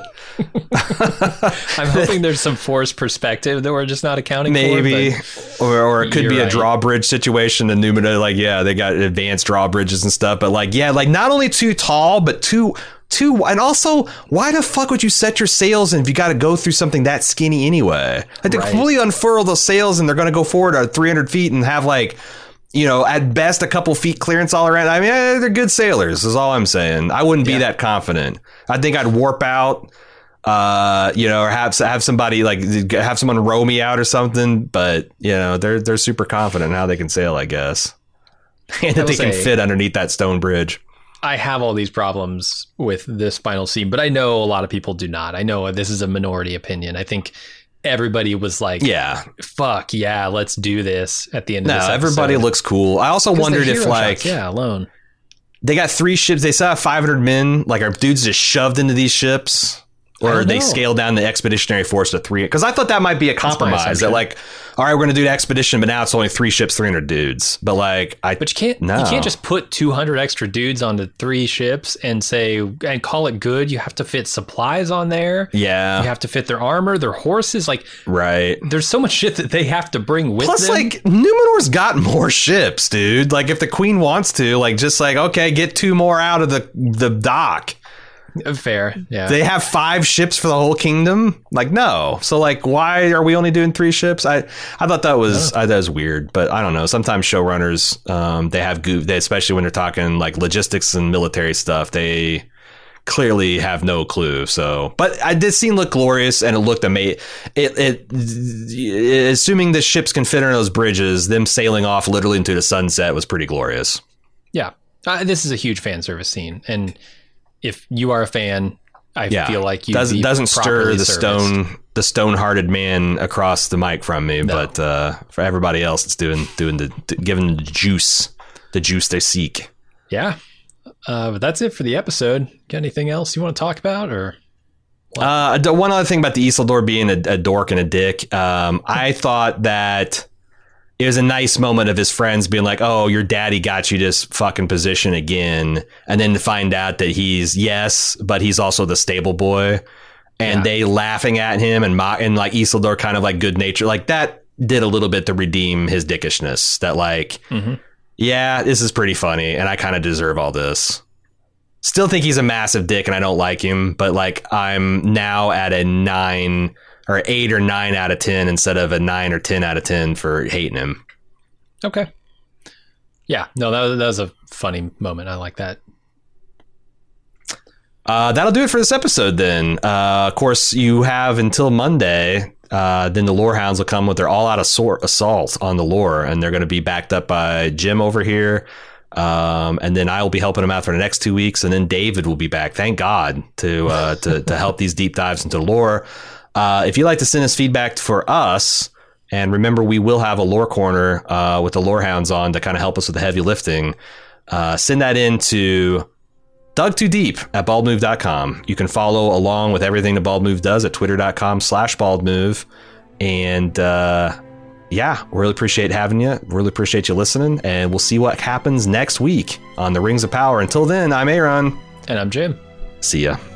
Speaker 1: I'm hoping there's some forced perspective that we're just not accounting
Speaker 2: Maybe,
Speaker 1: for.
Speaker 2: or or it could
Speaker 1: You're
Speaker 2: be a
Speaker 1: right.
Speaker 2: drawbridge situation. And Numina, like, yeah, they got advanced drawbridges and stuff. But like, yeah, like not only too tall, but too too. And also, why the fuck would you set your sails if you got to go through something that skinny anyway? Like, to
Speaker 1: Right.
Speaker 2: completely unfurl those sails and they're going to go forward at three hundred feet and have like, you know, at best a couple feet clearance all around. I mean, eh, they're good sailors, is all I'm saying. I wouldn't be
Speaker 1: Yeah.
Speaker 2: that confident. I think I'd warp out. Uh, you know, or have have somebody like have someone row me out or something. But you know, they're they're super confident in how they can sail, I guess, and that
Speaker 1: will
Speaker 2: they can
Speaker 1: say-
Speaker 2: fit underneath that stone bridge.
Speaker 1: I have all these problems with this final scene, but I know a lot of people do not. I know this is a minority opinion. I think everybody was like,
Speaker 2: Yeah,
Speaker 1: fuck yeah, let's do this at the end
Speaker 2: no,
Speaker 1: of this episode.
Speaker 2: everybody looks cool. I also
Speaker 1: 'Cause the
Speaker 2: wondered if
Speaker 1: hero
Speaker 2: like
Speaker 1: shots, yeah, alone.
Speaker 2: they got three ships. They still have five hundred men. Like, are dudes just shoved into these ships?
Speaker 1: I
Speaker 2: Or
Speaker 1: don't
Speaker 2: they
Speaker 1: know.
Speaker 2: scale down the expeditionary force to three? Because I thought that might be a
Speaker 1: my
Speaker 2: compromise. That
Speaker 1: assumption.
Speaker 2: like, all right, we're going to do the expedition, but now it's only three ships, three hundred dudes. But like, I
Speaker 1: But you can't
Speaker 2: No.
Speaker 1: you can't just put two hundred extra dudes onto three ships and say and call it good. You have to fit supplies on there.
Speaker 2: yeah,
Speaker 1: You have to fit their armor, their horses. Like,
Speaker 2: right.
Speaker 1: there's so much shit that they have to bring with
Speaker 2: Plus,
Speaker 1: them.
Speaker 2: like, Numenor's got more ships, dude. Like, if the queen wants to, like, just like, okay, get two more out of the the dock.
Speaker 1: fair, yeah.
Speaker 2: They have five ships for the whole kingdom. Like, no. So, like, why are we only doing three ships? I, I thought that was I, that was weird, but I don't know. Sometimes showrunners, um, they have goof, they, especially when they're talking like logistics and military stuff. They clearly have no clue. So, but I did scene look glorious and it looked amazing. It, it, assuming the ships can fit on those bridges, them sailing off literally into the sunset was pretty glorious.
Speaker 1: yeah, uh, this is a huge fan service scene, and if you are a fan, I
Speaker 2: Yeah,
Speaker 1: feel like you
Speaker 2: doesn't doesn't stir the stone the stone hearted man across the mic from me,
Speaker 1: No.
Speaker 2: but uh, for everybody else, it's doing doing the giving the juice, the juice they seek.
Speaker 1: Yeah, uh, but that's it for the episode. Got anything else you want to talk about, or
Speaker 2: Uh, d- one other thing about the Isildur being a, a dork and a dick. Um, I thought that it was a nice moment of his friends being like, "Oh, your daddy got you this fucking position again," and then to find out that he's yes, but he's also the stable boy, and yeah. they laughing at him and mock and like Isildur kind of like good nature, like that did a little bit to redeem his dickishness. That like, mm-hmm. yeah, this is pretty funny, and I kind of deserve all this. Still think he's a massive dick and I don't like him, but like I'm now at a nine or eight or nine out of ten instead of a nine or ten out of ten for hating him.
Speaker 1: Okay. Yeah, no, that was, that was a funny moment. I like that.
Speaker 2: Uh, that'll do it for this episode then. Uh, of course, you have until Monday. Uh, then the Lorehounds will come with their all-out assault on the lore, and they're going to be backed up by Jim over here. Um, and then I will be helping him out for the next two weeks, and then David will be back. Thank God to uh, to to help these deep dives into lore. Uh, if you'd like to send us feedback for us, and remember we will have a lore corner uh, with the Lorehounds on to kind of help us with the heavy lifting. Uh, send that in to Dug Too Deep at bald move dot com. You can follow along with everything that Bald Move does at twitter dot com slash bald move, and. Uh, Yeah, really appreciate having you. Really appreciate you listening. And we'll see what happens next week on the Rings of Power. Until then, I'm Aaron.
Speaker 1: And I'm Jim.
Speaker 2: See ya.